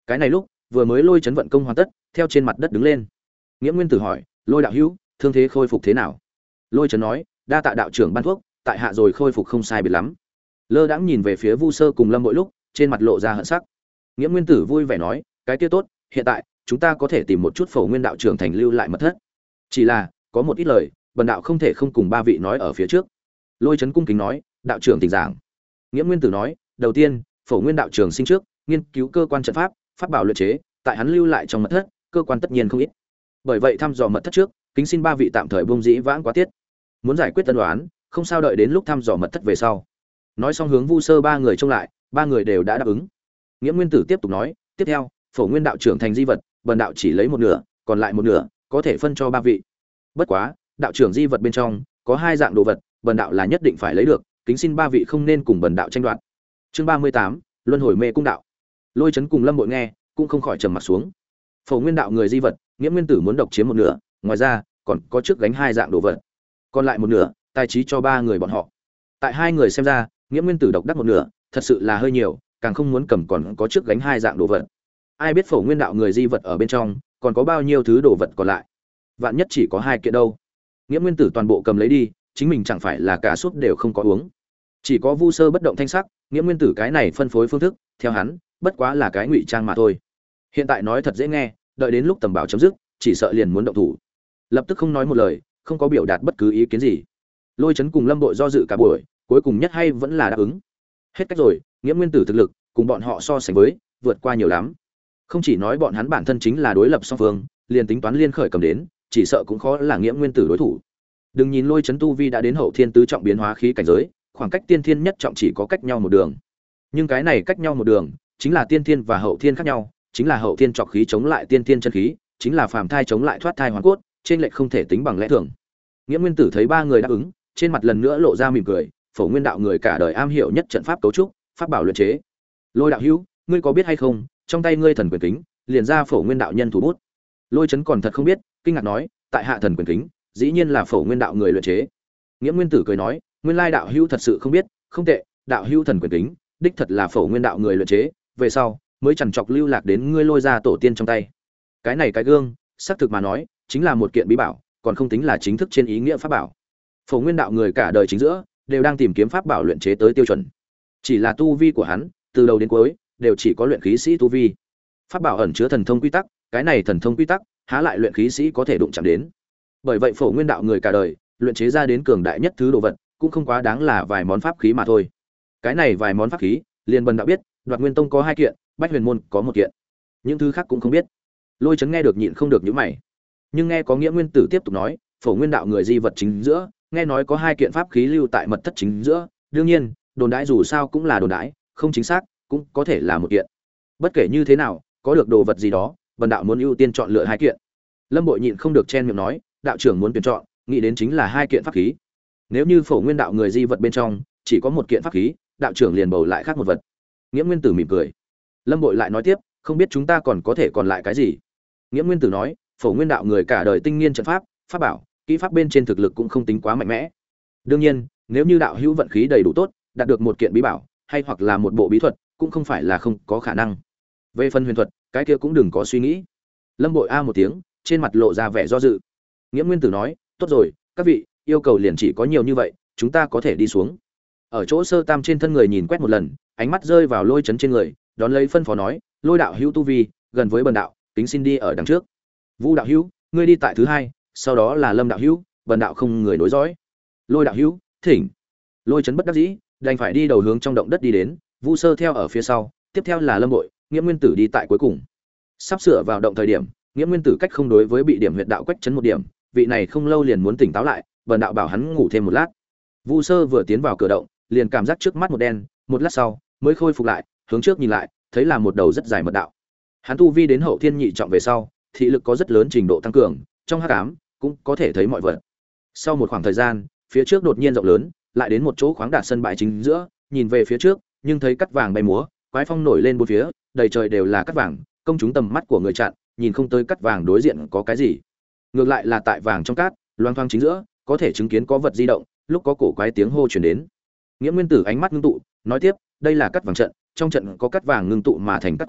Cái này lúc vừa mới Lôi Chấn vận công hoàn tất, theo trên mặt đất đứng lên. Nghĩa Nguyên Tử hỏi, Lôi đạo hữu, thương thế khôi phục thế nào? Lôi Chấn nói, đa tạ đạo trưởng ban thuốc, tại hạ rồi khôi phục không sai biệt lắm. Lơ đãng nhìn về phía Vu Sơ cùng Lâm Bội lúc, trên mặt lộ ra hận sắc. Nghĩa Nguyên Tử vui vẻ nói, cái kia tốt, hiện tại chúng ta có thể tìm một chút Phổ Nguyên đạo trưởng thành lưu lại mật thất. Chỉ là có một ít lời, bần đạo không thể không cùng ba vị nói ở phía trước. Lôi Chấn cung kính nói, đạo trưởng thỉnh giảng. Nghĩa Nguyên Tử nói, đầu tiên, Phổ Nguyên đạo trưởng sinh trước, nghiên cứu cơ quan trận pháp, pháp bảo luyện chế, tại hắn lưu lại trong mật thất, cơ quan tất nhiên không ít. Bởi vậy thăm dò mật thất trước, kính xin ba vị tạm thời buông dĩ vãng quá tiết. Muốn giải quyết tân đoán, không sao đợi đến lúc thăm dò mật thất về sau. Nói xong hướng Vu Sơ ba người trông lại, ba người đều đã đáp ứng. Nghĩa Nguyên Tử tiếp tục nói, tiếp theo, Phổ Nguyên đạo trưởng thành di vật, bần đạo chỉ lấy một nửa, còn lại một nửa có thể phân cho ba vị. Bất quá, đạo trưởng di vật bên trong có hai dạng đồ vật, bần đạo là nhất định phải lấy được, kính xin ba vị không nên cùng bần đạo tranh đoạt. Chương 38, Luân hồi mê cung đạo. Lôi Chấn cùng Lâm Bội nghe, cũng không khỏi trầm mặt xuống. Phổ Nguyên đạo người di vật, Nghĩa Nguyên Tử muốn độc chiếm một nửa, ngoài ra, còn có trước gánh hai dạng đồ vật. Còn lại một nửa, tài trí cho ba người bọn họ. Tại hai người xem ra, Nghĩa Nguyên Tử độc đắc một nửa, thật sự là hơi nhiều, càng không muốn cầm còn có trước gánh hai dạng đồ vật. Ai biết Phổ Nguyên đạo người di vật ở bên trong, còn có bao nhiêu thứ đồ vật còn lại. Vạn nhất chỉ có hai kiện đâu. Nghĩa Nguyên Tử toàn bộ cầm lấy đi, chính mình chẳng phải là cả suốt đều không có uống. Chỉ có Vu Sơ bất động thanh sắc, Nghĩa Nguyên Tử cái này phân phối phương thức, theo hắn, bất quá là cái ngụy trang mà thôi. Hiện tại nói thật dễ nghe, đợi đến lúc tầm bảo chấm dứt, chỉ sợ liền muốn động thủ. Lập tức không nói một lời, không có biểu đạt bất cứ ý kiến gì. Lôi Chấn cùng Lâm Bội do dự cả buổi, cuối cùng nhất hay vẫn là đáp ứng. Hết cách rồi, Nghĩa Nguyên Tử thực lực, cùng bọn họ so sánh với, vượt qua nhiều lắm. Không chỉ nói bọn hắn bản thân chính là đối lập song phương, liền tính toán liên khởi cầm đến, chỉ sợ cũng khó là Nghĩa Nguyên Tử đối thủ. Đừng nhìn Lôi Chấn tu vi đã đến hậu thiên tứ trọng biến hóa khí cảnh giới, khoảng cách tiên thiên nhất trọng chỉ có cách nhau một đường. Nhưng cái này cách nhau một đường, chính là tiên thiên và hậu thiên khác nhau, chính là hậu thiên trọc khí chống lại tiên thiên chân khí, chính là phàm thai chống lại thoát thai hoàn cốt, trên lệch không thể tính bằng lẽ thường. Nghĩa Nguyên Tử thấy ba người đáp ứng, trên mặt lần nữa lộ ra mỉm cười, Phổ Nguyên đạo người cả đời am hiểu nhất trận pháp cấu trúc, pháp bảo luyện chế. Lôi đạo hữu, ngươi có biết hay không, trong tay ngươi thần quyền kính, liền ra Phổ Nguyên đạo nhân thủ bút. Lôi Chấn còn thật không biết, kinh ngạc nói, tại hạ thần quyền kính, dĩ nhiên là Phổ Nguyên đạo người luyện chế. Nghĩa Nguyên Tử cười nói, nguyên lai đạo hữu thật sự không biết, không tệ, đạo hữu thần quyền kính, đích thật là Phổ Nguyên đạo người luyện chế, về sau mới chẳng chọc lưu lạc đến ngươi Lôi ra tổ tiên trong tay. Cái này cái gương, xác thực mà nói, chính là một kiện bí bảo, còn không tính là chính thức trên ý nghĩa pháp bảo. Phổ Nguyên đạo người cả đời chính giữa đều đang tìm kiếm pháp bảo luyện chế tới tiêu chuẩn. Chỉ là tu vi của hắn, từ đầu đến cuối đều chỉ có luyện khí sĩ tu vi. Pháp bảo ẩn chứa thần thông quy tắc, cái này thần thông quy tắc, há lại luyện khí sĩ có thể đụng chạm đến. Bởi vậy Phổ Nguyên đạo người cả đời, luyện chế ra đến cường đại nhất thứ đồ vật, cũng không quá đáng là vài món pháp khí mà thôi. Cái này vài món pháp khí, liền bần đạo biết, Đoạt Nguyên Tông có 2 kiện, Bách Huyền môn có 1 kiện. Những thứ khác cũng không biết. Lôi Chấn nghe được nhịn không được nhíu mày. Nhưng nghe có Nghĩa Nguyên Tử tiếp tục nói, Phổ Nguyên đạo người di vật chính giữa, nghe nói có 2 kiện pháp khí lưu tại mật thất chính giữa, đương nhiên, đồn đãi dù sao cũng là đồn đãi, không chính xác, cũng có thể là 1 kiện. Bất kể như thế nào, có được đồ vật gì đó, bần đạo muốn ưu tiên chọn lựa 2 kiện. Lâm Bội nhịn không được chen miệng nói, đạo trưởng muốn tuyển chọn, nghĩ đến chính là 2 kiện pháp khí. Nếu như Phổ Nguyên đạo người di vật bên trong chỉ có 1 kiện pháp khí, đạo trưởng liền bầu lại khác một vật. Nghĩa Nguyên Tử mỉm cười. Lâm Bội lại nói tiếp, không biết chúng ta còn có thể còn lại cái gì. Nghĩa Nguyên Tử nói, Phổ Nguyên đạo người cả đời tinh nghiên trận pháp, pháp bảo, kỹ pháp bên trên thực lực cũng không tính quá mạnh mẽ. Đương nhiên, nếu như đạo hữu vận khí đầy đủ tốt, đạt được 1 kiện bí bảo, hay hoặc là một bộ bí thuật, cũng không phải là không có khả năng. Về phần huyền thuật, cái kia cũng đừng có suy nghĩ. Lâm Bội a một tiếng, trên mặt lộ ra vẻ do dự. Nghĩa Nguyên Tử nói, tốt rồi, các vị, yêu cầu liền chỉ có nhiều như vậy, chúng ta có thể đi xuống. Ở chỗ Sơ Tam trên thân người nhìn quét một lần, ánh mắt rơi vào Lôi Chấn trên người, đón lấy phân phó nói, Lôi đạo hữu tu vi gần với bần đạo, kính xin đi ở đằng trước. Vũ đạo hữu, ngươi đi tại thứ 2, sau đó là Lâm đạo hữu, bần đạo không người nối dõi. Lôi đạo hữu, thỉnh. Lôi Chấn bất đắc dĩ, đành phải đi đầu hướng trong động đất đi đến, Vu Sơ theo ở phía sau, tiếp theo là Lâm Bội, Nghĩa Nguyên Tử đi tại cuối cùng. Sắp sửa vào động thời điểm, Nghĩa Nguyên Tử cách không đối với bị điểm huyệt đạo quách chấn một điểm, vị này không lâu liền muốn tỉnh táo lại, bần đạo bảo hắn ngủ thêm một lát. Vu Sơ vừa tiến vào cửa động, liền cảm giác trước mắt một đen, một lát sau mới khôi phục lại, hướng trước nhìn lại, thấy là một đầu rất dài mật đạo. Hắn tu vi đến hậu thiên nhị trọng về sau, thị lực có rất lớn trình độ tăng cường, trong hắc ám cũng có thể thấy mọi vật. Sau một khoảng thời gian, phía trước đột nhiên rộng lớn, lại đến một chỗ khoáng đạt sân bãi chính giữa, nhìn về phía trước, nhưng thấy cắt vàng bay múa, quái phong nổi lên bốn phía, đầy trời đều là cắt vàng, công chúng tầm mắt của người chặn, nhìn không tới cắt vàng đối diện có cái gì. Ngược lại là tại vàng trong cát, loang thoang chính giữa, có thể chứng kiến có vật di động, lúc có cổ quái tiếng hô truyền đến. Nghĩa Nguyên Tử ánh mắt ngưng tụ, nói tiếp, đây là cắt vàng trận, trong trận có cắt vàng ngưng tụ mà thành cắt quái,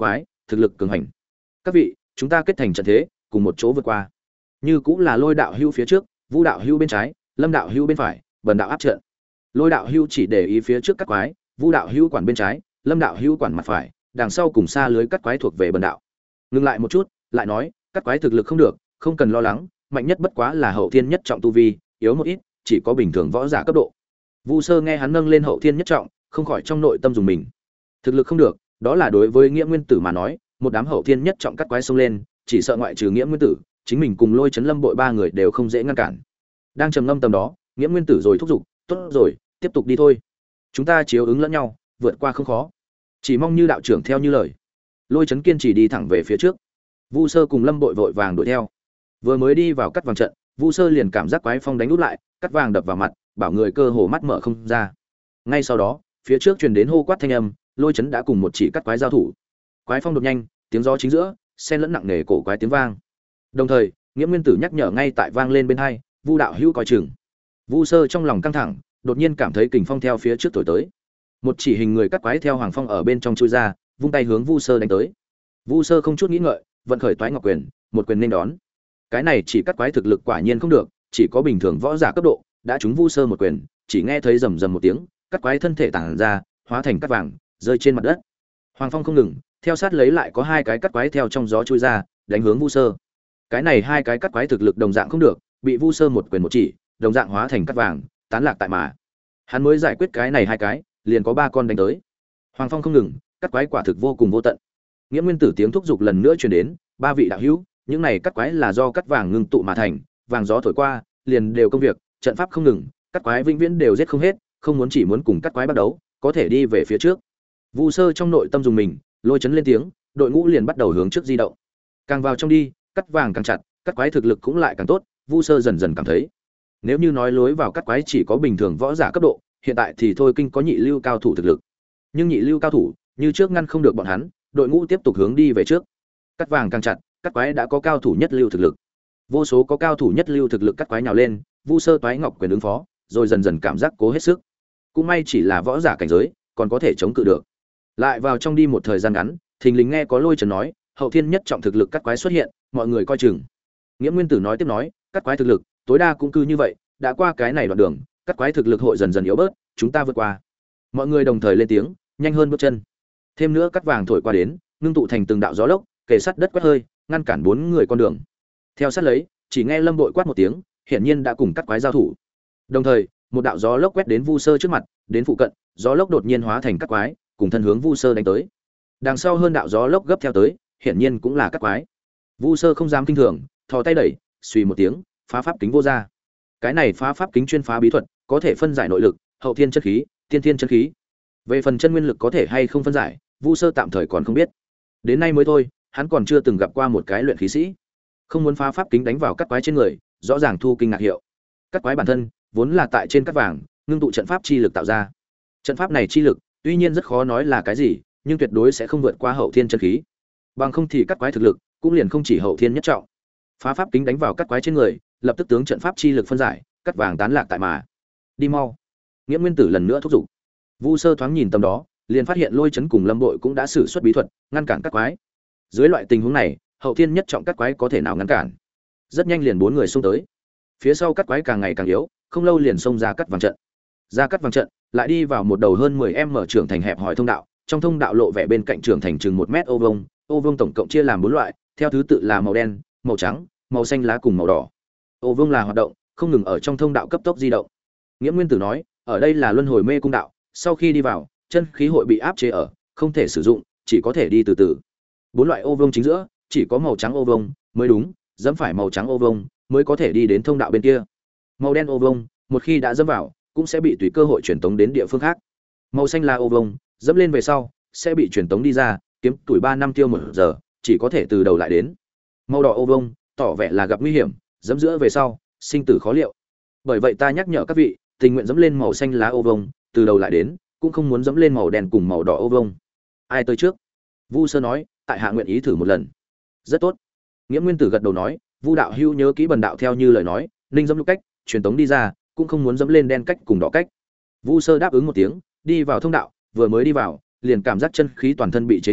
thực lực cường hành. Các vị, chúng ta kết thành trận thế, cùng một chỗ vượt qua. Như cũng là Lôi đạo hữu phía trước, Vũ đạo hữu bên trái, Lâm đạo hữu bên phải, Bần đạo áp trận. Lôi đạo hữu chỉ để ý phía trước các quái, Vũ đạo hữu quản bên trái, Lâm đạo hữu quản mặt phải, đằng sau cùng xa lưới cắt quái thuộc về Bần đạo. Ngừng lại một chút, lại nói, cắt quái thực lực không được, không cần lo lắng, mạnh nhất bất quá là hậu thiên nhất trọng tu vi, yếu một ít, chỉ có bình thường võ giả cấp độ. Vu Sơ nghe hắn nâng lên hậu thiên nhất trọng, không khỏi trong nội tâm dùng mình. Thực lực không được, đó là đối với Nghĩa Nguyên Tử mà nói, một đám hậu thiên nhất trọng cắt quái xông lên, chỉ sợ ngoại trừ Nghĩa Nguyên Tử, chính mình cùng Lôi Chấn Lâm Bội ba người đều không dễ ngăn cản. Đang trầm ngâm tầm đó, Nghĩa Nguyên Tử rồi thúc giục, "Tốt rồi, tiếp tục đi thôi. Chúng ta chiếu ứng lẫn nhau, vượt qua không khó. Chỉ mong như đạo trưởng theo như lời." Lôi Chấn kiên trì đi thẳng về phía trước. Vu Sơ cùng Lâm Bội vội vàng đuổi theo. Vừa mới đi vào cắt vàng trận, Vu Sơ liền cảm giác quái phong đánh úp lại, cắt vàng đập vào mặt, bảo người cơ hồ mắt mở không ra. Ngay sau đó, phía trước truyền đến hô quát thanh âm, Lôi Chấn đã cùng một chỉ cắt quái giao thủ. Quái phong đột nhanh, tiếng gió chính giữa, xen lẫn nặng nề cổ quái tiếng vang. Đồng thời, Nghĩa Nguyên Tử nhắc nhở ngay tại vang lên bên hai, Vu đạo hữu coi chừng. Vu Sơ trong lòng căng thẳng, đột nhiên cảm thấy kình phong theo phía trước thổi tới. Một chỉ hình người cắt quái theo hoàng phong ở bên trong chui ra, vung tay hướng Vu Sơ đánh tới. Vu Sơ không chút nghĩ ngợi, vận khởi Toái Ngọc Quyền, một quyền nên đón. Cái này chỉ cắt quái thực lực quả nhiên không được, chỉ có bình thường võ giả cấp độ, đã trúng Vu Sơ một quyền, chỉ nghe thấy rầm rầm một tiếng, cắt quái thân thể tản ra, hóa thành cắt vàng, rơi trên mặt đất. Hoàng phong không ngừng, theo sát lấy lại có hai cái cắt quái theo trong gió chui ra, đánh hướng Vu Sơ. Cái này hai cái cắt quái thực lực đồng dạng không được, bị Vu Sơ một quyền một chỉ, đồng dạng hóa thành cắt vàng, tán lạc tại mà. Hắn mới giải quyết cái này hai cái, liền có ba con đánh tới. Hoàng phong không ngừng, cắt quái quả thực vô cùng vô tận. Nghĩa Nguyên Tử tiếng thúc giục lần nữa truyền đến, ba vị đạo hữu, những này cắt quái là do cắt vàng ngưng tụ mà thành, vàng gió thổi qua, liền đều công việc, trận pháp không ngừng, cắt quái vĩnh viễn đều giết không hết, không muốn chỉ muốn cùng cắt quái bắt đấu, có thể đi về phía trước. Vu Sơ trong nội tâm dùng mình, Lôi Chấn lên tiếng, đội ngũ liền bắt đầu hướng trước di động. Càng vào trong đi, cắt vàng càng chặt, cắt quái thực lực cũng lại càng tốt, Vu Sơ dần dần cảm thấy, nếu như nói lối vào cắt quái chỉ có bình thường võ giả cấp độ, hiện tại thì thôi kinh có nhị lưu cao thủ thực lực. Nhưng nhị lưu cao thủ, như trước ngăn không được bọn hắn, đội ngũ tiếp tục hướng đi về trước. Cắt vàng càng chặt, cắt quái đã có cao thủ nhất lưu thực lực. Vô số có cao thủ nhất lưu thực lực cắt quái nhào lên, Vu Sơ Toái Ngọc Quyền ứng phó, rồi dần dần cảm giác cố hết sức. Cũng may chỉ là võ giả cảnh giới, còn có thể chống cự được. Lại vào trong đi một thời gian ngắn, thình lình nghe có Lôi Chấn nói, hậu thiên nhất trọng thực lực cắt quái xuất hiện, mọi người coi chừng. Nghĩa Nguyên Tử nói tiếp nói, cắt quái thực lực, tối đa cũng cứ như vậy, đã qua cái này đoạn đường, cắt quái thực lực hội dần dần yếu bớt, chúng ta vượt qua. Mọi người đồng thời lên tiếng, nhanh hơn bước chân. Thêm nữa cắt vàng thổi qua đến, ngưng tụ thành từng đạo gió lốc, kề sát đất quét hơi, ngăn cản bốn người con đường. Theo sát lấy, chỉ nghe Lâm Bội quát một tiếng, hiển nhiên đã cùng cắt quái giao thủ. Đồng thời, một đạo gió lốc quét đến Vu Sơ trước mặt, đến phụ cận, gió lốc đột nhiên hóa thành cắt quái, cùng thân hướng Vu Sơ đánh tới. Đằng sau hơn đạo gió lốc gấp theo tới, hiển nhiên cũng là cắt quái. Vu Sơ không dám kinh thường, thò tay đẩy, suy một tiếng, phá pháp kính vô ra. Cái này phá pháp kính chuyên phá bí thuật, có thể phân giải nội lực, hậu thiên chân khí, tiên thiên chân khí. Về phần chân nguyên lực có thể hay không phân giải, Vu Sơ tạm thời còn không biết. Đến nay mới thôi, hắn còn chưa từng gặp qua một cái luyện khí sĩ. Không muốn phá pháp kính đánh vào cắt quái trên người, rõ ràng thu kinh ngạc hiệu. Cắt quái bản thân vốn là tại trên cắt vàng, ngưng tụ trận pháp chi lực tạo ra. Trận pháp này chi lực, tuy nhiên rất khó nói là cái gì, nhưng tuyệt đối sẽ không vượt qua hậu thiên chân khí. Bằng không thì cắt quái thực lực cũng liền không chỉ hậu thiên nhất trọng. Phá pháp kính đánh vào cắt quái trên người, lập tức tướng trận pháp chi lực phân giải, cắt vàng tán lạc tại mà. Đi mau. Nghĩa Nguyên Tử lần nữa thúc giục. Vu Sơ thoáng nhìn tầm đó, liền phát hiện Lôi Chấn cùng Lâm Bội cũng đã sử xuất bí thuật, ngăn cản cắt quái. Dưới loại tình huống này, hậu thiên nhất trọng cắt quái có thể nào ngăn cản? Rất nhanh liền bốn người xông tới. Phía sau cắt quái càng ngày càng yếu, không lâu liền xông ra cắt vàng trận. Ra cắt vàng trận, lại đi vào một đầu hơn 10m trưởng thành hẹp hòi thông đạo, trong thông đạo lộ vẻ bên cạnh trưởng thành chừng 1 mét ô vuông tổng cộng chia làm 4 loại, theo thứ tự là màu đen, màu trắng, màu xanh lá cùng màu đỏ. Ô vuông là hoạt động, không ngừng ở trong thông đạo cấp tốc di động. Nghĩa Nguyên Tử nói, ở đây là luân hồi mê cung đạo, sau khi đi vào, chân khí hội bị áp chế ở, không thể sử dụng, chỉ có thể đi từ từ. 4 loại ô vuông chính giữa, chỉ có màu trắng ô vuông mới đúng, dẫm phải màu trắng ô vuông mới có thể đi đến thông đạo bên kia. Màu đen ô vuông, một khi đã dẫm vào, cũng sẽ bị tùy cơ hội truyền tống đến địa phương khác. Màu xanh là ô vuông, dẫm lên về sau, sẽ bị truyền tống đi ra, kiếm tuổi 3 năm tiêu 1 giờ, chỉ có thể từ đầu lại đến. Màu đỏ ô vuông, tỏ vẻ là gặp nguy hiểm, dẫm giữa về sau, sinh tử khó liệu. Bởi vậy ta nhắc nhở các vị, tình nguyện dẫm lên màu xanh lá ô vuông, từ đầu lại đến, cũng không muốn dẫm lên màu đen cùng màu đỏ ô vuông. Ai tới trước? Vu Sơ nói, tại hạ nguyện ý thử một lần. Rất tốt. Nghĩa Nguyên Tử gật đầu nói, Vu đạo hữu nhớ kỹ bần đạo theo như lời nói, ninh dẫm lúc cách, truyền tống đi ra, cũng không muốn dẫm lên đen cách cùng đỏ cách. Vu Sơ đáp ứng một tiếng, đi vào thông đạo, vừa mới đi vào, liền cảm giác chân khí toàn thân bị chế trụ,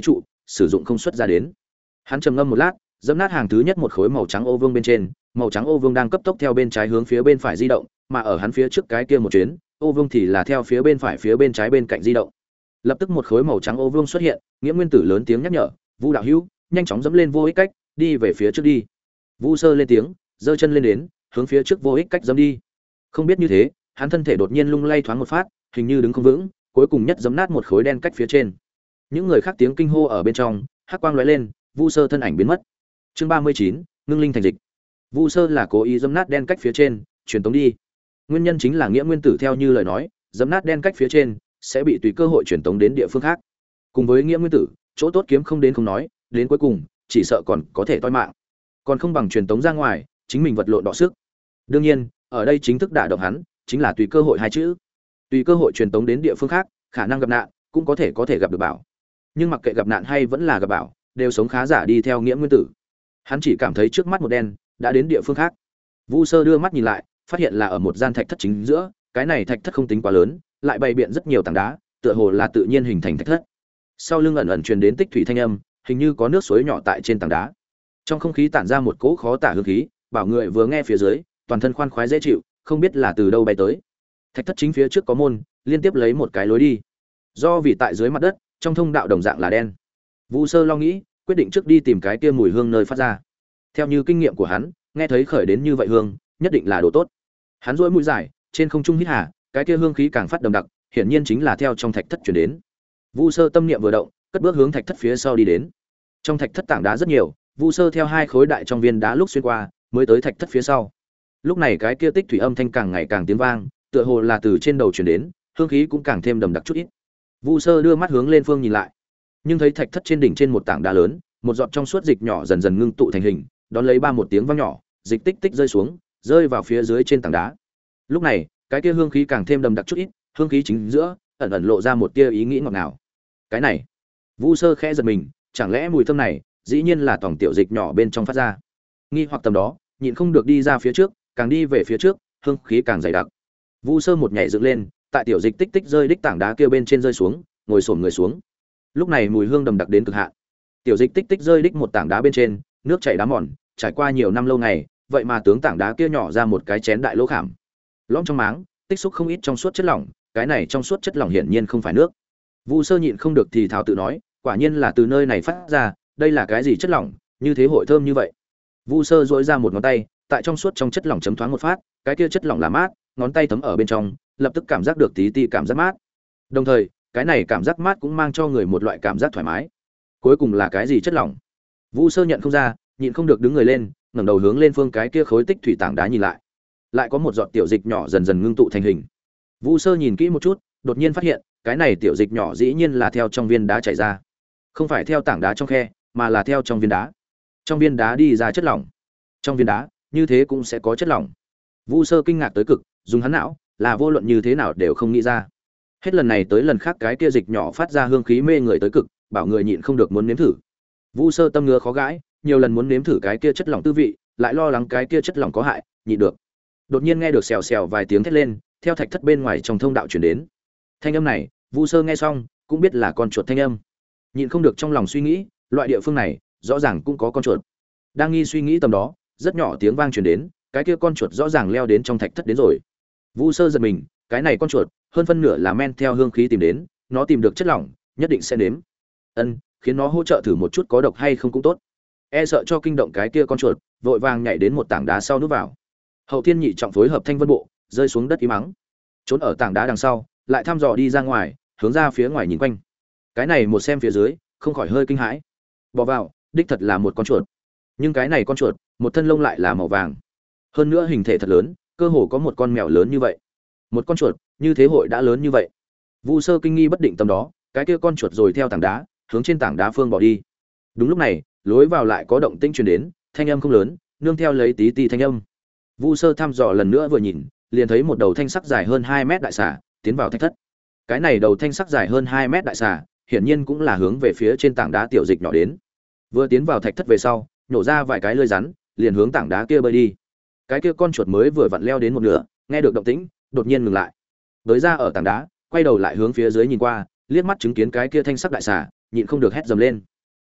sử dụng không xuất ra đến. Hắn trầm ngâm một lát, dẫm nát hàng thứ nhất một khối màu trắng ô vương bên trên, màu trắng ô vương đang cấp tốc theo bên trái hướng phía bên phải di động, mà ở hắn phía trước cái kia một chuyến, ô vương thì là theo phía bên phải phía bên trái bên cạnh di động. Lập tức một khối màu trắng ô vương xuất hiện, Nghĩa Nguyên Tử lớn tiếng nhắc nhở, "Vu đạo hữu, nhanh chóng dẫm lên vô ích cách, đi về phía trước đi." Vu Sơ lên tiếng, giơ chân lên đến, hướng phía trước vô ích cách dẫm đi. Không biết như thế, hắn thân thể đột nhiên lung lay thoáng một phát, hình như đứng không vững, cuối cùng nhất giẫm nát một khối đen cách phía trên. Những người khác tiếng kinh hô ở bên trong, hắc quang lóe lên, Vu Sơ thân ảnh biến mất. Chương 39, ngưng linh thành dịch. Vu Sơ là cố ý giẫm nát đen cách phía trên, truyền tống đi. Nguyên nhân chính là Nghĩa Nguyên Tử theo như lời nói, giẫm nát đen cách phía trên sẽ bị tùy cơ hội truyền tống đến địa phương khác. Cùng với Nghĩa Nguyên Tử, chỗ tốt kiếm không đến không nói, đến cuối cùng, chỉ sợ còn có thể toi mạng. Còn không bằng truyền tống ra ngoài, chính mình vật lộn đọ sức. Đương nhiên, ở đây chính thức đả động hắn, chính là tùy cơ hội hai chữ. Tùy cơ hội truyền tống đến địa phương khác, khả năng gặp nạn, cũng có thể gặp được bảo. Nhưng mặc kệ gặp nạn hay vẫn là gặp bảo, đều sống khá giả đi theo Nghĩa Nguyên Tử. Hắn chỉ cảm thấy trước mắt một đen, đã đến địa phương khác. Vu Sơ đưa mắt nhìn lại, phát hiện là ở một gian thạch thất chính giữa, cái này thạch thất không tính quá lớn, lại bày biện rất nhiều tảng đá, tựa hồ là tự nhiên hình thành thạch thất. Sau lưng ẩn ẩn truyền đến tích thủy thanh âm, hình như có nước suối nhỏ tại trên tảng đá. Trong không khí tản ra một cỗ khó tả hương khí, bảo người vừa nghe phía dưới, toàn thân khoan khoái dễ chịu, không biết là từ đâu bay tới. Thạch thất chính phía trước có môn, liên tiếp lấy một cái lối đi. Do vì tại dưới mặt đất, trong thông đạo đồng dạng là đen. Vu Sơ lo nghĩ, quyết định trước đi tìm cái kia mùi hương nơi phát ra. Theo như kinh nghiệm của hắn, nghe thấy khởi đến như vậy hương, nhất định là đồ tốt. Hắn duỗi mũi dài, trên không trung hít hà, cái kia hương khí càng phát đậm đặc, hiển nhiên chính là theo trong thạch thất truyền đến. Vu Sơ tâm niệm vừa động, cất bước hướng thạch thất phía sau đi đến. Trong thạch thất tảng đá rất nhiều, Vu Sơ theo hai khối đại trong viên đá lúc xuyên qua, mới tới thạch thất phía sau. Lúc này cái kia tích thủy âm thanh càng ngày càng tiếng vang, tựa hồ là từ trên đầu truyền đến, hương khí cũng càng thêm đậm đặc chút ít. Vu Sơ đưa mắt hướng lên phương nhìn lại, nhưng thấy thạch thất trên đỉnh trên một tảng đá lớn, một giọt trong suốt dịch nhỏ dần dần ngưng tụ thành hình, đón lấy ba một tiếng vang nhỏ, dịch tích tích rơi xuống, rơi vào phía dưới trên tảng đá. Lúc này, cái kia hương khí càng thêm đậm đặc chút ít, hương khí chính giữa ẩn ẩn lộ ra một tia ý nghĩ ngọt ngào. Cái này, Vu Sơ khẽ giật mình, chẳng lẽ mùi thơm này, dĩ nhiên là tòng tiểu dịch nhỏ bên trong phát ra. Nghi hoặc tầm đó, nhịn không được đi ra phía trước, càng đi về phía trước, hương khí càng dày đặc. Vu Sơ một nhảy dựng lên, tại tiểu dịch tích tích rơi đích tảng đá kia bên trên rơi xuống, ngồi xổm người xuống. Lúc này mùi hương đậm đặc đến cực hạn. Tiểu dịch tích tích rơi đích một tảng đá bên trên, nước chảy đá mòn, trải qua nhiều năm lâu ngày, vậy mà tướng tảng đá kia nhỏ ra một cái chén đại lỗ khảm. Lõm trong máng, tích xúc không ít trong suốt chất lỏng, cái này trong suốt chất lỏng hiển nhiên không phải nước. Vu Sơ nhịn không được thì thào tự nói, quả nhiên là từ nơi này phát ra, đây là cái gì chất lỏng, như thế hội thơm như vậy. Vu Sơ duỗi ra một ngón tay, tại trong suốt trong chất lỏng chấm thoáng một phát, cái kia chất lỏng là mát, ngón tay thấm ở bên trong, lập tức cảm giác được tí tí cảm giác mát. Đồng thời, cái này cảm giác mát cũng mang cho người một loại cảm giác thoải mái. Cuối cùng là cái gì chất lỏng? Vu Sơ nhận không ra, nhịn không được đứng người lên, ngẩng đầu hướng lên phương cái kia khối tích thủy tảng đá nhìn lại. Lại có một giọt tiểu dịch nhỏ dần dần ngưng tụ thành hình. Vu Sơ nhìn kỹ một chút, đột nhiên phát hiện, cái này tiểu dịch nhỏ dĩ nhiên là theo trong viên đá chảy ra, không phải theo tảng đá trong khe, mà là theo trong viên đá. Trong viên đá đi ra chất lỏng. Trong viên đá, như thế cũng sẽ có chất lỏng. Vu Sơ kinh ngạc tới cực, dùng hắn não, là vô luận như thế nào đều không nghĩ ra. Hết lần này tới lần khác cái kia dịch nhỏ phát ra hương khí mê người tới cực, bảo người nhịn không được muốn nếm thử. Vu Sơ tâm ngứa khó gãi, nhiều lần muốn nếm thử cái kia chất lỏng tư vị, lại lo lắng cái kia chất lỏng có hại, nhịn được. Đột nhiên nghe được xèo xèo vài tiếng thét lên, theo thạch thất bên ngoài trong thông đạo truyền đến. Thanh âm này, Vu Sơ nghe xong, cũng biết là con chuột thanh âm. Nhịn không được trong lòng suy nghĩ, loại địa phương này, rõ ràng cũng có con chuột. Đang nghi suy nghĩ tầm đó, rất nhỏ tiếng vang truyền đến, cái kia con chuột rõ ràng leo đến trong thạch thất đến rồi. Vu Sơ giật mình, cái này con chuột, hơn phân nửa là men theo hương khí tìm đến, nó tìm được chất lỏng, nhất định sẽ nếm. Khiến nó hỗ trợ thử một chút có độc hay không cũng tốt. E sợ cho kinh động cái kia con chuột, vội vàng nhảy đến một tảng đá sau núp vào. Hậu Thiên Nhị trọng phối hợp Thanh Vân Bộ, rơi xuống đất im mắng. Trốn ở tảng đá đằng sau, lại thăm dò đi ra ngoài, hướng ra phía ngoài nhìn quanh. Cái này một xem phía dưới, không khỏi hơi kinh hãi. Bò vào, đích thật là một con chuột. Nhưng cái này con chuột, một thân lông lại là màu vàng. Hơn nữa hình thể thật lớn, cơ hồ có một con mèo lớn như vậy. Một con chuột, như thế hội đã lớn như vậy. Vu Sơ kinh nghi bất định tầm đó, cái kia con chuột rồi theo tảng đá, hướng trên tảng đá phương bỏ đi. Đúng lúc này, lối vào lại có động tĩnh truyền đến, thanh âm không lớn, nương theo lấy tí tí thanh âm. Vu Sơ thăm dò lần nữa vừa nhìn, liền thấy một đầu thanh sắc dài hơn 2 mét đại xà tiến vào thạch thất. Cái này đầu thanh sắc dài hơn 2 mét đại xà, hiển nhiên cũng là hướng về phía trên tảng đá tiểu dịch nhỏ đến. Vừa tiến vào thạch thất về sau, nhổ ra vài cái lưỡi rắn, liền hướng tảng đá kia bơi đi. Cái kia con chuột mới vừa vặn leo đến một nửa, nghe được động tĩnh, đột nhiên ngừng lại. Bới ra ở tảng đá, quay đầu lại hướng phía dưới nhìn qua, liếc mắt chứng kiến cái kia thanh sắc đại xà, nhịn không được hét dầm lên.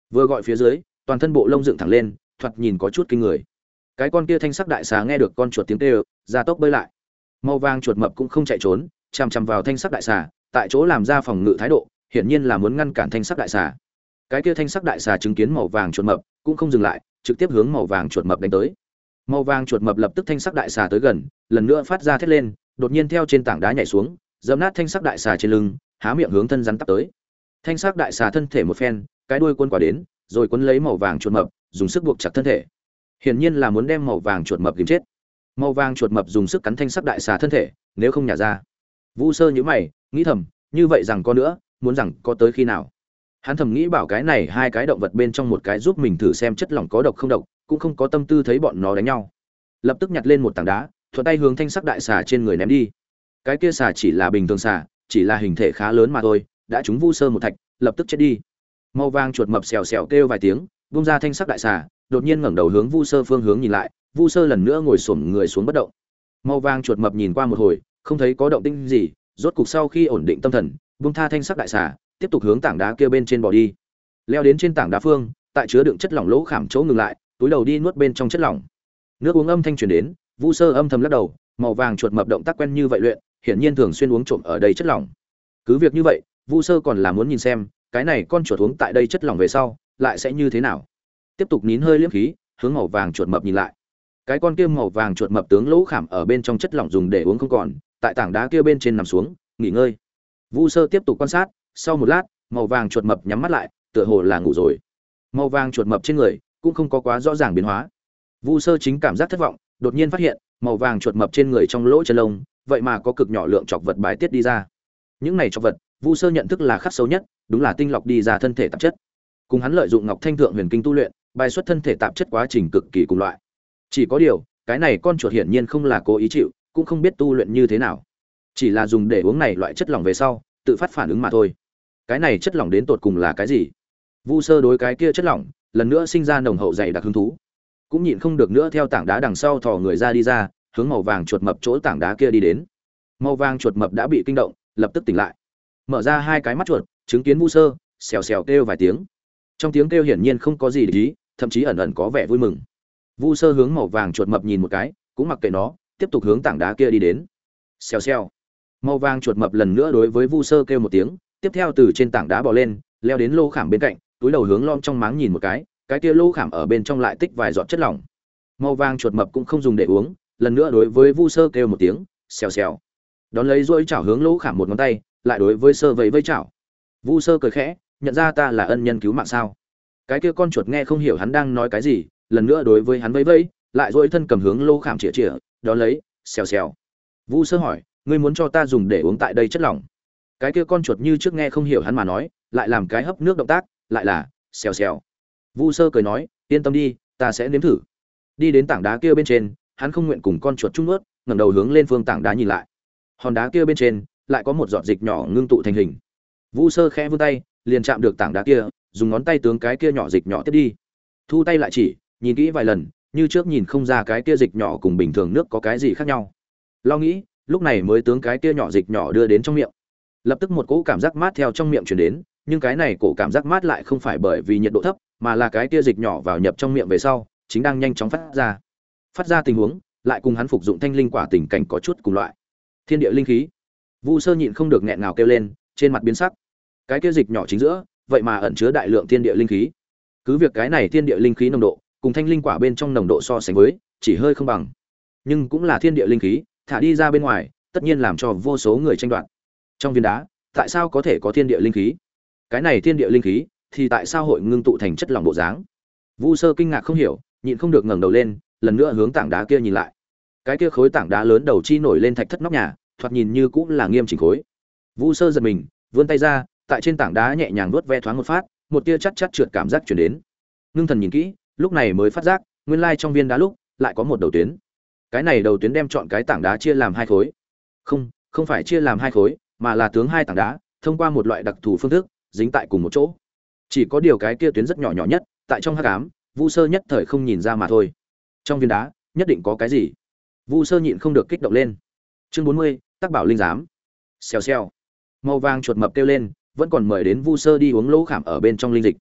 Vừa gọi phía dưới, toàn thân bộ lông dựng thẳng lên, thoạt nhìn có chút kinh người. Cái con kia thanh sắc đại xà nghe được con chuột tiếng kêu, ra tốc bơi lại. Màu vàng chuột mập cũng không chạy trốn, chằm chằm vào thanh sắc đại xà, tại chỗ làm ra phòng ngự thái độ, hiển nhiên là muốn ngăn cản thanh sắc đại xà. Cái kia thanh sắc đại xà chứng kiến màu vàng chuột mập, cũng không dừng lại, trực tiếp hướng màu vàng chuột mập đánh tới. Màu vàng chuột mập lập tức thanh sắc đại xà tới gần, lần nữa phát ra thét lên, đột nhiên theo trên tảng đá nhảy xuống, giẫm nát thanh sắc đại xà trên lưng, há miệng hướng thân rắn tắp tới. Thanh sắc đại xà thân thể một phen, cái đuôi cuốn quả đến, rồi cuốn lấy màu vàng chuột mập, dùng sức buộc chặt thân thể. Hiển nhiên là muốn đem màu vàng chuột mập ghim chết. Màu vàng chuột mập dùng sức cắn thanh sắc đại xà thân thể, nếu không nhả ra. Vu Sơ nhíu mày, nghĩ thầm, như vậy rằng có nữa, muốn rằng có tới khi nào? Hắn thầm nghĩ bảo cái này hai cái động vật bên trong một cái giúp mình thử xem chất lỏng có độc không độc, cũng không có tâm tư thấy bọn nó đánh nhau. Lập tức nhặt lên một tảng đá, thuận tay hướng thanh sắc đại xà trên người ném đi. Cái kia xà chỉ là bình thường xà, chỉ là hình thể khá lớn mà thôi, đã trúng Vu Sơ một thạch, lập tức chết đi. Màu vàng chuột mập xèo xèo kêu vài tiếng, buông ra thanh sắc đại xà, đột nhiên ngẩng đầu hướng Vu Sơ phương hướng nhìn lại, Vu Sơ lần nữa ngồi xổm người xuống bất động. Màu vàng chuột mập nhìn qua một hồi, không thấy có động tĩnh gì, rốt cục sau khi ổn định tâm thần, buông tha thanh sắc đại xà, tiếp tục hướng tảng đá kia bên trên bò đi. Leo đến trên tảng đá phương, tại chứa đựng chất lỏng lỗ khảm chỗ ngừng lại, túi đầu đi nuốt bên trong chất lỏng. Nước uống âm thanh truyền đến, Vu Sơ âm thầm lắc đầu, màu vàng chuột mập động tác quen như vậy luyện, hiển nhiên thường xuyên uống trộm ở đây chất lỏng. Cứ việc như vậy, Vu Sơ còn là muốn nhìn xem, cái này con chuột uống tại đây chất lỏng về sau, lại sẽ như thế nào. Tiếp tục nín hơi liếm khí, hướng màu vàng chuột mập nhìn lại. Cái con kia màu vàng chuột mập tướng lỗ khảm ở bên trong chất lỏng dùng để uống không còn, tại tảng đá kia bên trên nằm xuống, nghỉ ngơi. Vu Sơ tiếp tục quan sát, sau một lát, màu vàng chuột mập nhắm mắt lại, tựa hồ là ngủ rồi. Màu vàng chuột mập trên người cũng không có quá rõ ràng biến hóa. Vu Sơ chính cảm giác thất vọng, đột nhiên phát hiện, màu vàng chuột mập trên người trong lỗ chân lông, vậy mà có cực nhỏ lượng trọc vật bài tiết đi ra. Những này trọc vật, Vu Sơ nhận thức là khắc sâu nhất, đúng là tinh lọc đi ra thân thể tạp chất. Cùng hắn lợi dụng Ngọc Thanh Thượng Huyền Kinh tu luyện, bài xuất thân thể tạp chất quá trình cực kỳ cùng loại. Chỉ có điều, cái này con chuột hiển nhiên không là cố ý chịu, cũng không biết tu luyện như thế nào. Chỉ là dùng để uống này loại chất lỏng về sau, tự phát phản ứng mà thôi. Cái này chất lỏng đến tột cùng là cái gì? Vu Sơ đối cái kia chất lỏng, lần nữa sinh ra nồng hậu dày đặc hứng thú. Cũng nhịn không được nữa theo tảng đá đằng sau thò người ra đi ra, hướng màu vàng chuột mập chỗ tảng đá kia đi đến. Màu vàng chuột mập đã bị kinh động, lập tức tỉnh lại. Mở ra hai cái mắt chuột, chứng kiến Vu Sơ, xèo xèo kêu vài tiếng. Trong tiếng kêu hiển nhiên không có gì để ý, thậm chí ẩn ẩn có vẻ vui mừng. Vu Sơ hướng màu vàng chuột mập nhìn một cái, cũng mặc kệ nó, tiếp tục hướng tảng đá kia đi đến. Xèo xèo. Màu vàng chuột mập lần nữa đối với Vu Sơ kêu một tiếng, tiếp theo từ trên tảng đá bò lên, leo đến lô khảm bên cạnh, túi đầu hướng lom trong máng nhìn một cái kia lô khảm ở bên trong lại tích vài giọt chất lỏng. Màu vàng chuột mập cũng không dùng để uống, lần nữa đối với Vu Sơ kêu một tiếng, xèo xèo. Đón lấy duỗi chảo hướng lỗ khảm một ngón tay, lại đối với Sơ vẫy vẫy chảo. Vu Sơ cười khẽ, nhận ra ta là ân nhân cứu mạng sao? Cái kia con chuột nghe không hiểu hắn đang nói cái gì, lần nữa đối với hắn vẫy vẫy, lại duỗi thân cầm hướng lô khảm chĩa chĩa, đón lấy, xèo xèo. Vu Sơ hỏi, ngươi muốn cho ta dùng để uống tại đây chất lỏng? Cái kia con chuột như trước nghe không hiểu hắn mà nói, lại làm cái hấp nước động tác, lại là xèo xèo. Vu Sơ cười nói, yên tâm đi, ta sẽ nếm thử. Đi đến tảng đá kia bên trên, hắn không nguyện cùng con chuột chung nuốt, ngẩng đầu hướng lên phương tảng đá nhìn lại. Hòn đá kia bên trên lại có một giọt dịch nhỏ ngưng tụ thành hình. Vu Sơ khẽ vươn tay, liền chạm được tảng đá kia, dùng ngón tay tướng cái kia nhỏ dịch nhỏ tiếp đi. Thu tay lại chỉ, nhìn kỹ vài lần, như trước nhìn không ra cái kia dịch nhỏ cùng bình thường nước có cái gì khác nhau. Lo nghĩ, lúc này mới tướng cái kia nhỏ dịch nhỏ đưa đến trong miệng. Lập tức một cỗ cảm giác mát theo trong miệng truyền đến, nhưng cái này cổ cảm giác mát lại không phải bởi vì nhiệt độ thấp, mà là cái kia dịch nhỏ vào nhập trong miệng về sau, chính đang nhanh chóng phát ra. Phát ra tình huống, lại cùng hắn phục dụng thanh linh quả tình cảnh có chút cùng loại. Thiên địa linh khí. Vu Sơ nhịn không được nghẹn ngào kêu lên, trên mặt biến sắc. Cái kia dịch nhỏ chính giữa, vậy mà ẩn chứa đại lượng thiên địa linh khí. Cứ việc cái này thiên địa linh khí nồng độ, cùng thanh linh quả bên trong nồng độ so sánh với, chỉ hơi không bằng. Nhưng cũng là thiên địa linh khí, thả đi ra bên ngoài, tất nhiên làm cho vô số người tranh đoạt. Trong viên đá, tại sao có thể có thiên địa linh khí? Cái này thiên địa linh khí, thì tại sao hội ngưng tụ thành chất lỏng bộ dáng? Vu Sơ kinh ngạc không hiểu, nhịn không được ngẩng đầu lên, lần nữa hướng tảng đá kia nhìn lại. Cái kia khối tảng đá lớn đầu chi nổi lên thạch thất nóc nhà, thoạt nhìn như cũng là nghiêm chỉnh khối. Vu Sơ giật mình, vươn tay ra, tại trên tảng đá nhẹ nhàng vuốt ve thoáng một phát, một tia chát chát trượt cảm giác truyền đến. Ngưng thần nhìn kỹ, lúc này mới phát giác, nguyên lai trong viên đá lúc lại có một đầu tuyến. Cái này đầu tuyến đem chọn cái tảng đá chia làm hai khối. Không phải chia làm hai khối, mà là tướng hai tảng đá thông qua một loại đặc thù phương thức dính tại cùng một chỗ. Chỉ có điều cái kia tuyến rất nhỏ nhỏ nhất, tại trong hắc ám, Vu Sơ nhất thời không nhìn ra mà thôi. Trong viên đá, nhất định có cái gì. Vu Sơ nhịn không được kích động lên. Chương 40, Tác Bảo Linh Giám. Xèo xèo. Màu vàng chuột mập kêu lên, vẫn còn mời đến Vu Sơ đi uống lỗ khảm ở bên trong linh dịch.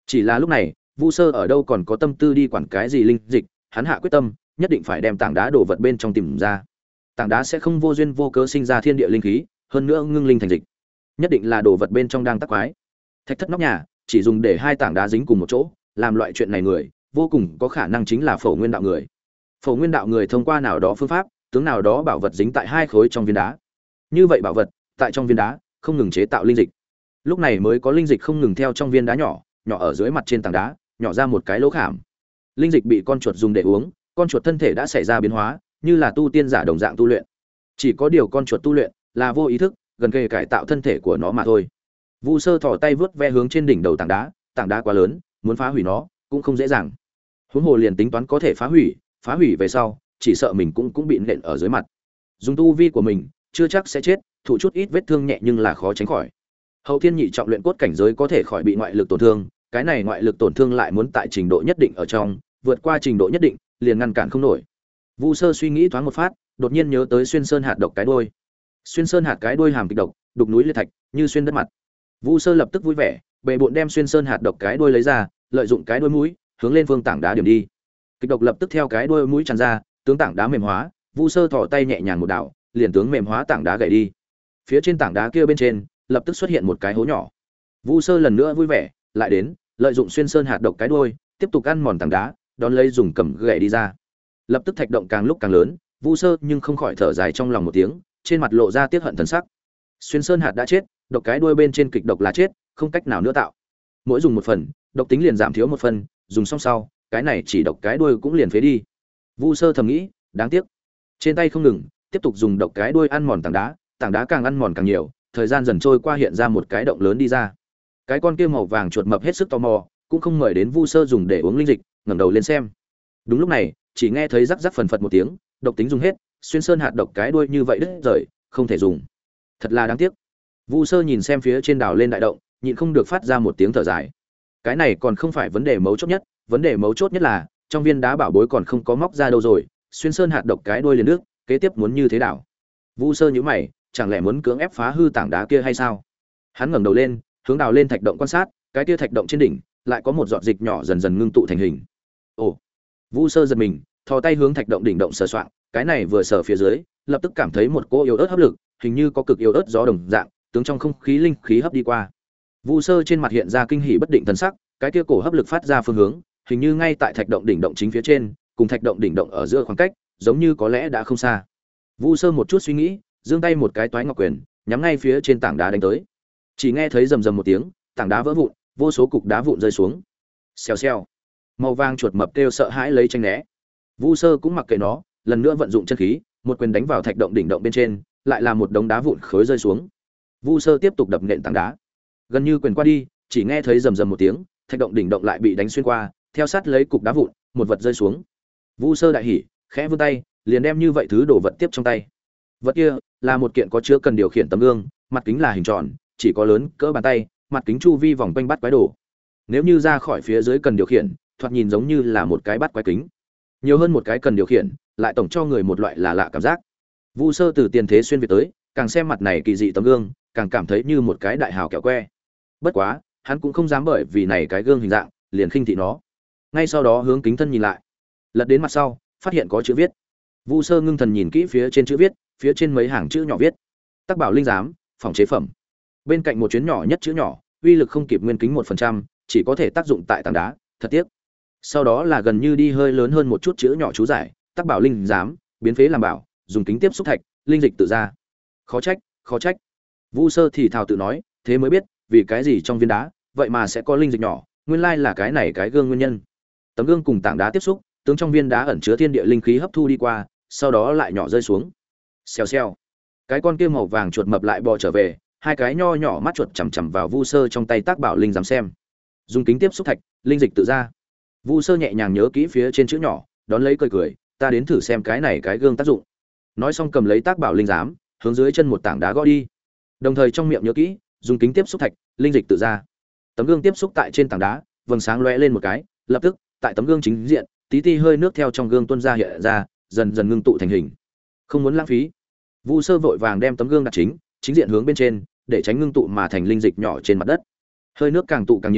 Chỉ là lúc này, Vu Sơ ở đâu còn có tâm tư đi quản cái gì linh dịch, hắn hạ quyết tâm, nhất định phải đem tảng đá đổ vật bên trong tìm ra. Tảng đá sẽ không vô duyên vô cớ sinh ra thiên địa linh khí, hơn nữa ngưng linh thành dịch. Nhất định là đồ vật bên trong đang tắc quái. Thạch thất nóc nhà, chỉ dùng để hai tảng đá dính cùng một chỗ, làm loại chuyện này người, vô cùng có khả năng chính là Phổ Nguyên đạo người. Phổ Nguyên đạo người thông qua nào đó phương pháp, tướng nào đó bảo vật dính tại hai khối trong viên đá. Như vậy bảo vật, tại trong viên đá, không ngừng chế tạo linh dịch. Lúc này mới có linh dịch không ngừng theo trong viên đá nhỏ, nhỏ ở dưới mặt trên tảng đá, nhỏ ra một cái lỗ khảm. Linh dịch bị con chuột dùng để uống, con chuột thân thể đã xảy ra biến hóa, như là tu tiên giả đồng dạng tu luyện. Chỉ có điều con chuột tu luyện là vô ý thức, gần kề cải tạo thân thể của nó mà thôi. Vu Sơ thò tay vướt ve hướng trên đỉnh đầu tảng đá quá lớn, muốn phá hủy nó cũng không dễ dàng. Huống hồ liền tính toán có thể phá hủy về sau, chỉ sợ mình cũng bị nện ở dưới mặt. Dùng tu vi của mình, chưa chắc sẽ chết, thụ chút ít vết thương nhẹ nhưng là khó tránh khỏi. Hậu thiên nhị trọng luyện cốt cảnh giới có thể khỏi bị ngoại lực tổn thương, cái này ngoại lực tổn thương lại muốn tại trình độ nhất định ở trong, vượt qua trình độ nhất định, liền ngăn cản không nổi. Vu Sơ suy nghĩ thoáng một phát, đột nhiên nhớ tới xuyên sơn hạt độc cái đuôi. Xuyên sơn hạt cái đuôi hàm kịch độc, đục núi liệt thạch, như xuyên đất mặt. Vu Sơ lập tức vui vẻ, bệ bội đem xuyên sơn hạt độc cái đuôi lấy ra, lợi dụng cái đuôi mũi, hướng lên phương tảng đá điểm đi. Kịch độc lập tức theo cái đuôi mũi tràn ra, tướng tảng đá mềm hóa, Vu Sơ thò tay nhẹ nhàng một đảo, liền tướng mềm hóa tảng đá gãy đi. Phía trên tảng đá kia bên trên, lập tức xuất hiện một cái hố nhỏ. Vu Sơ lần nữa vui vẻ, lại đến, lợi dụng xuyên sơn hạt độc cái đuôi, tiếp tục ăn mòn tảng đá, đón lấy dùng cầm gậy đi ra. Lập tức thạch động càng lúc càng lớn, Vu Sơ nhưng không khỏi thở dài trong lòng một tiếng, trên mặt lộ ra tiếc hận thần sắc. Xuyên sơn hạt đã chết, độc cái đuôi bên trên kịch độc là chết, không cách nào nữa tạo. Mỗi dùng một phần, độc tính liền giảm thiếu một phần, dùng xong sau, cái này chỉ độc cái đuôi cũng liền phế đi. Vu Sơ thầm nghĩ, đáng tiếc. Trên tay không ngừng, tiếp tục dùng độc cái đuôi ăn mòn tảng đá càng ăn mòn càng nhiều, thời gian dần trôi qua hiện ra một cái động lớn đi ra. Cái con kia màu vàng chuột mập hết sức tò mò, cũng không mời đến Vu Sơ dùng để uống linh dịch, ngẩng đầu lên xem. Đúng lúc này, chỉ nghe thấy rắc rắc phần phật một tiếng, độc tính dùng hết, xuyên sơn hạt độc cái đuôi như vậy đứt rời, không thể dùng. Thật là đáng tiếc. Vu Sơ nhìn xem phía trên đảo lên đại động, nhịn không được phát ra một tiếng thở dài. Cái này còn không phải vấn đề mấu chốt nhất, vấn đề mấu chốt nhất là trong viên đá bảo bối còn không có móc ra đâu rồi, xuyên sơn hạt độc cái đuôi liền nước, kế tiếp muốn như thế nào? Vu Sơ nhíu mày, chẳng lẽ muốn cưỡng ép phá hư tảng đá kia hay sao? Hắn ngẩng đầu lên, hướng đào lên thạch động quan sát, cái kia thạch động trên đỉnh lại có một giọt dịch nhỏ dần dần ngưng tụ thành hình. Ồ! Vu Sơ giật mình, thò tay hướng thạch động đỉnh động sờ soạng, cái này vừa sờ phía dưới, lập tức cảm thấy một cỗ yếu ớt hấp lực, hình như có cực yếu ớt gió đồng dạng, tướng trong không khí linh khí hấp đi qua. Vu Sơ trên mặt hiện ra kinh hỉ bất định thần sắc, cái kia cổ hấp lực phát ra phương hướng, hình như ngay tại thạch động đỉnh động chính phía trên, cùng thạch động đỉnh động ở giữa khoảng cách, giống như có lẽ đã không xa. Vu Sơ một chút suy nghĩ, giương tay một cái toái ngọc quyền, nhắm ngay phía trên tảng đá đánh tới. Chỉ nghe thấy rầm rầm một tiếng, tảng đá vỡ vụn, vô số cục đá vụn rơi xuống. Xèo xèo. Màu vàng chuột mập kêu sợ hãi lấy tranh né. Vu Sơ cũng mặc kệ nó, lần nữa vận dụng chân khí, một quyền đánh vào thạch động đỉnh động bên trên, lại là một đống đá vụn khối rơi xuống. Vu Sơ tiếp tục đập nện tảng đá. Gần như quyền qua đi, chỉ nghe thấy rầm rầm một tiếng, thạch động đỉnh động lại bị đánh xuyên qua, theo sát lấy cục đá vụn, một vật rơi xuống. Vu Sơ đại hỉ, khẽ vươn tay, liền đem như vậy thứ đồ vật tiếp trong tay. Vật kia là một kiện có chứa cần điều khiển tấm gương, mặt kính là hình tròn, chỉ có lớn cỡ bàn tay, mặt kính chu vi vòng quanh bát quái đồ. Nếu như ra khỏi phía dưới cần điều khiển, thoạt nhìn giống như là một cái bát quái kính. Nhiều hơn một cái cần điều khiển, lại tổng cho người một loại là lạ cảm giác. Vu Sơ từ tiền thế xuyên việt tới, càng xem mặt này kỳ dị tấm gương, càng cảm thấy như một cái đại hào kẹo que. Bất quá, hắn cũng không dám bởi vì này cái gương hình dạng, liền khinh thị nó. Ngay sau đó hướng kính thân nhìn lại, lật đến mặt sau, phát hiện có chữ viết. Vu Sơ ngưng thần nhìn kỹ phía trên chữ viết, phía trên mấy hàng chữ nhỏ viết: Tắc Bảo linh giám, phòng chế phẩm. Bên cạnh một chuyến nhỏ nhất chữ nhỏ, uy lực không kịp nguyên kính 1%, chỉ có thể tác dụng tại tảng đá, thật tiếc. Sau đó là gần như đi hơi lớn hơn một chút chữ nhỏ chú giải: Tắc Bảo linh giám, biến phế làm bảo, dùng kính tiếp xúc thạch, linh dịch tự ra. Khó trách, khó trách. Vu Sơ thì thào tự nói, thế mới biết, vì cái gì trong viên đá, vậy mà sẽ có linh dịch nhỏ, nguyên lai là cái này cái gương nguyên nhân. Tấm gương cùng tảng đá tiếp xúc, tướng trong viên đá ẩn chứa thiên địa linh khí hấp thu đi qua, sau đó lại nhỏ rơi xuống. Xèo xèo. Cái con kia màu vàng chuột mập lại bò trở về, hai cái nho nhỏ mắt chuột chằm chằm vào Vu Sơ trong tay Tác Bảo linh dám xem. Dùng kính tiếp xúc thạch, linh dịch tự ra. Vu Sơ nhẹ nhàng nhớ kỹ phía trên chữ nhỏ, đón lấy cười cười, ta đến thử xem cái này cái gương tác dụng. Nói xong cầm lấy Tác Bảo linh giám, hướng dưới chân một tảng đá gõ đi. Đồng thời trong miệng nhớ kỹ, dùng kính tiếp xúc thạch, linh dịch tự ra. Tấm gương tiếp xúc tại trên tảng đá, vầng sáng lóe lên một cái, lập tức, tại tấm gương chính diện, tí ti hơi nước theo trong gương tuôn ra hiện ra, dần dần ngưng tụ thành hình. Không muốn lãng phí, Vu Sơ vội vàng đem tấm gương đặt chính diện hướng bên trên, để tránh ngưng tụ mà thành linh dịch nhỏ trên mặt đất. Hơi nước càng tụ càng nhiều,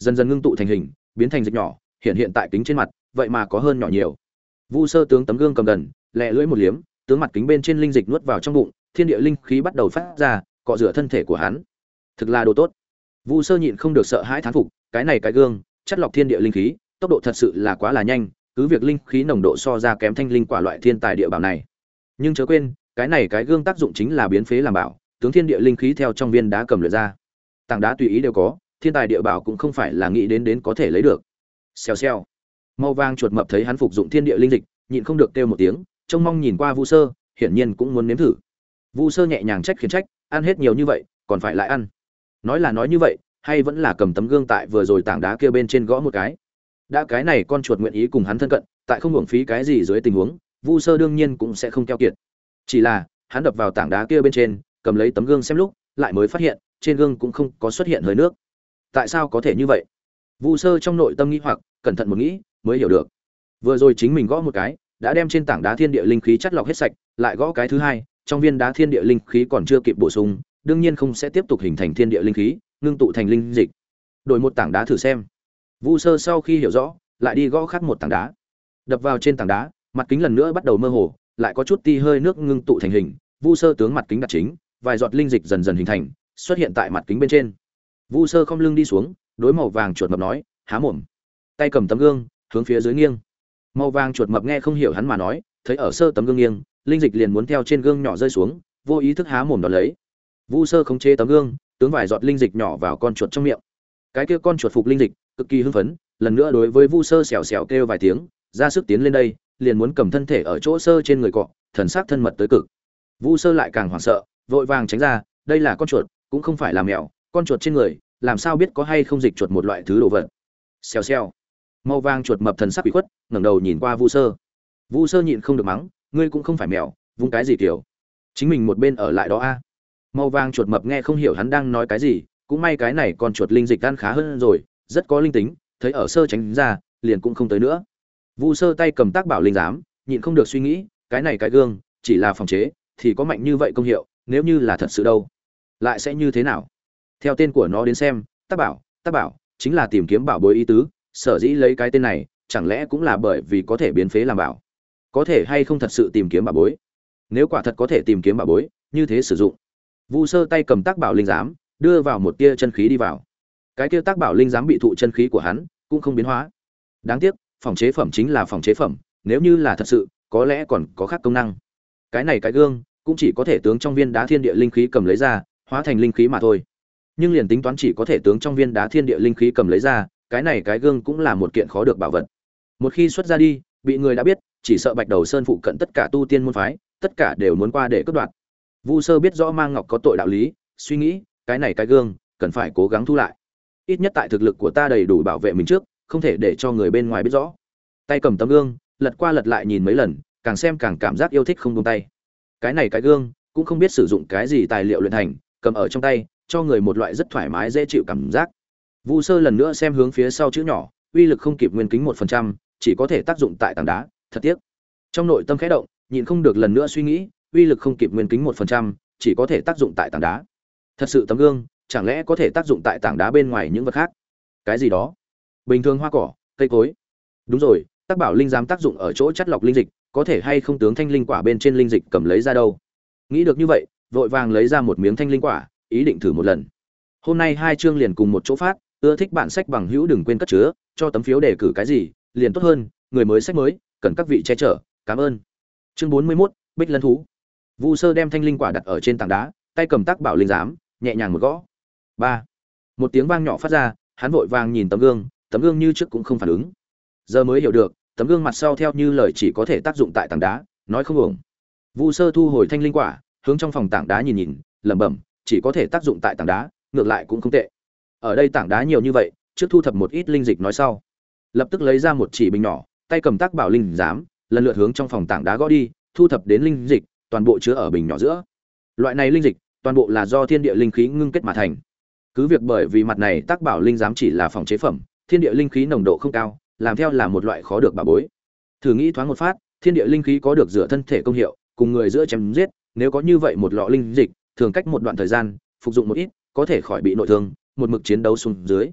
dần dần ngưng tụ thành hình, biến thành dịch nhỏ, hiện tại kính trên mặt, vậy mà có hơn nhỏ nhiều. Vu Sơ tướng tấm gương cầm gần, lẹ lưỡi một liếm, tướng mặt kính bên trên linh dịch nuốt vào trong bụng, thiên địa linh khí bắt đầu phát ra, cọ rửa thân thể của hắn. Thực là đồ tốt. Vu Sơ nhịn không được sợ hãi thán phục, cái này cái gương, chất lọc thiên địa linh khí, tốc độ thật sự là quá là nhanh, cứ việc linh khí nồng độ so ra kém thanh linh quả loại thiên tài địa bảo này. Nhưng chớ quên, cái này cái gương tác dụng chính là biến phế làm bảo, tướng thiên địa linh khí theo trong viên đá cầm luyện ra. Tảng đá tùy ý đều có, thiên tài địa bảo cũng không phải là nghĩ đến có thể lấy được. Xèo xèo. Màu vàng chuột mập thấy hắn phục dụng thiên địa linh dịch, nhịn không được kêu một tiếng, trông mong nhìn qua Vu Sơ, hiển nhiên cũng muốn nếm thử. Vu Sơ nhẹ nhàng trách khiển trách, ăn hết nhiều như vậy, còn phải lại ăn. Nói là nói như vậy, hay vẫn là cầm tấm gương tại vừa rồi tảng đá kia bên trên gõ một cái. Đã cái này con chuột nguyện ý cùng hắn thân cận, tại không hưởng phí cái gì dưới tình huống, Vu Sơ đương nhiên cũng sẽ không keo kiệt. Chỉ là, hắn đập vào tảng đá kia bên trên, cầm lấy tấm gương xem lúc, lại mới phát hiện, trên gương cũng không có xuất hiện hơi nước. Tại sao có thể như vậy? Vu Sơ trong nội tâm nghĩ hoặc, cẩn thận một nghĩ, mới hiểu được. Vừa rồi chính mình gõ một cái, đã đem trên tảng đá thiên địa linh khí chất lọc hết sạch, lại gõ cái thứ hai, trong viên đá thiên địa linh khí còn chưa kịp bổ sung, đương nhiên không sẽ tiếp tục hình thành thiên địa linh khí, ngưng tụ thành linh dịch. Đổi một tảng đá thử xem. Vu Sơ sau khi hiểu rõ, lại đi gõ khác một tảng đá. Đập vào trên tảng đá, mặt kính lần nữa bắt đầu mơ hồ, lại có chút ti hơi nước ngưng tụ thành hình. Vu Sơ tướng mặt kính đặt chính, vài giọt linh dịch dần dần hình thành, xuất hiện tại mặt kính bên trên. Vu Sơ không lưng đi xuống, đối màu vàng chuột mập nói, há mồm. Tay cầm tấm gương, hướng phía dưới nghiêng. Màu vàng chuột mập nghe không hiểu hắn mà nói, thấy ở sơ tấm gương nghiêng, linh dịch liền muốn theo trên gương nhỏ rơi xuống, vô ý thức há mồm đón lấy. Vu Sơ khống chế tấm gương, tướng vài giọt linh dịch nhỏ vào con chuột trong miệng. Cái kia con chuột phục linh dịch, cực kỳ hưng phấn, lần nữa đối với Vu Sơ xèo xèo kêu vài tiếng, ra sức tiến lên đây, liền muốn cầm thân thể ở chỗ sơ trên người cọ, thần sắc thân mật tới cực. Vu Sơ lại càng hoảng sợ, vội vàng tránh ra, đây là con chuột, cũng không phải là mèo, con chuột trên người, làm sao biết có hay không dịch chuột một loại thứ đồ vật. Xèo xèo. Màu vàng chuột mập thần sắc bị khuất, ngẩng đầu nhìn qua Vu Sơ. Vu Sơ nhịn không được mắng, ngươi cũng không phải mèo, vung cái gì kiểu? Chính mình một bên ở lại đó a. Màu vàng chuột mập nghe không hiểu hắn đang nói cái gì, cũng may cái này con chuột linh dịch ăn khá hơn rồi, rất có linh tính, thấy ở sơ tránh ra, liền cũng không tới nữa. Vu Sơ tay cầm tác bảo linh giám, nhịn không được suy nghĩ, cái này cái gương, chỉ là phòng chế, thì có mạnh như vậy công hiệu, nếu như là thật sự đâu, lại sẽ như thế nào? Theo tên của nó đến xem, tác bảo chính là tìm kiếm bảo bối ý tứ, sở dĩ lấy cái tên này, chẳng lẽ cũng là bởi vì có thể biến phế làm bảo? Có thể hay không thật sự tìm kiếm bảo bối? Nếu quả thật có thể tìm kiếm bảo bối, như thế sử dụng. Vu Sơ tay cầm tác bảo linh giám, đưa vào một tia chân khí đi vào. Cái tia tác bảo linh giám bị thụ chân khí của hắn, cũng không biến hóa. Đáng tiếc, phòng chế phẩm chính là phòng chế phẩm, nếu như là thật sự, có lẽ còn có khác công năng. Cái này cái gương, cũng chỉ có thể tướng trong viên đá thiên địa linh khí cầm lấy ra, hóa thành linh khí mà thôi. Nhưng liền tính toán chỉ có thể tướng trong viên đá thiên địa linh khí cầm lấy ra, cái này cái gương cũng là một kiện khó được bảo vật. Một khi xuất ra đi, bị người đã biết, chỉ sợ Bạch Đầu Sơn phụ cận tất cả tu tiên môn phái, tất cả đều muốn qua để cướp đoạt. Vu Sơ biết rõ Mang Ngọc có tội đạo lý, suy nghĩ, cái này cái gương, cần phải cố gắng thu lại. Ít nhất tại thực lực của ta đầy đủ bảo vệ mình trước, không thể để cho người bên ngoài biết rõ. Tay cầm tấm gương, lật qua lật lại nhìn mấy lần, càng xem càng cảm giác yêu thích không buông tay. Cái này cái gương, cũng không biết sử dụng cái gì tài liệu luyện thành, cầm ở trong tay, cho người một loại rất thoải mái dễ chịu cảm giác. Vu Sơ lần nữa xem hướng phía sau chữ nhỏ, uy lực không kịp nguyên kính 1%, chỉ có thể tác dụng tại tảng đá, thật tiếc. Trong nội tâm khẽ động, nhịn không được lần nữa suy nghĩ, uy lực không kịp nguyên kính 1%, chỉ có thể tác dụng tại tảng đá. Thật sự tấm gương, chẳng lẽ có thể tác dụng tại tảng đá bên ngoài những vật khác? Cái gì đó? Bình thường hoa cỏ, cây cối. Đúng rồi, tác bảo linh giám tác dụng ở chỗ chất lọc linh dịch, có thể hay không tướng thanh linh quả bên trên linh dịch cầm lấy ra đâu? Nghĩ được như vậy, vội vàng lấy ra một miếng thanh linh quả, ý định thử một lần. Hôm nay hai chương liền cùng một chỗ phát, ưa thích bạn sách bằng hữu đừng quên cất chứa, cho tấm phiếu đề cử cái gì, liền tốt hơn, người mới sách mới, cần các vị che chở, cảm ơn. Chương 41, Bích Lân thú. Vu Sơ đem thanh linh quả đặt ở trên tảng đá, tay cầm tác bảo linh giám, nhẹ nhàng một gõ. Ba. Một tiếng vang nhỏ phát ra, hắn vội vàng nhìn tấm gương như trước cũng không phản ứng. Giờ mới hiểu được, tấm gương mặt sau theo như lời chỉ có thể tác dụng tại tảng đá, nói không ổng. Vu Sơ thu hồi thanh linh quả, hướng trong phòng tảng đá nhìn, lẩm bẩm, chỉ có thể tác dụng tại tảng đá, ngược lại cũng không tệ. Ở đây tảng đá nhiều như vậy, trước thu thập một ít linh dịch nói sau. Lập tức lấy ra một chỉ bình nhỏ, tay cầm tác bảo linh giám, lần lượt hướng trong phòng tảng đá gõ đi, thu thập đến linh dịch, toàn bộ chứa ở bình nhỏ giữa. Loại này linh dịch, toàn bộ là do thiên địa linh khí ngưng kết mà thành. Cứ việc bởi vì mặt này tác bảo linh giám chỉ là phòng chế phẩm, thiên địa linh khí nồng độ không cao, làm theo là một loại khó được bảo bối. Thử nghĩ thoáng một phát, thiên địa linh khí có được rửa thân thể công hiệu, cùng người giữa chém giết, nếu có như vậy một lọ linh dịch, thường cách một đoạn thời gian, phục dụng một ít, có thể khỏi bị nội thương, một mực chiến đấu xuống dưới.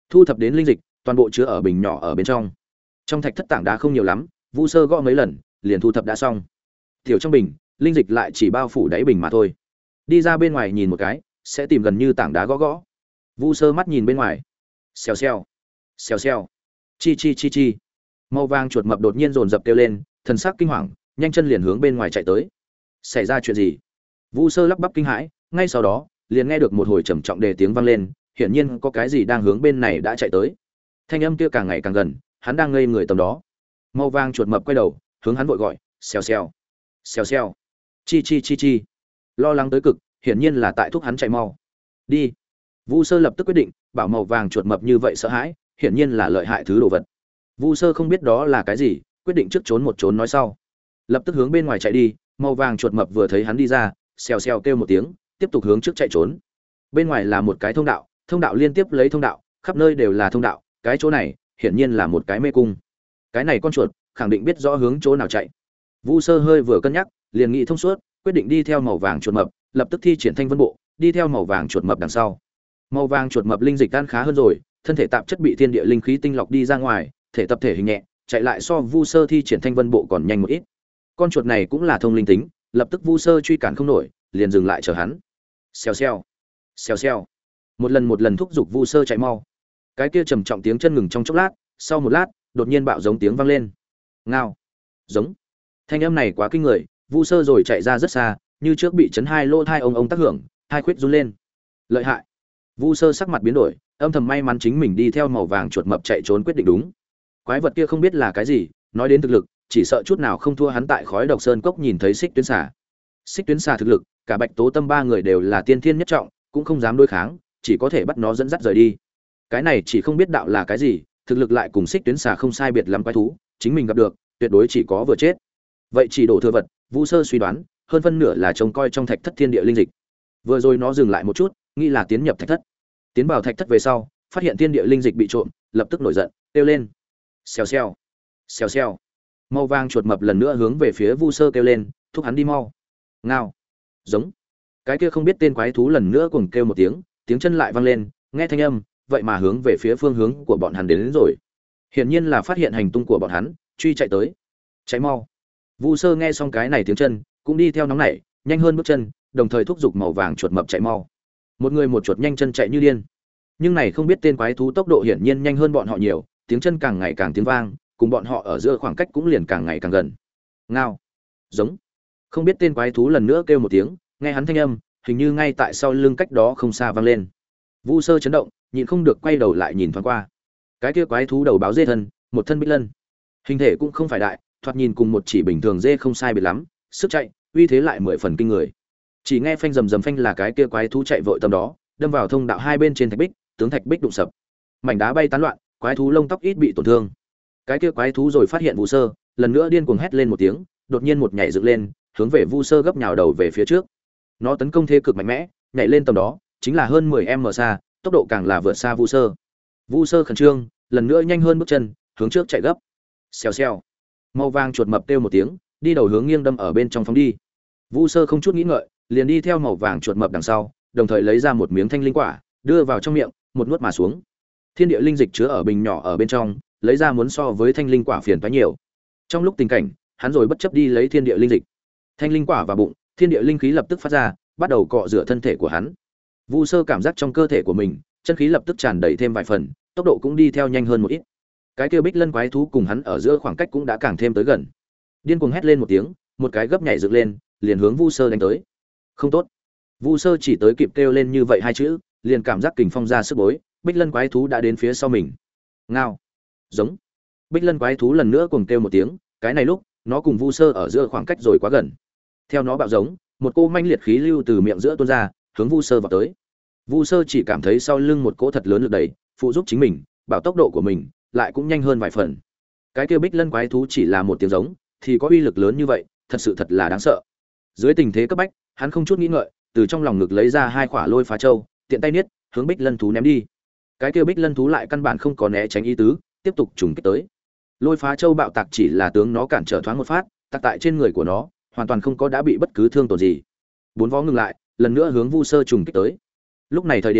thu thập đến linh dịch toàn bộ chứa ở bình nhỏ ở bên trong. Trong thạch thất tảng đá không nhiều lắm, Vu Sơ gõ mấy lần liền thu thập đã xong. Tiểu trong bình linh dịch lại chỉ bao phủ đáy bình mà thôi. Đi ra bên ngoài nhìn một cái sẽ tìm gần như tảng đá gõ gõ. Vu Sơ mắt nhìn bên ngoài, xèo xèo xèo xèo, chi chi chi chi. Màu vàng chuột mập đột nhiên dồn dập kêu lên, thần sắc kinh hoàng, nhanh chân liền hướng bên ngoài chạy tới. Xảy ra chuyện gì? Vu Sơ lắp bắp kinh hãi, ngay sau đó liền nghe được một hồi trầm trọng đề tiếng vang lên, hiển nhiên có cái gì đang hướng bên này đã chạy tới. Thanh âm kia càng ngày càng gần, hắn đang ngây người tầm đó. Màu vàng chuột mập quay đầu, hướng hắn vội gọi, xèo xèo xèo xèo, chi chi chi chi. Lo lắng tới cực, hiển nhiên là tại thúc hắn chạy mau. Đi. Vu Sơ lập tức quyết định, bảo màu vàng chuột mập như vậy sợ hãi, hiển nhiên là lợi hại thứ đồ vật. Vu Sơ không biết đó là cái gì, quyết định trước trốn một trốn nói sau. Lập tức hướng bên ngoài chạy đi, màu vàng chuột mập vừa thấy hắn đi ra, xèo xèo kêu một tiếng, tiếp tục hướng trước chạy trốn. Bên ngoài là một cái thông đạo liên tiếp lấy thông đạo, khắp nơi đều là thông đạo, cái chỗ này hiển nhiên là một cái mê cung. Cái này con chuột khẳng định biết rõ hướng chỗ nào chạy. Vu Sơ hơi vừa cân nhắc, liền nghĩ thông suốt, quyết định đi theo màu vàng chuột mập, lập tức thi triển thanh vân bộ, đi theo màu vàng chuột mập đằng sau. Màu vàng chuột mập linh dịch tan khá hơn rồi, thân thể tạp chất bị thiên địa linh khí tinh lọc đi ra ngoài, thể tập thể hình nhẹ, chạy lại so Vu Sơ thi triển thanh vân bộ còn nhanh một ít. Con chuột này cũng là thông linh tính, lập tức Vu Sơ truy cản không nổi, liền dừng lại chờ hắn. Xèo xèo, xèo xèo. Một lần thúc giục Vu Sơ chạy mau. Cái kia trầm trọng tiếng chân ngừng trong chốc lát, sau một lát, đột nhiên bạo giống tiếng vang lên. Ngao, giống. Thanh âm này quá kinh người, Vu Sơ rồi chạy ra rất xa, như trước bị chấn hai lỗ tai ông tác hưởng, hai khuyết run lên. Lợi hại. Vu Sơ sắc mặt biến đổi, âm thầm may mắn chính mình đi theo màu vàng chuột mập chạy trốn quyết định đúng. Quái vật kia không biết là cái gì, nói đến thực lực, chỉ sợ chút nào không thua hắn tại Khói Độc Sơn cốc nhìn thấy Xích Tuyến Xà. Xích Tuyến Xà thực lực, cả Bạch Tố Tâm ba người đều là tiên thiên nhất trọng, cũng không dám đối kháng, chỉ có thể bắt nó dẫn dắt rời đi. Cái này chỉ không biết đạo là cái gì, thực lực lại cùng Xích Tuyến Xà không sai biệt lắm quái thú, chính mình gặp được, tuyệt đối chỉ có vừa chết. Vậy chỉ đổ thừa vật, Vu Sơ suy đoán, hơn phân nửa là trông coi trong thạch thất thiên địa linh dịch. Vừa rồi nó dừng lại một chút, nghĩ là tiến nhập thạch thất. Tiến vào thạch thất về sau, phát hiện thiên địa linh dịch bị trộm, lập tức nổi giận, kêu lên. Xèo xèo, xèo xèo. Màu vàng chuột mập lần nữa hướng về phía Vu Sơ kêu lên, thúc hắn đi mau. Ngao, giống. Cái kia không biết tên quái thú lần nữa cùng kêu một tiếng, tiếng chân lại vang lên, nghe thanh âm, vậy mà hướng về phía phương hướng của bọn hắn đến rồi. Hiển nhiên là phát hiện hành tung của bọn hắn, truy chạy tới. Chạy mau. Vu Sơ nghe xong cái này tiếng chân, cũng đi theo nóng nảy, nhanh hơn bước chân, đồng thời thúc giục màu vàng chuột mập chạy mau. Một người một chuột nhanh chân chạy như điên. Nhưng này không biết tên quái thú tốc độ hiển nhiên nhanh hơn bọn họ nhiều, tiếng chân càng ngày càng tiếng vang, cùng bọn họ ở giữa khoảng cách cũng liền càng ngày càng gần. Ngao, giống. Không biết tên quái thú lần nữa kêu một tiếng, nghe hắn thanh âm, hình như ngay tại sau lưng cách đó không xa vang lên. Vu Sơ chấn động, nhịn không được quay đầu lại nhìn thoáng qua. Cái kia quái thú đầu báo dê thân, một thân bích lân, hình thể cũng không phải đại, thoạt nhìn cùng một chỉ bình thường dê không sai biệt lắm, sức chạy, uy thế lại 10 phần kinh người. Chỉ nghe phanh rầm rầm phanh là cái kia quái thú chạy vội tầm đó, đâm vào thông đạo hai bên trên thạch bích, tướng thạch bích đụng sập. Mảnh đá bay tán loạn, quái thú lông tóc ít bị tổn thương. Cái kia quái thú rồi phát hiện Vu Sơ, lần nữa điên cuồng hét lên một tiếng, đột nhiên một nhảy dựng lên, hướng về Vu Sơ gấp nhào đầu về phía trước. Nó tấn công thế cực mạnh mẽ, nhảy lên tầm đó, chính là hơn 10m xa, tốc độ càng là vượt xa Vu Sơ. Vu Sơ khẩn trương, lần nữa nhanh hơn bước chân, hướng trước chạy gấp. Xèo xèo. Màu vàng chuột mập kêu một tiếng, đi đầu hướng nghiêng đâm ở bên trong phóng đi. Vu Sơ không chút nghĩ ngợi, liền đi theo màu vàng chuột mập đằng sau, đồng thời lấy ra một miếng thanh linh quả, đưa vào trong miệng, một nuốt mà xuống. Thiên địa linh dịch chứa ở bình nhỏ ở bên trong, lấy ra muốn so với thanh linh quả phiền toái nhiều. Trong lúc tình cảnh, hắn rồi bất chấp đi lấy thiên địa linh dịch. Thanh linh quả vào bụng, thiên địa linh khí lập tức phát ra, bắt đầu cọ rửa thân thể của hắn. Vu Sơ cảm giác trong cơ thể của mình, chân khí lập tức tràn đầy thêm vài phần, tốc độ cũng đi theo nhanh hơn một ít. Cái kia bích lân quái thú cùng hắn ở giữa khoảng cách cũng đã càng thêm tới gần. Điên cuồng hét lên một tiếng, một cái gấp nhảy dựng lên, liền hướng Vu Sơ đánh tới. Không tốt. Vu Sơ chỉ tới kịp kêu lên như vậy hai chữ, liền cảm giác kình phong ra sức bối, bích lân quái thú đã đến phía sau mình. Ngao, giống. Bích lân quái thú lần nữa cùng kêu một tiếng, cái này lúc, nó cùng Vu Sơ ở giữa khoảng cách rồi quá gần. Theo nó bạo giống, một cô manh liệt khí lưu từ miệng giữa tuôn ra, hướng Vu Sơ vào tới. Vu Sơ chỉ cảm thấy sau lưng một cỗ thật lớn lực đẩy, phụ giúp chính mình, bảo tốc độ của mình lại cũng nhanh hơn vài phần. Cái kia bích lân quái thú chỉ là một tiếng giống, thì có uy lực lớn như vậy, thật là đáng sợ. Dưới tình thế cấp bách, hắn không chút nghĩ ngợi, từ trong lòng ngực lấy ra hai quả lôi phá châu, tiện tay niết, hướng bích lân thú ném đi. Cái kia bích lân thú lại căn bản không có né tránh ý tứ, tiếp tục trùng kích tới. Lôi phá châu bạo tạc chỉ là tướng nó cản trở thoáng một phát, tạc tại trên người của nó, hoàn toàn không có đã bị bất cứ thương tổn gì. Bốn vó ngừng lại, lần nữa hướng Vu Sơ trùng kích tới. Lúc này thời điểm,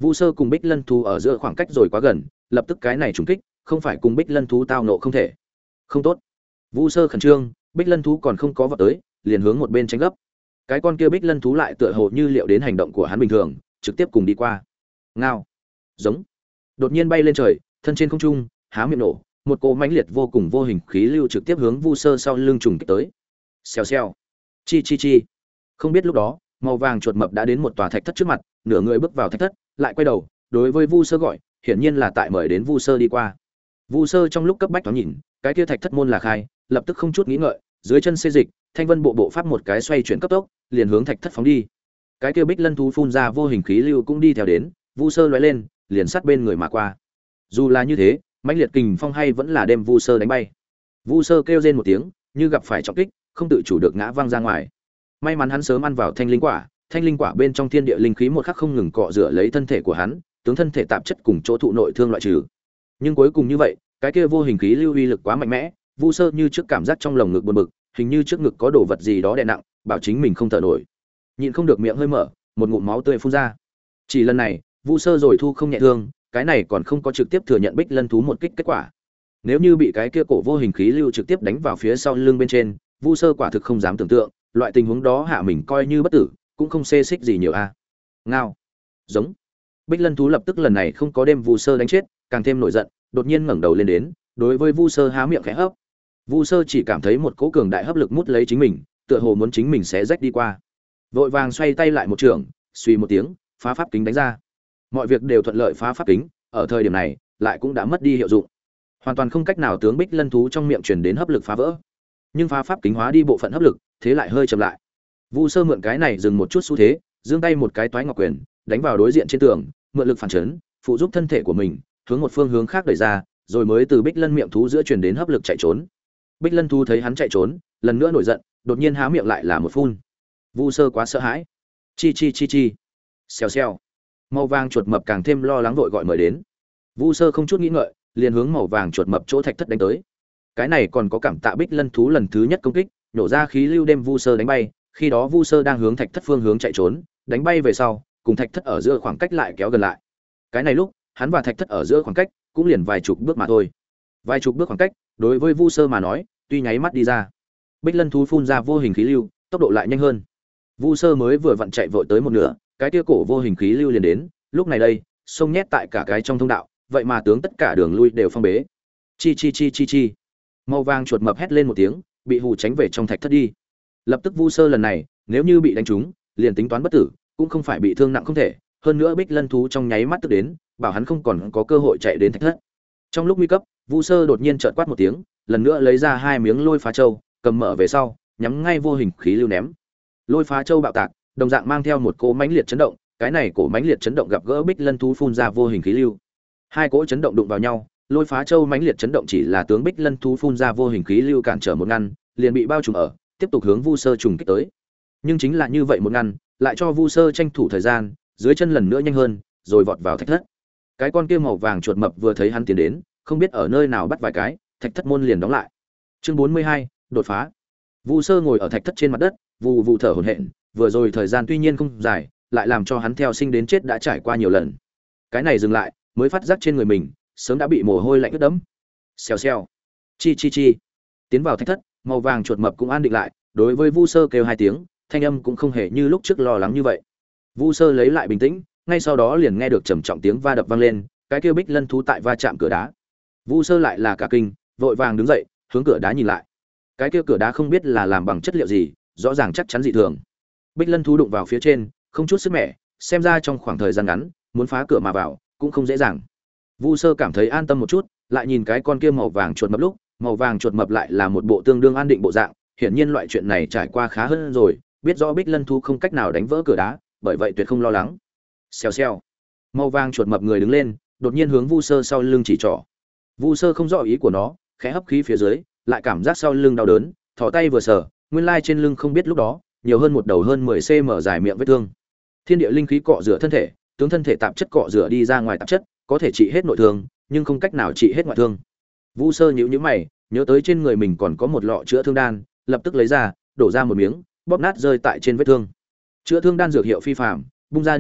Vu Sơ cùng Bích Lân thú ở giữa khoảng cách rồi quá gần, lập tức cái này trùng kích, không phải cùng Bích Lân thú tao nộ không thể. Không tốt. Vu Sơ khẩn trương, Bích Lân thú còn không có vọt tới, liền hướng một bên tránh gấp. Cái con kia Bích Lân thú lại tựa hồ như liệu đến hành động của hắn bình thường, trực tiếp cùng đi qua. Ngao. Giống. Đột nhiên bay lên trời, thân trên không trung, há miệng nổ, một cỗ mãnh liệt vô cùng vô hình khí lưu trực tiếp hướng Vu Sơ sau lưng trùng kích tới. Xèo xèo. Chi chi chi. Không biết lúc đó, màu vàng chuột mập đã đến một tòa thạch thất trước mặt, nửa người bước vào thạch thất, lại quay đầu, đối với Vu Sơ gọi, hiển nhiên là tại mời đến Vu Sơ đi qua. Vu Sơ trong lúc cấp bách thoáng nhìn, cái kia thạch thất môn là khai, lập tức không chút nghĩ ngợi, dưới chân xê dịch, thanh vân bộ bộ pháp một cái xoay chuyển cấp tốc, liền hướng thạch thất phóng đi. Cái kia Bích Lân thú phun ra vô hình khí lưu cũng đi theo đến, Vu Sơ lóe lên, liền sát bên người mà qua. Dù là như thế, mãnh liệt kình phong hay vẫn là đem Vu Sơ đánh bay. Vu Sơ kêu rên một tiếng, như gặp phải trọng kích, không tự chủ được ngã văng ra ngoài. May mắn hắn sớm ăn vào thanh linh quả bên trong thiên địa linh khí một khắc không ngừng cọ rửa lấy thân thể của hắn, tướng thân thể tạp chất cùng chỗ thụ nội thương loại trừ. Nhưng cuối cùng như vậy, cái kia vô hình khí lưu uy lực quá mạnh mẽ, Vu Sơ như trước cảm giác trong lồng ngực buồn bực, hình như trước ngực có đồ vật gì đó đè nặng, bảo chính mình không thở nổi. Nhịn không được miệng hơi mở, một ngụm máu tươi phun ra. Chỉ lần này, Vu Sơ rồi thu không nhẹ thương, cái này còn không có trực tiếp thừa nhận Bích Lân thú một kích kết quả. Nếu như bị cái kia cổ vô hình khí lưu trực tiếp đánh vào phía sau lưng bên trên, Vu Sơ quả thực không dám tưởng tượng, loại tình huống đó hạ mình coi như bất tử, cũng không xê xích gì nhiều a. Ngao. Giống. Bích Lân thú lập tức lần này không có đem Vu Sơ đánh chết, càng thêm nổi giận, đột nhiên ngẩng đầu lên đến, đối với Vu Sơ há miệng khẽ hấp. Vu Sơ chỉ cảm thấy một cỗ cường đại hấp lực mút lấy chính mình, tựa hồ muốn chính mình sẽ rách đi qua. Vội vàng xoay tay lại một trường, suy một tiếng, phá pháp kính đánh ra. Mọi việc đều thuận lợi phá pháp kính, ở thời điểm này, lại cũng đã mất đi hiệu dụng. Hoàn toàn không cách nào tướng Bích Lân thú trong miệng truyền đến hấp lực phá vỡ. Nhưng phá pháp kính hóa đi bộ phận hấp lực, thế lại hơi chậm lại. Vu Sơ mượn cái này dừng một chút xu thế, giương tay một cái toái ngọc quyền, đánh vào đối diện trên tường, mượn lực phản chấn, phụ giúp thân thể của mình hướng một phương hướng khác đẩy ra, rồi mới từ Bích Lân miệng thú giữa truyền đến hấp lực chạy trốn. Bích Lân thú thấy hắn chạy trốn, lần nữa nổi giận, đột nhiên há miệng lại là một phun. Vu Sơ quá sợ hãi. Chi chi chi chi. Xèo xèo. Màu vàng chuột mập càng thêm lo lắng vội gọi mời đến. Vu Sơ không chút nghĩ ngợi, liền hướng màu vàng chuột mập chỗ thạch thất đánh tới. Cái này còn có cảm tạ Bích Lân thú lần thứ nhất công kích, nổ ra khí lưu đem Vu Sơ đánh bay, khi đó Vu Sơ đang hướng thạch thất phương hướng chạy trốn, đánh bay về sau, cùng thạch thất ở giữa khoảng cách lại kéo gần lại. Cái này lúc, hắn và thạch thất ở giữa khoảng cách cũng liền vài chục bước mà thôi. Vài chục bước khoảng cách, đối với Vu Sơ mà nói, tuy nháy mắt đi ra. Bích Lân thú phun ra vô hình khí lưu, tốc độ lại nhanh hơn. Vu Sơ mới vừa vặn chạy vội tới một nửa, cái kia cổ vô hình khí lưu liền đến, lúc này đây, xông nhét tại cả cái trong thông đạo, vậy mà tướng tất cả đường lui đều phong bế. Chi chi chi chi chi. Màu vàng chuột mập hét lên một tiếng, bị hù tránh về trong thạch thất đi. Lập tức Vu Sơ lần này, nếu như bị đánh trúng, liền tính toán bất tử, cũng không phải bị thương nặng không thể, hơn nữa Bích Lân thú trong nháy mắt tức đến, bảo hắn không còn có cơ hội chạy đến thạch thất. Trong lúc nguy cấp, Vu Sơ đột nhiên chợt quát một tiếng, lần nữa lấy ra hai miếng lôi phá châu, cầm mở về sau, nhắm ngay vô hình khí lưu ném. Lôi phá châu bạo tạc, đồng dạng mang theo một cỗ mãnh liệt chấn động, cái này cổ mãnh liệt chấn động gặp gỡ Bích Lân thú phun ra vô hình khí lưu. Hai cỗ chấn động đụng vào nhau, lôi phá châu mãnh liệt chấn động chỉ là tướng Bích Lân thú phun ra vô hình khí lưu cản trở một ngăn, liền bị bao trùm ở, tiếp tục hướng Vu Sơ trùng kích tới. Nhưng chính là như vậy một ngăn, lại cho Vu Sơ tranh thủ thời gian, dưới chân lần nữa nhanh hơn, rồi vọt vào thạch thất. Cái con kia màu vàng chuột mập vừa thấy hắn tiến đến, không biết ở nơi nào bắt vài cái, thạch thất môn liền đóng lại. Chương 42, đột phá. Vu Sơ ngồi ở thạch thất trên mặt đất, vù vù thở hổn hển, vừa rồi thời gian tuy nhiên không dài, lại làm cho hắn theo sinh đến chết đã trải qua nhiều lần. Cái này dừng lại, mới phát giác trên người mình sớm đã bị mồ hôi lạnh ướt đẫm. Xèo xèo. Chi chi chi. Tiến vào thạch thất, màu vàng chuột mập cũng an định lại, đối với Vu Sơ kêu hai tiếng, thanh âm cũng không hề như lúc trước lo lắng như vậy. Vu Sơ lấy lại bình tĩnh, ngay sau đó liền nghe được trầm trọng tiếng va đập vang lên, cái kia Bích Lân thú tại va chạm cửa đá. Vu Sơ lại là cả kinh, vội vàng đứng dậy, hướng cửa đá nhìn lại. Cái kia cửa đá không biết là làm bằng chất liệu gì, rõ ràng chắc chắn dị thường. Bích Lân thú đụng vào phía trên, không chút sức mẻ, xem ra trong khoảng thời gian ngắn, muốn phá cửa mà vào cũng không dễ dàng. Vu Sơ cảm thấy an tâm một chút, lại nhìn cái con kia màu vàng chuột mập lúc, màu vàng chuột mập lại là một bộ tương đương an định bộ dạng, hiển nhiên loại chuyện này trải qua khá hơn rồi, biết rõ Bích Lân thú không cách nào đánh vỡ cửa đá, bởi vậy tuyệt không lo lắng. Xèo xèo. Màu vàng chuột mập người đứng lên, đột nhiên hướng Vu Sơ sau lưng chỉ trỏ. Vu Sơ không rõ ý của nó, khẽ hấp khí phía dưới, lại cảm giác sau lưng đau đớn, thò tay vừa sờ, nguyên lai trên lưng không biết lúc đó, nhiều hơn một đầu hơn 10 cm dài miệng vết thương. Thiên địa linh khí cọ rửa thân thể, tướng thân thể tạp chất cọ rửa đi ra ngoài tạp chất, có thể trị hết nội thương, nhưng không cách nào trị hết ngoại thương. Vu Sơ nhíu nhíu mày, nhớ tới trên người mình còn có một lọ chữa thương đan, lập tức lấy ra, đổ ra một miếng, bóp nát rơi tại trên vết thương. Chữa thương đan dược hiệu phi phàm, bung ra đi lên,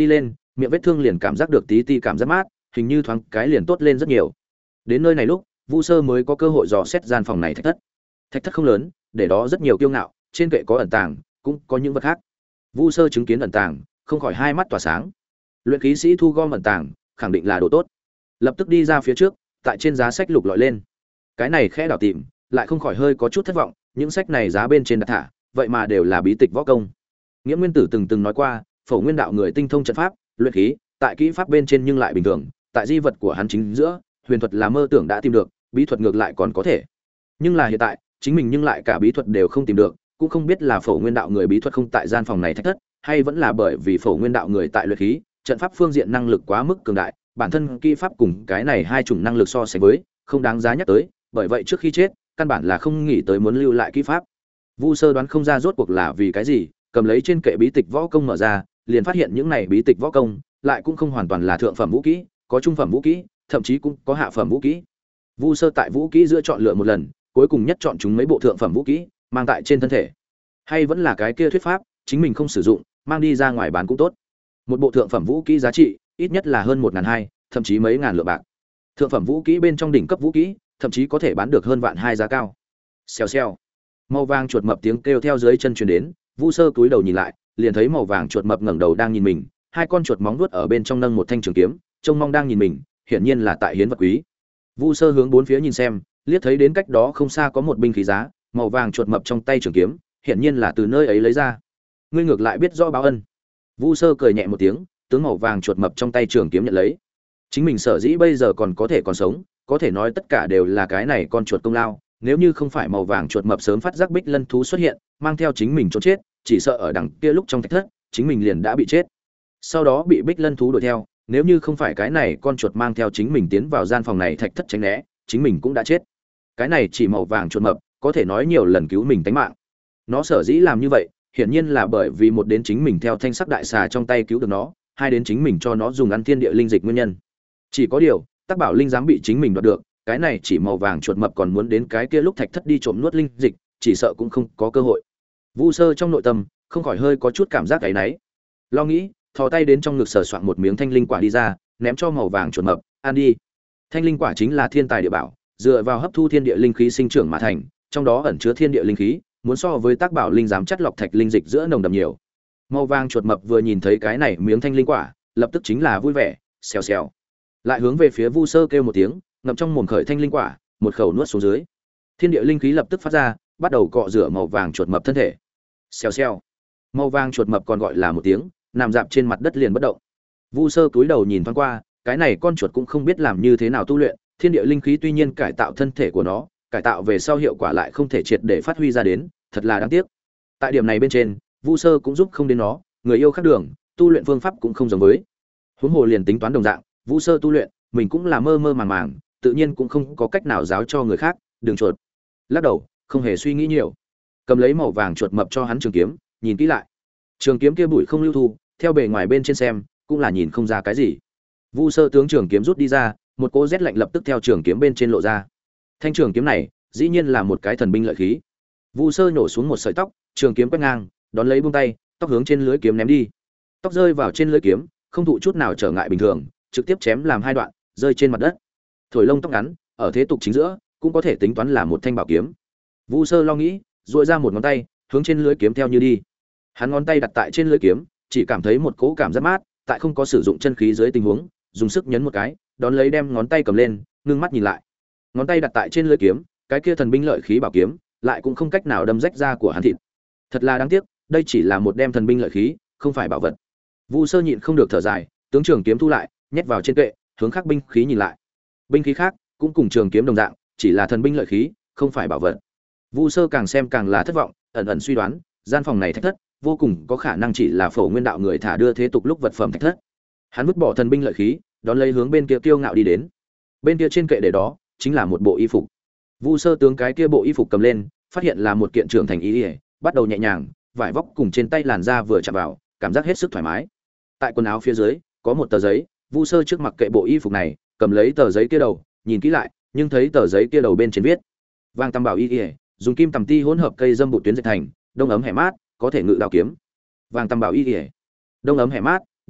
miệng vết thương liền cảm giác được tí ti cảm giác mát, hình như thoáng cái liền tốt lên rất nhiều. Đến nơi này lúc, Vu Sơ mới có cơ hội dò xét gian phòng này thạch thất. Thạch thất không lớn, để đó rất nhiều kiêu ngạo, trên kệ có ẩn tàng, cũng có những vật khác. Vu Sơ chứng kiến ẩn tàng, không khỏi hai mắt tỏa sáng. Luyện khí sĩ thu gom ẩn tàng, khẳng định là đồ tốt. Lập tức đi ra phía trước, tại trên giá sách lục lọi lên. Cái này khẽ đảo tìm, lại không khỏi hơi có chút thất vọng, những sách này giá bên trên đặt thả, vậy mà đều là bí tịch võ công. Nghĩa Nguyên Tử từng nói qua, Phổ Nguyên đạo người tinh thông trận pháp, luyện khí, tại kỹ pháp bên trên nhưng lại bình thường, tại di vật của hắn chính giữa, huyền thuật là mơ tưởng đã tìm được, bí thuật ngược lại còn có thể. Nhưng là hiện tại, chính mình nhưng lại cả bí thuật đều không tìm được, cũng không biết là Phổ Nguyên đạo người bí thuật không tại gian phòng này thách thất, hay vẫn là bởi vì Phổ Nguyên đạo người tại luyện khí, trận pháp phương diện năng lực quá mức cường đại, bản thân kỹ pháp cùng cái này hai chủng năng lực so sánh với, không đáng giá nhắc tới, bởi vậy trước khi chết, căn bản là không nghĩ tới muốn lưu lại kỹ pháp. Vu Sơ đoán không ra rốt cuộc là vì cái gì, cầm lấy trên kệ bí tịch võ công mở ra, liền phát hiện những này bí tịch võ công lại cũng không hoàn toàn là thượng phẩm vũ kỹ, có trung phẩm vũ kỹ, thậm chí cũng có hạ phẩm vũ kỹ. Vu Sơ tại vũ kỹ giữa chọn lựa một lần, cuối cùng nhất chọn chúng mấy bộ thượng phẩm vũ kỹ, mang tại trên thân thể. Hay vẫn là cái kia thuyết pháp, chính mình không sử dụng, mang đi ra ngoài bán cũng tốt. Một bộ thượng phẩm vũ kỹ giá trị ít nhất là hơn 1.200, thậm chí mấy ngàn lượng bạc. Thượng phẩm vũ kỹ bên trong đỉnh cấp vũ kỹ, thậm chí có thể bán được hơn vạn hai giá cao. Xèo xèo. Màu vàng chuột mập tiếng kêu theo dưới chân truyền đến, Vu Sơ cúi đầu nhìn lại, liền thấy màu vàng chuột mập ngẩng đầu đang nhìn mình, hai con chuột móng vuốt ở bên trong nâng một thanh trường kiếm, trông mong đang nhìn mình, hiển nhiên là tại hiến vật quý. Vu Sơ hướng bốn phía nhìn xem, liếc thấy đến cách đó không xa có một binh khí giá, màu vàng chuột mập trong tay trường kiếm, hiển nhiên là từ nơi ấy lấy ra. Ngươi ngược lại biết rõ báo ân. Vu Sơ cười nhẹ một tiếng, tướng màu vàng chuột mập trong tay trường kiếm nhận lấy. Chính mình sở dĩ bây giờ còn có thể còn sống, có thể nói tất cả đều là cái này con chuột công lao, nếu như không phải màu vàng chuột mập sớm phát giác Bích Lân thú xuất hiện, mang theo chính mình trốn chết, chỉ sợ ở đằng kia lúc trong thạch thất, chính mình liền đã bị chết. Sau đó bị Bích Lân thú đuổi theo, nếu như không phải cái này con chuột mang theo chính mình tiến vào gian phòng này thạch thất tránh né, chính mình cũng đã chết. Cái này chỉ màu vàng chuột mập, có thể nói nhiều lần cứu mình tính mạng. Nó sở dĩ làm như vậy, hiển nhiên là bởi vì một đến chính mình theo thanh sắc đại xà trong tay cứu được nó, hai đến chính mình cho nó dùng ăn thiên địa linh dịch nguyên nhân. Chỉ có điều, Tắc Bảo Linh dám bị chính mình đoạt được, cái này chỉ màu vàng chuột mập còn muốn đến cái kia lúc thạch thất đi trộm nuốt linh dịch, chỉ sợ cũng không có cơ hội. Vu Sơ trong nội tâm không khỏi hơi có chút cảm giác cái nấy. Lo nghĩ, thò tay đến trong ngực sờ soạn một miếng thanh linh quả đi ra, ném cho màu vàng chuột mập, ăn đi. Thanh linh quả chính là thiên tài địa bảo, dựa vào hấp thu thiên địa linh khí sinh trưởng mà thành, trong đó ẩn chứa thiên địa linh khí, muốn so với Tác Bảo Linh dám chất lọc thạch linh dịch giữa nồng đậm nhiều. Màu vàng chuột mập vừa nhìn thấy cái này miếng thanh linh quả, lập tức chính là vui vẻ, xèo xèo. Lại hướng về phía Vu Sơ kêu một tiếng, ngậm trong mồm khởi thanh linh quả, một khẩu nuốt xuống dưới. Thiên địa linh khí lập tức phát ra, bắt đầu cọ rửa màu vàng chuột mập thân thể. Xèo xèo. Màu vàng chuột mập còn gọi là một tiếng, nằm dạp trên mặt đất liền bất động. Vu Sơ cúi đầu nhìn thoáng qua, cái này con chuột cũng không biết làm như thế nào tu luyện, thiên địa linh khí tuy nhiên cải tạo thân thể của nó, cải tạo về sau hiệu quả lại không thể triệt để phát huy ra đến, thật là đáng tiếc. Tại điểm này bên trên, Vu Sơ cũng giúp không đến nó, người yêu khác đường, tu luyện phương pháp cũng không giống với. Huống hồ liền tính toán đồng dạng, Vu Sơ tu luyện, mình cũng là mơ mơ màng màng, tự nhiên cũng không có cách nào giáo cho người khác, đường chuột. Lắc đầu, không hề suy nghĩ nhiều, cầm lấy màu vàng chuột mập cho hắn trường kiếm, nhìn kỹ lại. Trường kiếm kia bụi không lưu thu, theo bề ngoài bên trên xem, cũng là nhìn không ra cái gì. Vu Sơ tướng trường kiếm rút đi ra, một cỗ rét lạnh lập tức theo trường kiếm bên trên lộ ra. Thanh trường kiếm này, dĩ nhiên là một cái thần binh lợi khí. Vu Sơ nhổ xuống một sợi tóc, trường kiếm quét ngang, đón lấy buông tay, tóc hướng trên lưới kiếm ném đi. Tóc rơi vào trên lưới kiếm, không thụ chút nào trở ngại bình thường, trực tiếp chém làm hai đoạn, rơi trên mặt đất. Thổi lông tóc ngắn, ở thế tục chính giữa, cũng có thể tính toán là một thanh bảo kiếm. Vu Sơ lo nghĩ, duỗi ra một ngón tay, hướng trên lưới kiếm theo như đi. Hắn ngón tay đặt tại trên lưới kiếm, chỉ cảm thấy một cỗ cảm giác mát, tại không có sử dụng chân khí dưới tình huống, dùng sức nhấn một cái, đón lấy đem ngón tay cầm lên, ngưng mắt nhìn lại. Ngón tay đặt tại trên lưới kiếm, cái kia thần binh lợi khí bảo kiếm, lại cũng không cách nào đâm rách da của hắn thịt. Thật là đáng tiếc, đây chỉ là một đem thần binh lợi khí, không phải bảo vật. Vu Sơ nhịn không được thở dài, tướng trường kiếm thu lại, nhét vào trên kệ, hướng khác binh khí nhìn lại. Binh khí khác cũng cùng trường kiếm đồng dạng, chỉ là thần binh lợi khí, không phải bảo vật. Vu Sơ càng xem càng là thất vọng, ẩn ẩn suy đoán, gian phòng này thạch thất, vô cùng có khả năng chỉ là Phổ Nguyên đạo người thả đưa thế tục lúc vật phẩm thạch thất. Hắn vứt bỏ thần binh lợi khí, đón lấy hướng bên kia kiêu ngạo đi đến. Bên kia trên kệ để đó, chính là một bộ y phục. Vu Sơ tướng cái kia bộ y phục cầm lên, phát hiện là một kiện trưởng thành y, bắt đầu nhẹ nhàng, vải vóc cùng trên tay làn da vừa chạm vào, cảm giác hết sức thoải mái. Tại quần áo phía dưới, có một tờ giấy, Vu Sơ trước mặt kệ bộ y phục này, cầm lấy tờ giấy kia đầu, nhìn kỹ lại, nhưng thấy tờ giấy kia đầu bên trên viết: Vàng Tam Bảo y, dùng kim tầm ti hỗn hợp cây dâm bụt tuyến dệt thành, đông ấm hẻ mát, có thể ngự đao kiếm. Vàng Tam Bảo y, đông ấm hẻ mát,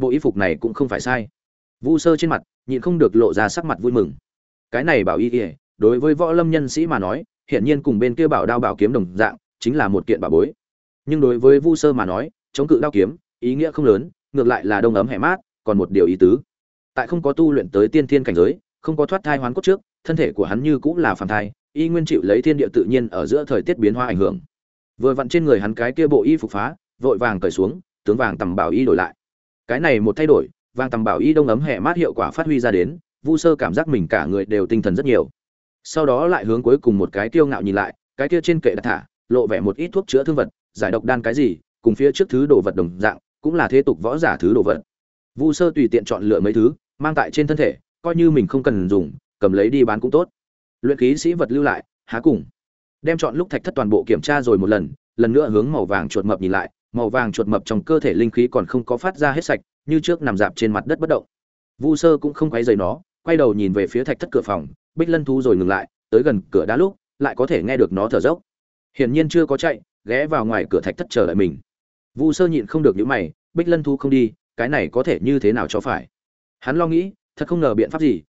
bộ y phục này cũng không phải sai. Vu Sơ trên mặt nhịn không được lộ ra sắc mặt vui mừng. Cái này bảo y đối với võ lâm nhân sĩ mà nói, hiển nhiên cùng bên kia bảo đao bảo kiếm đồng dạng, chính là một kiện bảo bối. Nhưng đối với Vu Sơ mà nói, chống cự đao kiếm, ý nghĩa không lớn, ngược lại là đông ấm hẻ mát, còn một điều ý tứ. Tại không có tu luyện tới tiên thiên cảnh giới, không có thoát thai hoán cốt trước, thân thể của hắn như cũng là phàm thai, y nguyên chịu lấy thiên địa tự nhiên ở giữa thời tiết biến hóa ảnh hưởng. Vừa vặn trên người hắn cái kia bộ y phục phá, vội vàng cởi xuống, tướng vàng tầm bảo y đổi lại. Cái này một thay đổi, vàng tầm bảo y đông ấm hẻ mát hiệu quả phát huy ra đến, Vu Sơ cảm giác mình cả người đều tinh thần rất nhiều. Sau đó lại hướng cuối cùng một cái kiêu ngạo nhìn lại, cái kia trên kệ đặt thả, lộ vẻ một ít thuốc chữa thương vật, giải độc đan cái gì, cùng phía trước thứ đồ vật đồng dạng, cũng là thế tục võ giả thứ đồ vật. Vu Sơ tùy tiện chọn lựa mấy thứ, mang tại trên thân thể, coi như mình không cần dùng, cầm lấy đi bán cũng tốt. Luyện khí sĩ vật lưu lại, há cùng. Đem chọn lúc thạch thất toàn bộ kiểm tra rồi một lần, lần nữa hướng màu vàng chuột mập nhìn lại, màu vàng chuột mập trong cơ thể linh khí còn không có phát ra hết sạch, như trước nằm dạp trên mặt đất bất động. Vu Sơ cũng không quấy rầy nó, quay đầu nhìn về phía thạch thất cửa phòng, Bích Lân thú rồi ngừng lại, tới gần cửa đá lúc, lại có thể nghe được nó thở dốc. Hiển nhiên chưa có chạy, ghé vào ngoài cửa thạch thất chờ đợi mình. Vu Sơ nhịn không được nhíu mày, Bích Lân thú không đi, cái này có thể như thế nào cho phải? Hắn lo nghĩ, thật không ngờ biện pháp gì,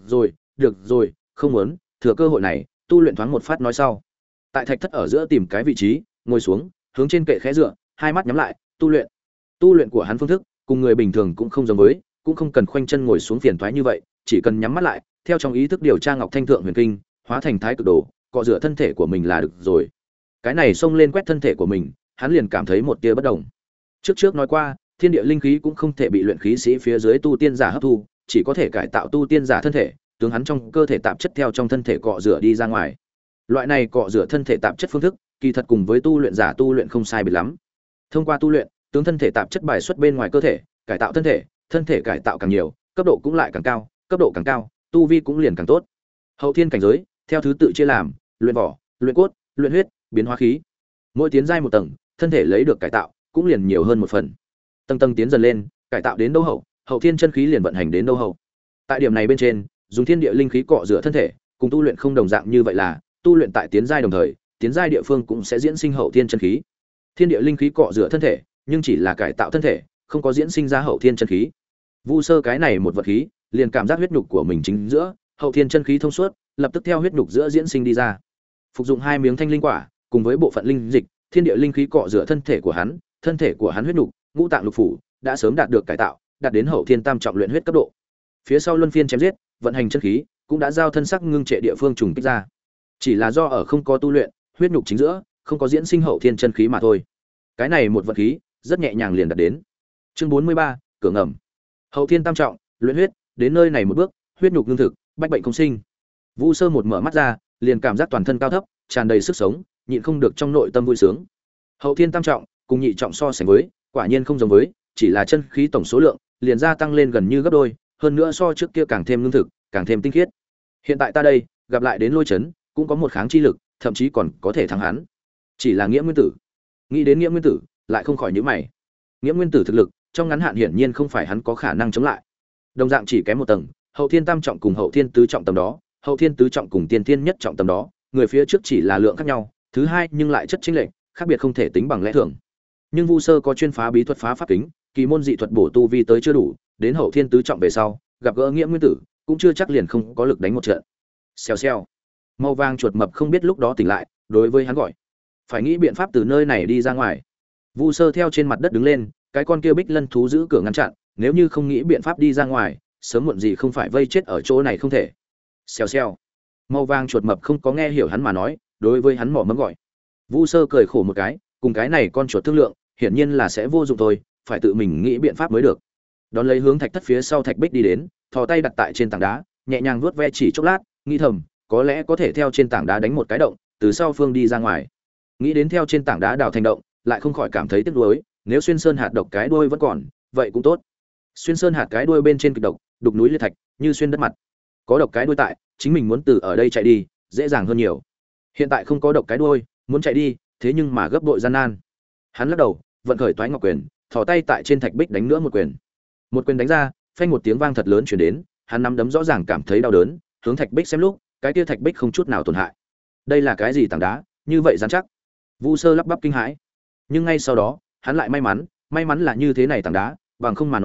được rồi, không muốn, thừa cơ hội này, tu luyện thoáng một phát nói sau. Tại thạch thất ở giữa tìm cái vị trí, ngồi xuống, hướng trên kệ khẽ dựa, hai mắt nhắm lại, tu luyện. Tu luyện của hắn phương thức, cùng người bình thường cũng không giống với, cũng không cần khoanh chân ngồi xuống phiền toái như vậy, chỉ cần nhắm mắt lại, theo trong ý thức điều tra Ngọc Thanh Thượng Huyền Kinh, hóa thành thái cực đồ, cọ rửa thân thể của mình là được rồi. Cái này xông lên quét thân thể của mình, hắn liền cảm thấy một tia bất động. Trước nói qua, thiên địa linh khí cũng không thể bị luyện khí sĩ phía dưới tu tiên giả hấp thu, chỉ có thể cải tạo tu tiên giả thân thể, tướng hắn trong cơ thể tạp chất theo trong thân thể cọ rửa đi ra ngoài. Loại này cọ rửa thân thể tạp chất phương thức, kỳ thật cùng với tu luyện giả tu luyện không sai biệt lắm. Thông qua tu luyện, tướng thân thể tạp chất bài xuất bên ngoài cơ thể, cải tạo thân thể cải tạo càng nhiều, cấp độ cũng lại càng cao, cấp độ càng cao, tu vi cũng liền càng tốt. Hậu thiên cảnh giới, theo thứ tự chia làm, luyện vỏ, luyện cốt, luyện huyết, biến hóa khí. Mỗi tiến giai một tầng, thân thể lấy được cải tạo cũng liền nhiều hơn một phần. Tầng tầng tiến dần lên, cải tạo đến đâu hậu, hậu thiên chân khí liền vận hành đến đâu hậu. Tại điểm này bên trên, dùng thiên địa linh khí cọ rửa thân thể, cùng tu luyện không đồng dạng như vậy là, tu luyện tại tiến giai đồng thời, tiến giai địa phương cũng sẽ diễn sinh hậu thiên chân khí. Thiên địa linh khí cọ rửa thân thể, nhưng chỉ là cải tạo thân thể, không có diễn sinh ra hậu thiên chân khí. Vu Sơ cái này một vật khí, liền cảm giác huyết nhục của mình chính giữa, hậu thiên chân khí thông suốt, lập tức theo huyết nhục giữa diễn sinh đi ra. Phục dụng 2 miếng thanh linh quả, cùng với bộ phận linh dịch, thiên địa linh khí cọ rửa thân thể của hắn huyết nhục, ngũ tạng lục phủ đã sớm đạt được cải tạo, đạt đến hậu thiên tam trọng luyện huyết cấp độ. Phía sau luân phiên chém giết, vận hành chân khí, cũng đã giao thân sắc ngưng trệ địa phương trùng kích ra. Chỉ là do ở không có tu luyện, huyết nhục chính giữa không có diễn sinh hậu thiên chân khí mà thôi. Cái này một vận khí, rất nhẹ nhàng liền đạt đến. Chương 43, cửa ngầm. Hậu thiên tam trọng, luyện huyết, đến nơi này một bước, huyết nhục ngưng thực, bách bệnh không sinh. Vu Sơ một mở mắt ra, liền cảm giác toàn thân cao thấp, tràn đầy sức sống, nhịn không được trong nội tâm vui sướng. Hậu thiên tam trọng, cùng nhị trọng so sánh với, quả nhiên không giống với, chỉ là chân khí tổng số lượng liền gia tăng lên gần như gấp đôi, hơn nữa so trước kia càng thêm lương thực, càng thêm tinh khiết. Hiện tại ta đây, gặp lại đến Lôi Chấn, cũng có một kháng chi lực, thậm chí còn có thể thắng hắn. Chỉ là Nghĩa Nguyên Tử. Nghĩ đến Nghĩa Nguyên Tử, lại không khỏi nhíu mày. Nghĩa Nguyên Tử thực lực, trong ngắn hạn hiển nhiên không phải hắn có khả năng chống lại. Đồng dạng chỉ kém một tầng, hậu thiên tam trọng cùng hậu thiên tứ trọng tầm đó, hậu thiên tứ trọng cùng tiên thiên nhất trọng tầm đó, người phía trước chỉ là lượng khác nhau, thứ hai nhưng lại chất chênh lệch, khác biệt không thể tính bằng lẽ thường. Nhưng Vu Sơ có chuyên phá bí thuật phá pháp kính, kỳ môn dị thuật bổ tu vi tới chưa đủ, đến hậu thiên tứ trọng về sau, gặp gỡ Nghĩa Nguyên Tử, cũng chưa chắc liền không có lực đánh một trận. Xèo xèo. Màu vàng chuột mập không biết lúc đó tỉnh lại, đối với hắn gọi. Phải nghĩ biện pháp từ nơi này đi ra ngoài. Vu Sơ theo trên mặt đất đứng lên, cái con kia Bích Lân thú giữ cửa ngăn chặn, nếu như không nghĩ biện pháp đi ra ngoài, sớm muộn gì không phải vây chết ở chỗ này không thể. Xèo xèo. Màu vàng chuột mập không có nghe hiểu hắn mà nói, đối với hắn mỏ mẫm gọi. Vu Sơ cười khổ một cái, cùng cái này con chuột thương lượng, hiển nhiên là sẽ vô dụng thôi, phải tự mình nghĩ biện pháp mới được. Đón lấy hướng thạch thất phía sau thạch bích đi đến, thò tay đặt tại trên tảng đá, nhẹ nhàng vuốt ve chỉ chốc lát, nghĩ thầm, có lẽ có thể theo trên tảng đá đánh một cái động, từ sau phương đi ra ngoài. Nghĩ đến theo trên tảng đá đào thành động, lại không khỏi cảm thấy tiếc nuối, nếu xuyên sơn hạt độc cái đuôi vẫn còn, vậy cũng tốt. Xuyên sơn hạt cái đuôi bên trên kịch độc, đục núi liệt thạch, như xuyên đất mặt. Có độc cái đuôi tại, chính mình muốn từ ở đây chạy đi, dễ dàng hơn nhiều. Hiện tại không có độc cái đuôi, muốn chạy đi, thế nhưng mà gấp bội gian nan. Hắn lắc đầu, vận khởi toái ngọc quyền, thò tay tại trên thạch bích đánh nữa một quyền. Một quyền đánh ra, phanh một tiếng vang thật lớn truyền đến, hắn nắm đấm rõ ràng cảm thấy đau đớn, hướng thạch bích xem lúc, cái kia thạch bích không chút nào tổn hại. Đây là cái gì tảng đá, như vậy rắn chắc? Vu Sơ lắp bắp kinh hãi. Nhưng ngay sau đó, hắn lại may mắn là như thế này tảng đá, bằng không mà nói,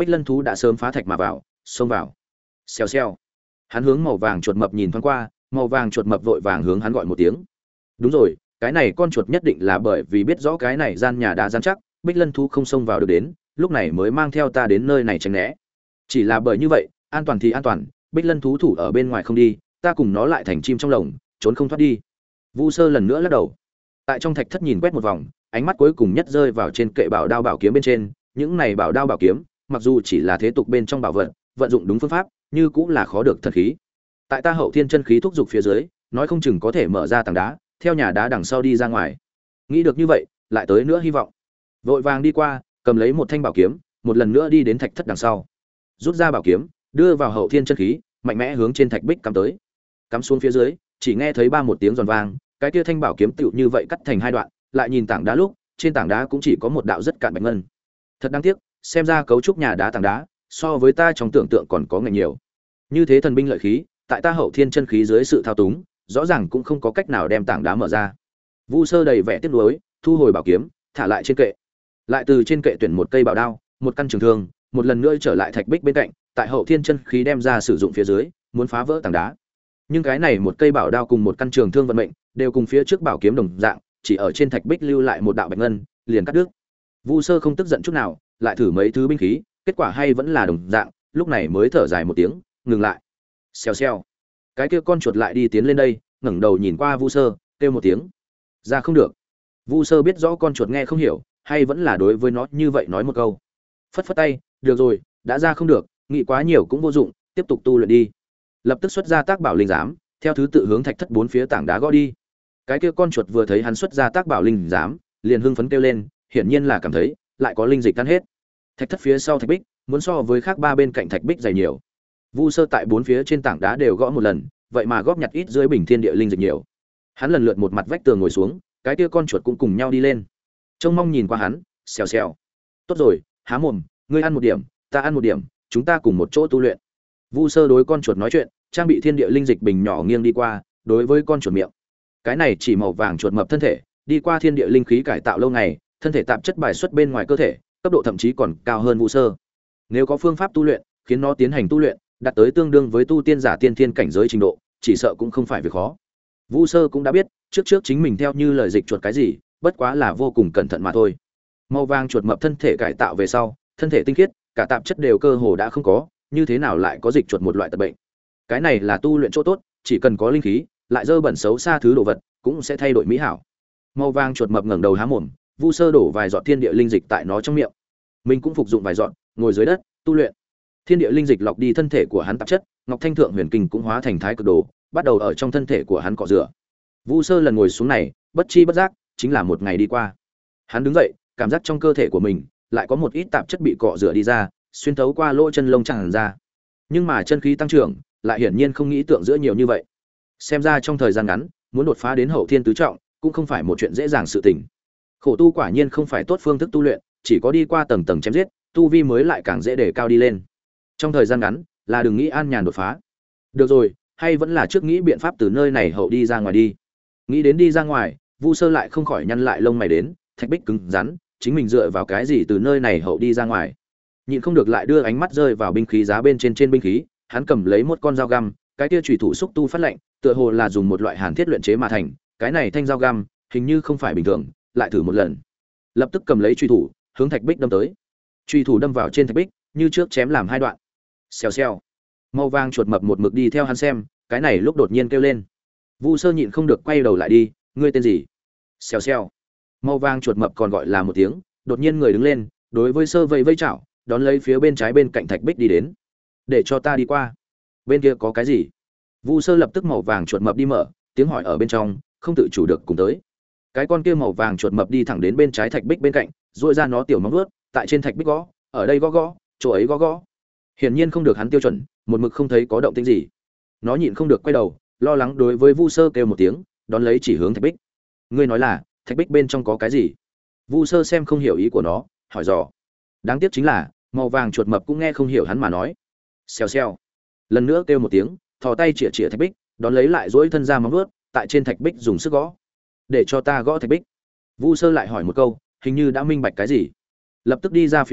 Bích Lân thú đã sớm phá thạch mà vào, xông vào. Xèo xèo. Hắn hướng màu vàng chuột mập nhìn thoáng qua, màu vàng chuột mập vội vàng hướng hắn gọi một tiếng. Đúng rồi, cái này con chuột nhất định là bởi vì biết rõ cái này gian nhà đá rắn chắc, Bích Lân thú không xông vào được đến, lúc này mới mang theo ta đến nơi này tránh né. Chỉ là bởi như vậy, an toàn thì an toàn, Bích Lân thú thủ ở bên ngoài không đi, ta cùng nó lại thành chim trong lồng, trốn không thoát đi. Vu Sơ lần nữa lắc đầu. Tại trong thạch thất nhìn quét một vòng, ánh mắt cuối cùng nhất rơi vào trên kệ bảo đao bảo kiếm bên trên, những này bảo đao bảo kiếm, mặc dù chỉ là thế tục bên trong bảo vật, vận dụng đúng phương pháp, như cũng là khó được thần khí. Tại ta hậu thiên chân khí thúc dục phía dưới, nói không chừng có thể mở ra tảng đá, theo nhà đá đằng sau đi ra ngoài. Nghĩ được như vậy, lại tới nữa hy vọng. Vội vàng đi qua, cầm lấy một thanh bảo kiếm, một lần nữa đi đến thạch thất đằng sau. Rút ra bảo kiếm, đưa vào hậu thiên chân khí, mạnh mẽ hướng trên thạch bích cắm tới. Cắm xuống phía dưới, chỉ nghe thấy ba một tiếng giòn vang, cái kia thanh bảo kiếm tựu như vậy cắt thành hai đoạn, lại nhìn tảng đá lúc, trên tảng đá cũng chỉ có một đạo rất cạn bạch ngân. Thật đáng tiếc, xem ra cấu trúc nhà đá tảng đá, so với ta trong tưởng tượng còn có ngành nhiều. Như thế thần binh lợi khí, tại ta hậu thiên chân khí dưới sự thao túng, rõ ràng cũng không có cách nào đem tảng đá mở ra. Vu Sơ đầy vẻ tiếc nuối, thu hồi bảo kiếm, thả lại trên kệ. Lại từ trên kệ tuyển một cây bảo đao, một căn trường thương, một lần nữa trở lại thạch bích bên cạnh, tại hậu thiên chân khí đem ra sử dụng phía dưới, muốn phá vỡ tảng đá. Nhưng cái này một cây bảo đao cùng một căn trường thương vận mệnh, đều cùng phía trước bảo kiếm đồng dạng, chỉ ở trên thạch bích lưu lại một đạo bạch ngân, liền cắt đứt. Vu Sơ không tức giận chút nào, lại thử mấy thứ binh khí, kết quả hay vẫn là đồng dạng, lúc này mới thở dài một tiếng, ngừng lại. Xèo xèo. Cái kia con chuột lại đi tiến lên đây, ngẩng đầu nhìn qua Vu Sơ, kêu một tiếng. Ra không được. Vu Sơ biết rõ con chuột nghe không hiểu, hay vẫn là đối với nó như vậy nói một câu. Phất phất tay, được rồi, đã ra không được, nghĩ quá nhiều cũng vô dụng, tiếp tục tu luyện đi. Lập tức xuất ra tác bảo linh giám, theo thứ tự hướng thạch thất bốn phía tảng đá gõ đi. Cái kia con chuột vừa thấy hắn xuất ra tác bảo linh giám, liền hưng phấn kêu lên, hiển nhiên là cảm thấy lại có linh dịch tan hết. Thạch thất phía sau thạch bích, muốn so với khác ba bên cạnh thạch bích dày nhiều. Vu Sơ tại bốn phía trên tảng đá đều gõ một lần, vậy mà góp nhặt ít dưới bình thiên địa linh dịch nhiều. Hắn lần lượt một mặt vách tường ngồi xuống, cái kia con chuột cũng cùng nhau đi lên. Trông mong nhìn qua hắn, xèo xèo. Tốt rồi, há mồm, ngươi ăn một điểm, ta ăn một điểm, chúng ta cùng một chỗ tu luyện. Vu Sơ đối con chuột nói chuyện, trang bị thiên địa linh dịch bình nhỏ nghiêng đi qua, đối với con chuột miệng. Cái này chỉ màu vàng chuột mập thân thể, đi qua thiên địa linh khí cải tạo lâu ngày, thân thể tạp chất bài xuất bên ngoài cơ thể, cấp độ thậm chí còn cao hơn Vu Sơ. Nếu có phương pháp tu luyện, khiến nó tiến hành tu luyện, đạt tới tương đương với tu tiên giả tiên thiên cảnh giới trình độ, chỉ sợ cũng không phải việc khó. Vu Sơ cũng đã biết, trước chính mình theo như lời dịch chuột cái gì, bất quá là vô cùng cẩn thận mà thôi. Màu vàng chuột mập thân thể cải tạo về sau, thân thể tinh khiết, cả tạp chất đều cơ hồ đã không có, như thế nào lại có dịch chuột một loại tật bệnh. Cái này là tu luyện chỗ tốt, chỉ cần có linh khí, lại dơ bẩn xấu xa thứ đồ vật, cũng sẽ thay đổi mỹ hảo. Màu vàng chuột mập ngẩng đầu há mồm, Vu Sơ đổ vài giọt thiên địa linh dịch tại nó trong miệng. Mình cũng phục dụng vài giọt, ngồi dưới đất, tu luyện. Thiên địa linh dịch lọc đi thân thể của hắn tạp chất, Ngọc Thanh Thượng Huyền Kinh cũng hóa thành thái cực đồ, bắt đầu ở trong thân thể của hắn cọ rửa. Vu Sơ lần ngồi xuống này, bất chi bất giác, chính là một ngày đi qua. Hắn đứng dậy, cảm giác trong cơ thể của mình lại có một ít tạp chất bị cọ rửa đi ra, xuyên thấu qua lỗ chân lông tràn ra. Nhưng mà chân khí tăng trưởng, lại hiển nhiên không nghĩ tượng giữa nhiều như vậy. Xem ra trong thời gian ngắn, muốn đột phá đến hậu thiên tứ trọng, cũng không phải một chuyện dễ dàng sự tình. Khổ tu quả nhiên không phải tốt phương thức tu luyện, chỉ có đi qua tầng tầng chém giết, tu vi mới lại càng dễ để cao đi lên. Trong thời gian ngắn, là đừng nghĩ an nhàn đột phá. Được rồi, hay vẫn là trước nghĩ biện pháp từ nơi này hậu đi ra ngoài đi. Nghĩ đến đi ra ngoài, Vu Sơ lại không khỏi nhăn lại lông mày đến, thạch bích cứng rắn, chính mình dựa vào cái gì từ nơi này hậu đi ra ngoài. Nhịn không được lại đưa ánh mắt rơi vào binh khí giá bên trên binh khí, hắn cầm lấy một con dao găm, cái kia chủy thủ xúc tu phát lạnh, tựa hồ là dùng một loại hàn thiết luyện chế mà thành, cái này thanh dao găm, hình như không phải bình thường, lại thử một lần. Lập tức cầm lấy chủy thủ, hướng thạch bích đâm tới. Chủy thủ đâm vào trên thạch bích, như trước chém làm hai đoạn. Xèo xèo. Màu vàng chuột mập một mực đi theo hắn xem, cái này lúc đột nhiên kêu lên. Vu Sơ nhịn không được quay đầu lại đi, ngươi tên gì? Xèo xèo. Màu vàng chuột mập còn gọi là một tiếng, đột nhiên người đứng lên, đối với Sơ vẫy vẫy chảo, đón lấy phía bên trái bên cạnh thạch bích đi đến. Để cho ta đi qua. Bên kia có cái gì? Vu Sơ lập tức màu vàng chuột mập đi mở, tiếng hỏi ở bên trong, không tự chủ được cùng tới. Cái con kia màu vàng chuột mập đi thẳng đến bên trái thạch bích bên cạnh, duỗi ra nó tiểu móng vuốt, tại trên thạch bích gõ, ở đây gõ gõ, chỗ ấy gõ gõ. Hiển nhiên không được hắn tiêu chuẩn, một mực không thấy có động tĩnh gì. Nó nhịn không được quay đầu, lo lắng đối với Vu Sơ kêu một tiếng, đón lấy chỉ hướng thạch bích. Ngươi nói là, thạch bích bên trong có cái gì? Vu Sơ xem không hiểu ý của nó, hỏi dò. Đáng tiếc chính là, màu vàng chuột mập cũng nghe không hiểu hắn mà nói. Xèo xèo. Lần nữa kêu một tiếng, thò tay chĩa chĩa thạch bích, đón lấy lại duỗi thân ra móng vuốt, tại trên thạch bích dùng sức gõ. Để cho ta gõ thạch bích. Vu Sơ lại hỏi một câu, hình như đã minh bạch cái gì. Lập tức đi ra phía trước,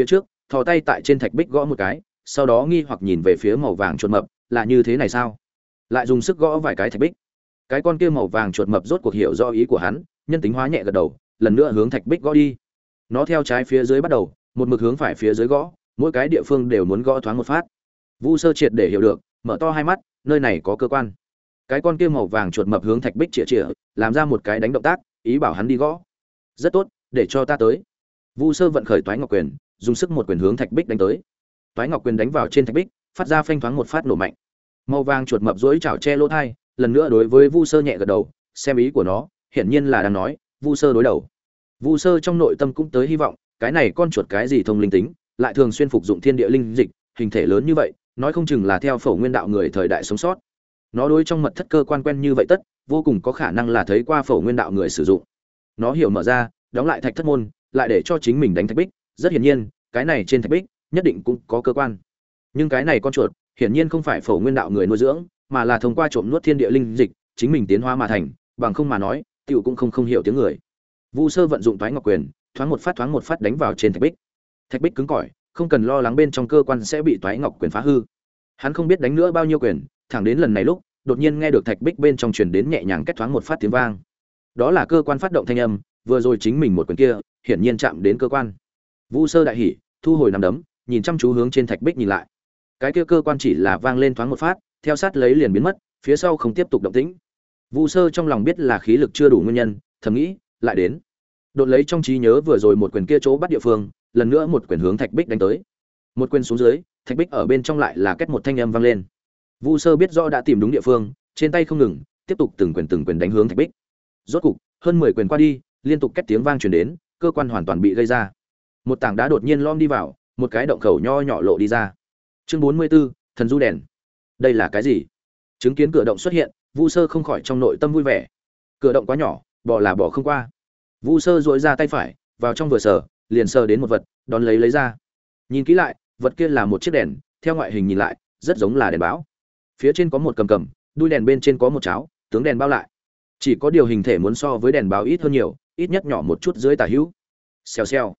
thò tay tại trên thạch bích gõ một cái, sau đó nghi hoặc nhìn về phía màu vàng chuột mập, là như thế này sao? Lại dùng sức gõ vài cái thạch bích. Cái con kia màu vàng chuột mập rốt cuộc hiểu rõ ý của hắn, nhân tính hóa nhẹ gật đầu, lần nữa hướng thạch bích gõ đi. Nó theo trái phía dưới bắt đầu, một mực hướng phải phía dưới gõ, mỗi cái địa phương đều muốn gõ thoáng một phát. Vu Sơ triệt để hiểu được, mở to hai mắt, nơi này có cơ quan. Cái con kia màu vàng chuột mập hướng thạch bích chĩa chĩa, làm ra một cái đánh động tác, ý bảo hắn đi gõ. Rất tốt, để cho ta tới. Vu Sơ vận khởi Toái Ngọc Quyền, dùng sức một quyền hướng thạch bích đánh tới. Toái Ngọc Quyền đánh vào trên thạch bích, phát ra phanh thoáng một phát nổ mạnh. Màu vàng chuột mập rỗi chảo che lỗ thai, lần nữa đối với Vu Sơ nhẹ gật đầu, xem ý của nó, hiển nhiên là đang nói, Vu Sơ đối đầu. Vu Sơ trong nội tâm cũng tới hy vọng, cái này con chuột cái gì thông linh tính, lại thường xuyên phục dụng thiên địa linh dịch, hình thể lớn như vậy, nói không chừng là theo Phổ Nguyên đạo người thời đại sống sót. Nó đối trong mật thất cơ quan quen như vậy tất, vô cùng có khả năng là thấy qua Phổ Nguyên đạo người sử dụng. Nó hiểu mở ra, đóng lại thạch thất môn, lại để cho chính mình đánh thạch bích, rất hiển nhiên, cái này trên thạch bích nhất định cũng có cơ quan. Nhưng cái này con chuột, hiển nhiên không phải Phổ Nguyên đạo người nuôi dưỡng, mà là thông qua trộm nuốt thiên địa linh dịch, chính mình tiến hóa mà thành, bằng không mà nói, tiểu cũng không hiểu tiếng người. Vu Sơ vận dụng Toái Ngọc Quyền, thoáng một phát đánh vào trên thạch bích. Thạch bích cứng cỏi, không cần lo lắng bên trong cơ quan sẽ bị Toái Ngọc Quyền phá hư. Hắn không biết đánh nữa bao nhiêu quyền, thẳng đến lần này lúc, đột nhiên nghe được thạch bích bên trong truyền đến nhẹ nhàng kết thoáng một phát tiếng vang. Đó là cơ quan phát động thanh âm, vừa rồi chính mình một quyền kia, hiển nhiên chạm đến cơ quan. Vu Sơ đại hỉ, thu hồi nắm đấm, nhìn chăm chú hướng trên thạch bích nhìn lại. Cái kia cơ quan chỉ là vang lên thoáng một phát, theo sát lấy liền biến mất, phía sau không tiếp tục động tĩnh. Vu Sơ trong lòng biết là khí lực chưa đủ nguyên nhân, thầm nghĩ, lại đến. Đột lấy trong trí nhớ vừa rồi một quyền kia chỗ bắt địa phương, lần nữa một quyền hướng thạch bích đánh tới. Một quyền xuống dưới, thạch bích ở bên trong lại là kết một thanh âm vang lên. Vu Sơ biết rõ đã tìm đúng địa phương, trên tay không ngừng, tiếp tục từng quyền đánh hướng thạch bích. Rốt cục, hơn 10 quyền qua đi, liên tục kết tiếng vang truyền đến, cơ quan hoàn toàn bị gây ra. Một tảng đá đột nhiên lom đi vào, một cái động khẩu nho nhỏ lộ đi ra. Chương 44, thần du đèn. Đây là cái gì? Chứng kiến cửa động xuất hiện, Vu Sơ không khỏi trong nội tâm vui vẻ. Cửa động quá nhỏ, bỏ là bỏ không qua. Vu Sơ duỗi ra tay phải, vào trong vừa sờ, liền sờ đến một vật, đón lấy ra. Nhìn kỹ lại, vật kia là một chiếc đèn, theo ngoại hình nhìn lại, rất giống là đèn báo. Phía trên có một cầm, đuôi đèn bên trên có một cháo, tướng đèn bao lại. Chỉ có điều hình thể muốn so với đèn báo ít hơn nhiều, ít nhất nhỏ một chút dưới tả hữu. Xèo xèo.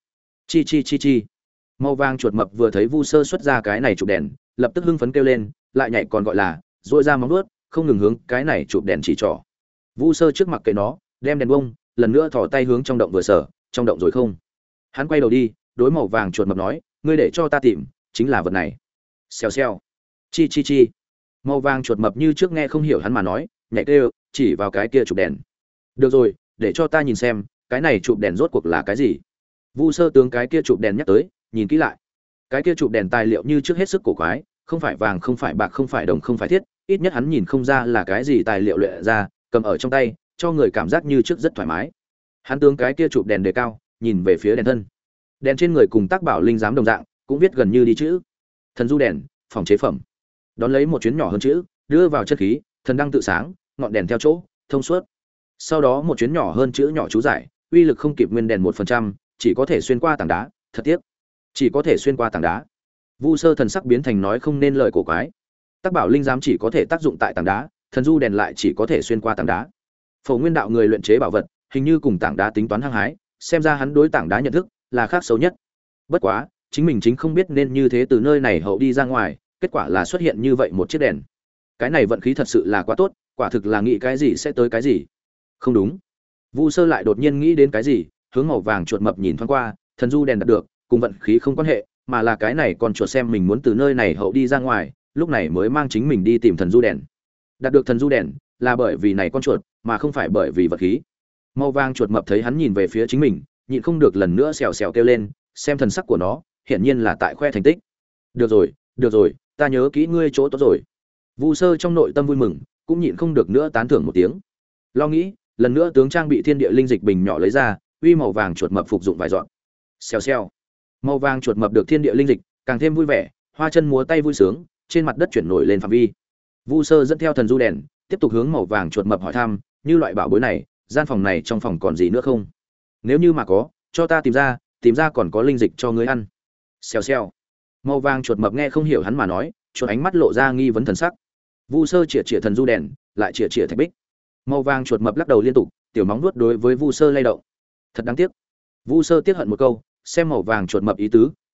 Chi. Màu vàng chuột mập vừa thấy Vu Sơ xuất ra cái này chụp đèn, lập tức hưng phấn kêu lên, lại nhảy còn gọi là, duỗi ra móng vuốt, không ngừng hướng cái này chụp đèn chỉ trỏ. Vu Sơ trước mặt kệ nó, đem đèn bông, lần nữa thò tay hướng trong động vừa sở, trong động rồi không. Hắn quay đầu đi, đối màu vàng chuột mập nói, ngươi để cho ta tìm, chính là vật này. Xèo xèo. Chi. Màu vàng chuột mập như trước nghe không hiểu hắn mà nói, nhảy kêu, chỉ vào cái kia chụp đèn. Được rồi, để cho ta nhìn xem, cái này chụp đèn rốt cuộc là cái gì. Vu Sơ tướng cái kia chụp đèn nhắc tới, nhìn kỹ lại. Cái kia chụp đèn tài liệu như trước hết sức cổ quái, không phải vàng, không phải bạc, không phải đồng, không phải thiết, ít nhất hắn nhìn không ra là cái gì tài liệu luyện ra, cầm ở trong tay, cho người cảm giác như trước rất thoải mái. Hắn tướng cái kia chụp đèn đề cao, nhìn về phía đèn thân. Đèn trên người cùng tác bảo linh giám đồng dạng, cũng viết gần như đi chữ. Thần du đèn, phòng chế phẩm. Đón lấy một chuyến nhỏ hơn chữ, đưa vào chất khí, thần đăng tự sáng, ngọn đèn theo chỗ, thông suốt. Sau đó một chuyến nhỏ hơn chữ nhỏ chú giải, uy lực không kịp nguyên đèn 1%, chỉ có thể xuyên qua tảng đá, thật tiếc. Chỉ có thể xuyên qua tảng đá. Vu Sơ thần sắc biến thành nói không nên lời cổ quái. Tác bảo linh giám chỉ có thể tác dụng tại tảng đá, thần du đèn lại chỉ có thể xuyên qua tảng đá. Phổ Nguyên đạo người luyện chế bảo vật, hình như cùng tảng đá tính toán hăng hái, xem ra hắn đối tảng đá nhận thức là khác xấu nhất. Bất quá, chính mình chính không biết nên như thế từ nơi này hậu đi ra ngoài, kết quả là xuất hiện như vậy một chiếc đèn. Cái này vận khí thật sự là quá tốt, quả thực là nghĩ cái gì sẽ tới cái gì. Không đúng. Vu Sơ lại đột nhiên nghĩ đến cái gì, hướng màu vàng chuột mập nhìn thoáng qua, thần du đèn đạt được, cùng vận khí không quan hệ, mà là cái này còn chuột xem mình muốn từ nơi này hậu đi ra ngoài, lúc này mới mang chính mình đi tìm thần du đèn. Đạt được thần du đèn là bởi vì này con chuột, mà không phải bởi vì vật khí. Màu vàng chuột mập thấy hắn nhìn về phía chính mình, nhịn không được lần nữa xèo xèo kêu lên, xem thần sắc của nó, hiển nhiên là tại khoe thành tích. Được rồi, ta nhớ kỹ ngươi chỗ tốt rồi. Vu Sơ trong nội tâm vui mừng, cũng nhịn không được nữa tán thưởng một tiếng. Lo nghĩ, lần nữa tướng trang bị thiên địa linh dịch bình nhỏ lấy ra, uy màu vàng chuột mập phục dụng vài dọn. Xèo xèo. Màu vàng chuột mập được thiên địa linh dịch, càng thêm vui vẻ, hoa chân múa tay vui sướng, trên mặt đất chuyển nổi lên phạm vi. Vu Sơ dẫn theo thần du đèn, tiếp tục hướng màu vàng chuột mập hỏi thăm, như loại bảo bối này, gian phòng này trong phòng còn gì nữa không? Nếu như mà có, cho ta tìm ra còn có linh dịch cho ngươi ăn. Xèo xèo. Màu vàng chuột mập nghe không hiểu hắn mà nói, chuột ánh mắt lộ ra nghi vấn thần sắc. Vu Sơ chĩa thần du đèn, lại chĩa thạch bích. Màu vàng chuột mập lắc đầu liên tục, tiểu móng vuốt đối với Vu Sơ lay động. Thật đáng tiếc. Vu Sơ tiếc hận một câu, xem màu vàng chuột mập ý tứ,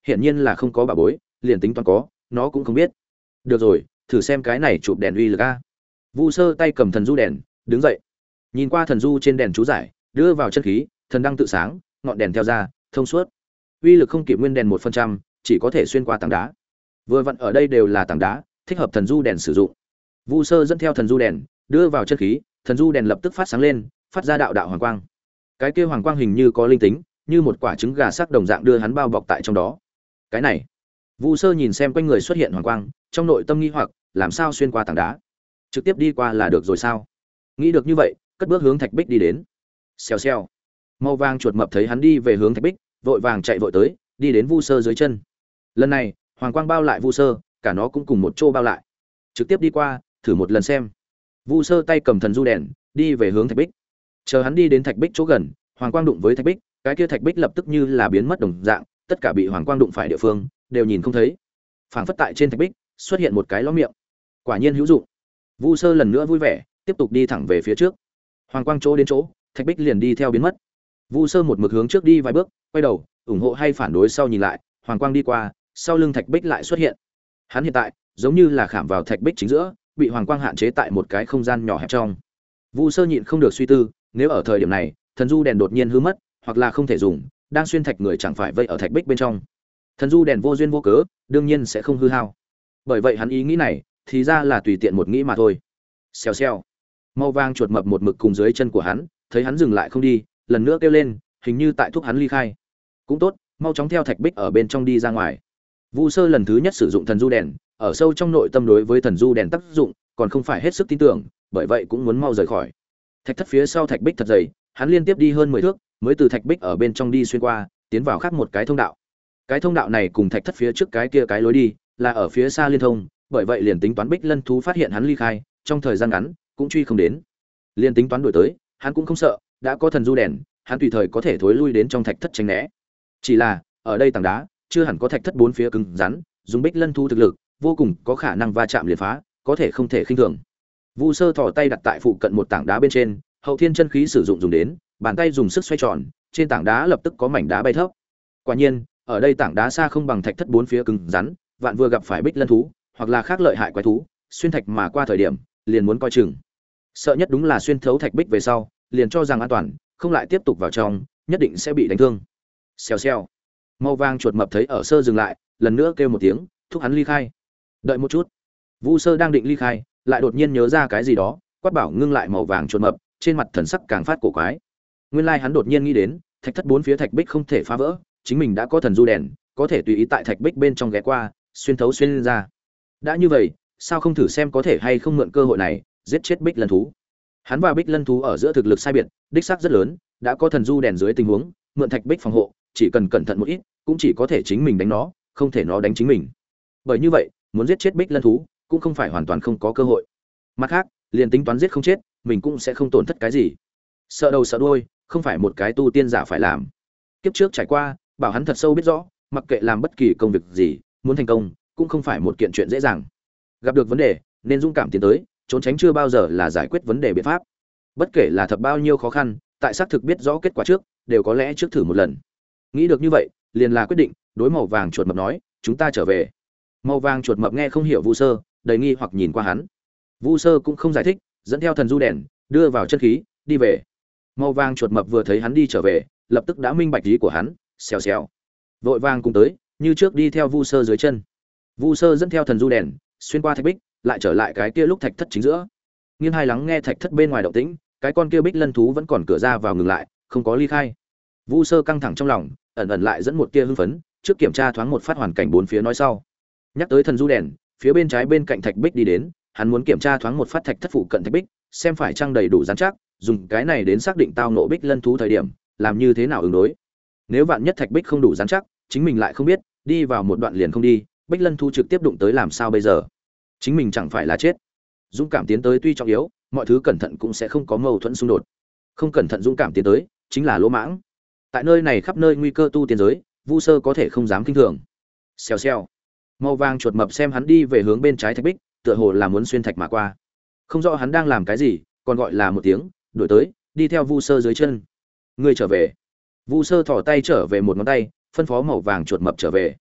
hiển nhiên là không có bảo bối, liền tính toán có, nó cũng không biết. Được rồi, thử xem cái này chụp đèn uy lực a. Vu Sơ tay cầm thần du đèn, đứng dậy. Nhìn qua thần du trên đèn chú giải, đưa vào chân khí, thần đăng tự sáng, ngọn đèn theo ra, thông suốt. Uy lực không kịp nguyên đèn 1%, chỉ có thể xuyên qua tảng đá. Vừa vặn ở đây đều là tảng đá, thích hợp thần du đèn sử dụng. Vu Sơ dẫn theo thần du đèn, đưa vào chân khí, thần du đèn lập tức phát sáng lên, phát ra đạo đạo hoàng quang. Cái kia hoàng quang hình như có linh tính, như một quả trứng gà sắc đồng dạng đưa hắn bao bọc tại trong đó. Cái này, Vu Sơ nhìn xem quanh người xuất hiện hoàng quang, trong nội tâm nghi hoặc, làm sao xuyên qua tảng đá? Trực tiếp đi qua là được rồi sao? Nghĩ được như vậy, cất bước hướng thạch bích đi đến. Xèo xèo. Màu vàng chuột mập thấy hắn đi về hướng thạch bích, vội vàng chạy vội tới, đi đến Vu Sơ dưới chân. Lần này, hoàng quang bao lại Vu Sơ, cả nó cũng cùng một chỗ bao lại. Trực tiếp đi qua, thử một lần xem. Vu Sơ tay cầm thần du đèn, đi về hướng thạch bích. Chờ hắn đi đến thạch bích chỗ gần, hoàng quang đụng với thạch bích, cái kia thạch bích lập tức như là biến mất đồng dạng, tất cả bị hoàng quang đụng phải địa phương đều nhìn không thấy. Phảng phất tại trên thạch bích xuất hiện một cái lỗ miệng. Quả nhiên hữu dụng. Vu Sơ lần nữa vui vẻ, tiếp tục đi thẳng về phía trước. Hoàng quang chỗ đến chỗ, thạch bích liền đi theo biến mất. Vu Sơ một mực hướng trước đi vài bước, quay đầu, ủng hộ hay phản đối sau nhìn lại, hoàng quang đi qua, sau lưng thạch bích lại xuất hiện. Hắn hiện tại giống như là khảm vào thạch bích chính giữa, bị hoàng quang hạn chế tại một cái không gian nhỏ hẹp trong. Vu Sơ nhịn không được suy tư, nếu ở thời điểm này, thần du đèn đột nhiên hư mất, hoặc là không thể dùng, đang xuyên thạch người chẳng phải vây ở thạch bích bên trong. Thần du đèn vô duyên vô cớ, đương nhiên sẽ không hư hao. Bởi vậy hắn ý nghĩ này, thì ra là tùy tiện một nghĩ mà thôi. Xèo xèo. Màu vàng chuột mập một mực cùng dưới chân của hắn, thấy hắn dừng lại không đi, lần nữa kêu lên, hình như tại thúc hắn ly khai. Cũng tốt, mau chóng theo thạch bích ở bên trong đi ra ngoài. Vu Sơ lần thứ nhất sử dụng thần du đèn, ở sâu trong nội tâm đối với thần du đèn tác dụng, còn không phải hết sức tin tưởng, bởi vậy cũng muốn mau rời khỏi. Thạch thất phía sau thạch bích thật dày, hắn liên tiếp đi hơn 10 thước, mới từ thạch bích ở bên trong đi xuyên qua, tiến vào khác một cái thông đạo. Cái thông đạo này cùng thạch thất phía trước cái kia cái lối đi, là ở phía xa liên thông, bởi vậy liền tính toán Bích Lân thú phát hiện hắn ly khai, trong thời gian ngắn cũng truy không đến. Liên tính toán đuổi tới, hắn cũng không sợ, đã có thần du đèn, hắn tùy thời có thể thối lui đến trong thạch thất tránh né. Chỉ là, ở đây tảng đá, chưa hẳn có thạch thất bốn phía cứng rắn, dùng Bích Lân thú thực lực, vô cùng có khả năng va chạm liền phá, có thể không thể khinh thường. Vu Sơ thò tay đặt tại phụ cận một tảng đá bên trên, hậu thiên chân khí sử dụng dùng đến, bàn tay dùng sức xoay tròn, trên tảng đá lập tức có mảnh đá bay thấp. Quả nhiên, ở đây tảng đá xa không bằng thạch thất bốn phía cứng rắn, vạn vừa gặp phải Bích Lân thú, hoặc là khác lợi hại quái thú, xuyên thạch mà qua thời điểm, liền muốn coi chừng. Sợ nhất đúng là xuyên thấu thạch bích về sau, liền cho rằng an toàn, không lại tiếp tục vào trong, nhất định sẽ bị đánh thương. Xèo xèo. Màu vàng chuột mập thấy ở Sơ dừng lại, lần nữa kêu một tiếng, thúc hắn ly khai. Đợi một chút. Vu Sơ đang định ly khai, lại đột nhiên nhớ ra cái gì đó, quát bảo ngưng lại màu vàng chuột mập, trên mặt thần sắc càng phát cổ quái. Nguyên lai hắn đột nhiên nghĩ đến, thạch thất bốn phía thạch bích không thể phá vỡ, chính mình đã có thần du đèn, có thể tùy ý tại thạch bích bên trong ghé qua, xuyên thấu xuyên ra. Đã như vậy, sao không thử xem có thể hay không mượn cơ hội này giết chết Bích Lân thú? Hắn và Bích Lân thú ở giữa thực lực sai biệt, đích xác rất lớn, đã có thần du đèn dưới tình huống, mượn thạch bích phòng hộ, chỉ cần cẩn thận một ít, cũng chỉ có thể chính mình đánh nó, không thể nó đánh chính mình. Bởi như vậy, muốn giết chết Bích Lân thú, cũng không phải hoàn toàn không có cơ hội. Mặt khác, liền tính toán giết không chết, mình cũng sẽ không tổn thất cái gì. Sợ đầu sợ đuôi, không phải một cái tu tiên giả phải làm. Kiếp trước trải qua, bảo hắn thật sâu biết rõ, mặc kệ làm bất kỳ công việc gì, muốn thành công, cũng không phải một kiện chuyện dễ dàng. Gặp được vấn đề, nên dũng cảm tiến tới, trốn tránh chưa bao giờ là giải quyết vấn đề biện pháp. Bất kể là thập bao nhiêu khó khăn, tại xác thực biết rõ kết quả trước, đều có lẽ trước thử một lần. Nghĩ được như vậy, liền là quyết định, đối màu vàng chuột mập nói, chúng ta trở về. Màu vàng chuột mập nghe không hiểu Vu Sơ, đầy nghi hoặc nhìn qua hắn. Vu Sơ cũng không giải thích, dẫn theo thần du đèn, đưa vào chân khí, đi về. Màu vàng chuột mập vừa thấy hắn đi trở về, lập tức đã minh bạch ý của hắn, xèo xèo. Vội vàng cùng tới, như trước đi theo Vu Sơ dưới chân. Vu Sơ dẫn theo thần du đèn, xuyên qua thạch bích, lại trở lại cái kia lúc thạch thất chính giữa. Nghiêng hai lắng nghe thạch thất bên ngoài động tĩnh, cái con kia Bích Lân thú vẫn còn cửa ra vào ngừng lại, không có ly khai. Vu Sơ căng thẳng trong lòng, ẩn ẩn lại dẫn một tia hưng phấn, trước kiểm tra thoáng một phát hoàn cảnh bốn phía nói sau. Nhắc tới thần du đèn, phía bên trái bên cạnh thạch bích đi đến, hắn muốn kiểm tra thoáng một phát thạch thất phụ cận thạch bích, xem phải trang đầy đủ rắn chắc, dùng cái này đến xác định tao nộ Bích Lân thú thời điểm, làm như thế nào ứng đối. Nếu vạn nhất thạch bích không đủ rắn chắc, chính mình lại không biết, đi vào một đoạn liền không đi, Bích Lân thú trực tiếp đụng tới làm sao bây giờ? Chính mình chẳng phải là chết. Dũng cảm tiến tới tuy trọng yếu, mọi thứ cẩn thận cũng sẽ không có mâu thuẫn xung đột. Không cẩn thận dũng cảm tiến tới, chính là lỗ mãng. Tại nơi này khắp nơi nguy cơ tu tiên giới, Vu Sơ có thể không dám kinh thường. Xèo xèo. Màu vàng chuột mập xem hắn đi về hướng bên trái thạch bích, tựa hồ là muốn xuyên thạch mà qua. Không rõ hắn đang làm cái gì, còn gọi là một tiếng, đuổi tới, đi theo Vu Sơ dưới chân. Ngươi trở về. Vu Sơ thò tay trở về một ngón tay, phân phó màu vàng chuột mập trở về.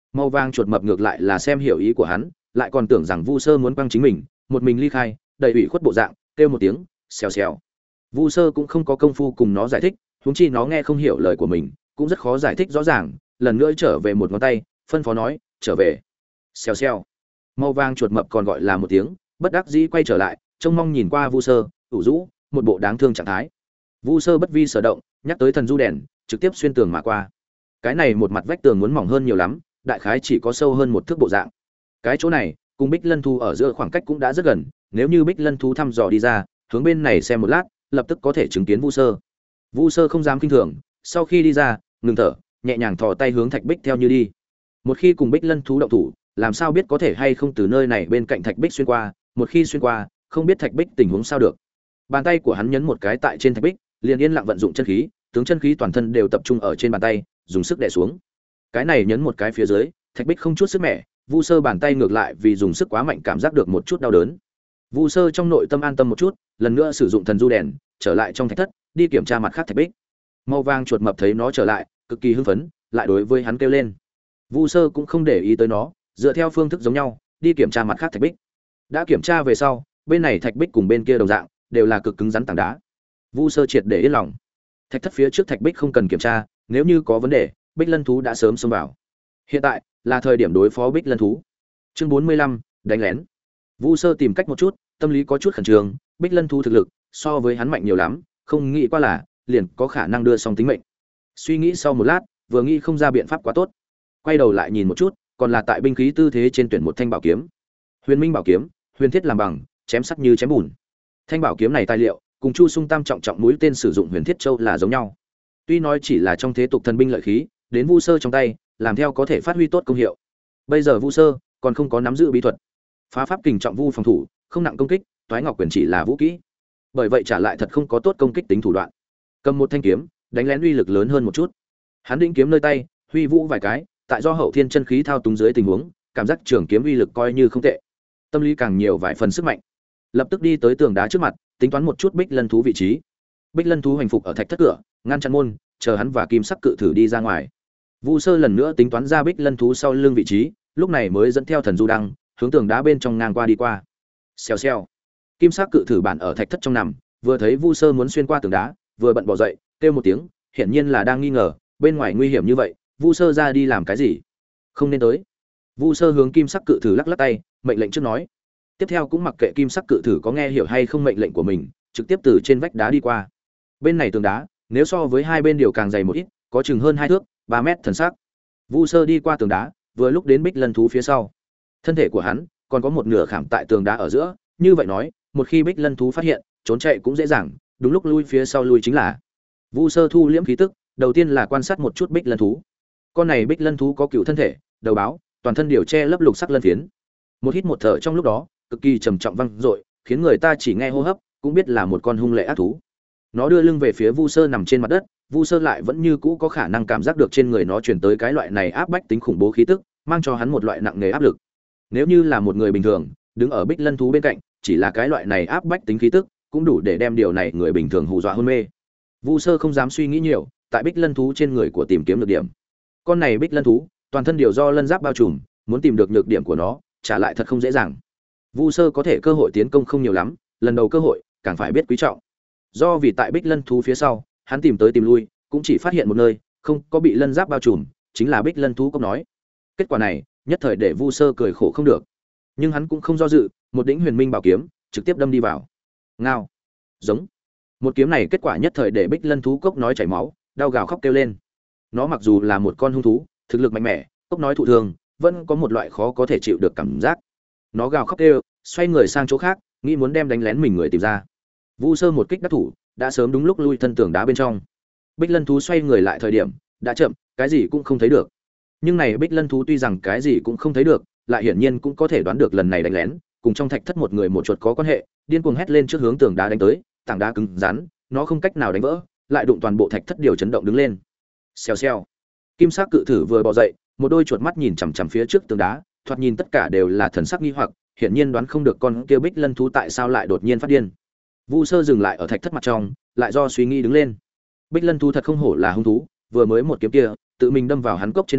Màu vàng chuột mập ngược lại là xem hiểu ý của hắn, lại còn tưởng rằng Vu Sơ muốn quăng chính mình, một mình ly khai, đầy ủy khuất bộ dạng, kêu một tiếng, xèo xèo. Vu Sơ cũng không có công phu cùng nó giải thích, huống chi nó nghe không hiểu lời của mình, cũng rất khó giải thích rõ ràng, lần nữa trở về một ngón tay, phân phó nói, trở về. Xèo xèo. Màu vàng chuột mập còn gọi là một tiếng, bất đắc dĩ quay trở lại, trông mong nhìn qua Vu Sơ, ủ rũ, một bộ đáng thương trạng thái. Vu Sơ bất vi sở động, nhắc tới thần du đèn, trực tiếp xuyên tường mà qua. Cái này một mặt vách tường muốn mỏng hơn nhiều lắm, đại khái chỉ có sâu hơn một thước bộ dạng. Cái chỗ này, cùng Bích Lân thú ở giữa khoảng cách cũng đã rất gần, nếu như Bích Lân thú thăm dò đi ra, hướng bên này xem một lát, lập tức có thể chứng kiến Vu Sơ. Vu Sơ không dám kinh thường, sau khi đi ra, ngừng thở, nhẹ nhàng thò tay hướng thạch bích theo như đi. Một khi cùng Bích Lân thú động thủ, làm sao biết có thể hay không từ nơi này bên cạnh thạch bích xuyên qua, một khi xuyên qua, không biết thạch bích tình huống sao được. Bàn tay của hắn nhấn một cái tại trên thạch bích, liền yên lặng vận dụng chân khí, tướng chân khí toàn thân đều tập trung ở trên bàn tay, dùng sức đè xuống. Cái này nhấn một cái phía dưới, thạch bích không chút sức mẻ, Vu Sơ bàn tay ngược lại vì dùng sức quá mạnh cảm giác được một chút đau đớn. Vu Sơ trong nội tâm an tâm một chút, lần nữa sử dụng thần du đèn, trở lại trong thạch thất, đi kiểm tra mặt khác thạch bích. Màu vàng chuột mập thấy nó trở lại, cực kỳ hưng phấn, lại đối với hắn kêu lên. Vu Sơ cũng không để ý tới nó, dựa theo phương thức giống nhau, đi kiểm tra mặt khác thạch bích. Đã kiểm tra về sau, bên này thạch bích cùng bên kia đồng dạng, đều là cực cứng rắn tảng đá. Vu Sơ triệt để yên lòng. Thạch thất phía trước thạch bích không cần kiểm tra, nếu như có vấn đề, Bích Lân thú đã sớm xông vào. Hiện tại là thời điểm đối phó Bích Lân thú. Chương 45, đánh lén. Vu Sơ tìm cách một chút, tâm lý có chút khẩn trương, Bích Lân thú thực lực so với hắn mạnh nhiều lắm, không nghĩ qua là liền có khả năng đưa xong tính mệnh. Suy nghĩ sau một lát, vừa nghĩ không ra biện pháp quá tốt. Quay đầu lại nhìn một chút, còn là tại binh khí tư thế trên tuyển một thanh bảo kiếm. Huyền Minh bảo kiếm, huyền thiết làm bằng, chém sắc như chém bùn. Thanh bảo kiếm này tài liệu, cùng Chu Sung Tam trọng trọng mũi tên sử dụng huyền thiết châu là giống nhau. Tuy nói chỉ là trong thế tục thần binh lợi khí, đến Vu Sơ trong tay, làm theo có thể phát huy tốt công hiệu. Bây giờ Vu Sơ còn không có nắm giữ bí thuật. Phá pháp kình trọng vu phòng thủ, không nặng công kích, toái ngọc quyền chỉ là vũ kỹ. Bởi vậy trả lại thật không có tốt công kích tính thủ đoạn. Cầm một thanh kiếm, đánh lén uy lực lớn hơn một chút. Hắn định kiếm nơi tay, huy vũ vài cái, tại do hậu thiên chân khí thao túng dưới tình huống, cảm giác trường kiếm uy lực coi như không tệ. Tâm lý càng nhiều vài phần sức mạnh. Lập tức đi tới tường đá trước mặt, tính toán một chút Bích Lân thú vị trí. Bích Lân thú hành phục ở thạch thất cửa, ngăn chặn môn, chờ hắn và kim sắc cự thử đi ra ngoài. Vu Sơ lần nữa tính toán ra Bích Lân thú sau lưng vị trí, lúc này mới dẫn theo thần du đăng, hướng tường đá bên trong ngang qua đi qua. Xèo xèo. Kim sắc cự thử bản ở thạch thất trong nằm, vừa thấy Vu Sơ muốn xuyên qua tường đá, vừa bận bỏ dậy, kêu một tiếng, hiển nhiên là đang nghi ngờ, bên ngoài nguy hiểm như vậy, Vu Sơ ra đi làm cái gì? Không nên tới. Vu Sơ hướng kim sắc cự thử lắc lắc tay, mệnh lệnh trước nói. Tiếp theo cũng mặc kệ kim sắc cự thử có nghe hiểu hay không mệnh lệnh của mình, trực tiếp từ trên vách đá đi qua. Bên này tường đá, nếu so với hai bên điều càng dày một ít, có chừng hơn 2 thước, 3 mét thần sắc. Vu Sơ đi qua tường đá, vừa lúc đến Bích Lân thú phía sau. Thân thể của hắn còn có một nửa khảm tại tường đá ở giữa, như vậy nói, một khi Bích Lân thú phát hiện, trốn chạy cũng dễ dàng, đúng lúc lui phía sau lui chính là. Vu Sơ thu liễm khí tức, đầu tiên là quan sát một chút Bích Lân thú. Con này Bích Lân thú có cựu thân thể, đầu báo, toàn thân đều che lấp lục sắc lân phiến. Một hít một thở trong lúc đó, cực kỳ trầm trọng vang dội, khiến người ta chỉ nghe hô hấp cũng biết là một con hung lệ ác thú. Nó đưa lưng về phía Vu Sơ nằm trên mặt đất, Vu Sơ lại vẫn như cũ có khả năng cảm giác được trên người nó truyền tới cái loại này áp bách tính khủng bố khí tức, mang cho hắn một loại nặng nề áp lực. Nếu như là một người bình thường, đứng ở Bích Lân thú bên cạnh, chỉ là cái loại này áp bách tính khí tức, cũng đủ để đem điều này người bình thường hù dọa hôn mê. Vu Sơ không dám suy nghĩ nhiều, tại Bích Lân thú trên người của tìm kiếm được điểm. Con này Bích Lân thú, toàn thân đều do lân giáp bao trùm, muốn tìm được nhược điểm của nó, trả lại thật không dễ dàng. Vu Sơ có thể cơ hội tiến công không nhiều lắm, lần đầu cơ hội, càng phải biết quý trọng. Do vì tại Bích Lân thú phía sau, hắn tìm tới tìm lui, cũng chỉ phát hiện một nơi, không có bị lân giáp bao trùm, chính là Bích Lân thú cốc nói. Kết quả này, nhất thời để Vu Sơ cười khổ không được. Nhưng hắn cũng không do dự, một đỉnh huyền minh bảo kiếm, trực tiếp đâm đi vào. Ngao, giống. Một kiếm này kết quả nhất thời để Bích Lân thú cốc nói chảy máu, đau gào khóc kêu lên. Nó mặc dù là một con hung thú, thực lực mạnh mẽ, cốc nói thụ thường, vẫn có một loại khó có thể chịu được cảm giác. Nó gào khóc kêu, xoay người sang chỗ khác, nghĩ muốn đem đánh lén mình người tìm ra. Vu Sơ một kích đắc thủ, đã sớm đúng lúc lui thân tường đá bên trong. Bích Lân thú xoay người lại thời điểm, đã chậm, cái gì cũng không thấy được. Nhưng này Bích Lân thú tuy rằng cái gì cũng không thấy được, lại hiển nhiên cũng có thể đoán được lần này đánh lén, cùng trong thạch thất một người một chuột có quan hệ, điên cuồng hét lên trước hướng tường đá đánh tới, tảng đá cứng rắn, nó không cách nào đánh vỡ, lại đụng toàn bộ thạch thất điều chấn động đứng lên. Xèo xèo. Kim sắc cự thử vừa bò dậy, một đôi chuột mắt nhìn chằm chằm phía trước tường đá, thoạt nhìn tất cả đều là thần sắc nghi hoặc, hiển nhiên đoán không được con kia Bích Lân thú tại sao lại đột nhiên phát điên. Vu Sơ dừng lại ở thạch thất mặt trong, lại do suy nghĩ đứng lên. Bích Lân thú thật không hổ là hung thú, vừa mới một kiếm kia, tự mình đâm vào hắn cốc trên đường,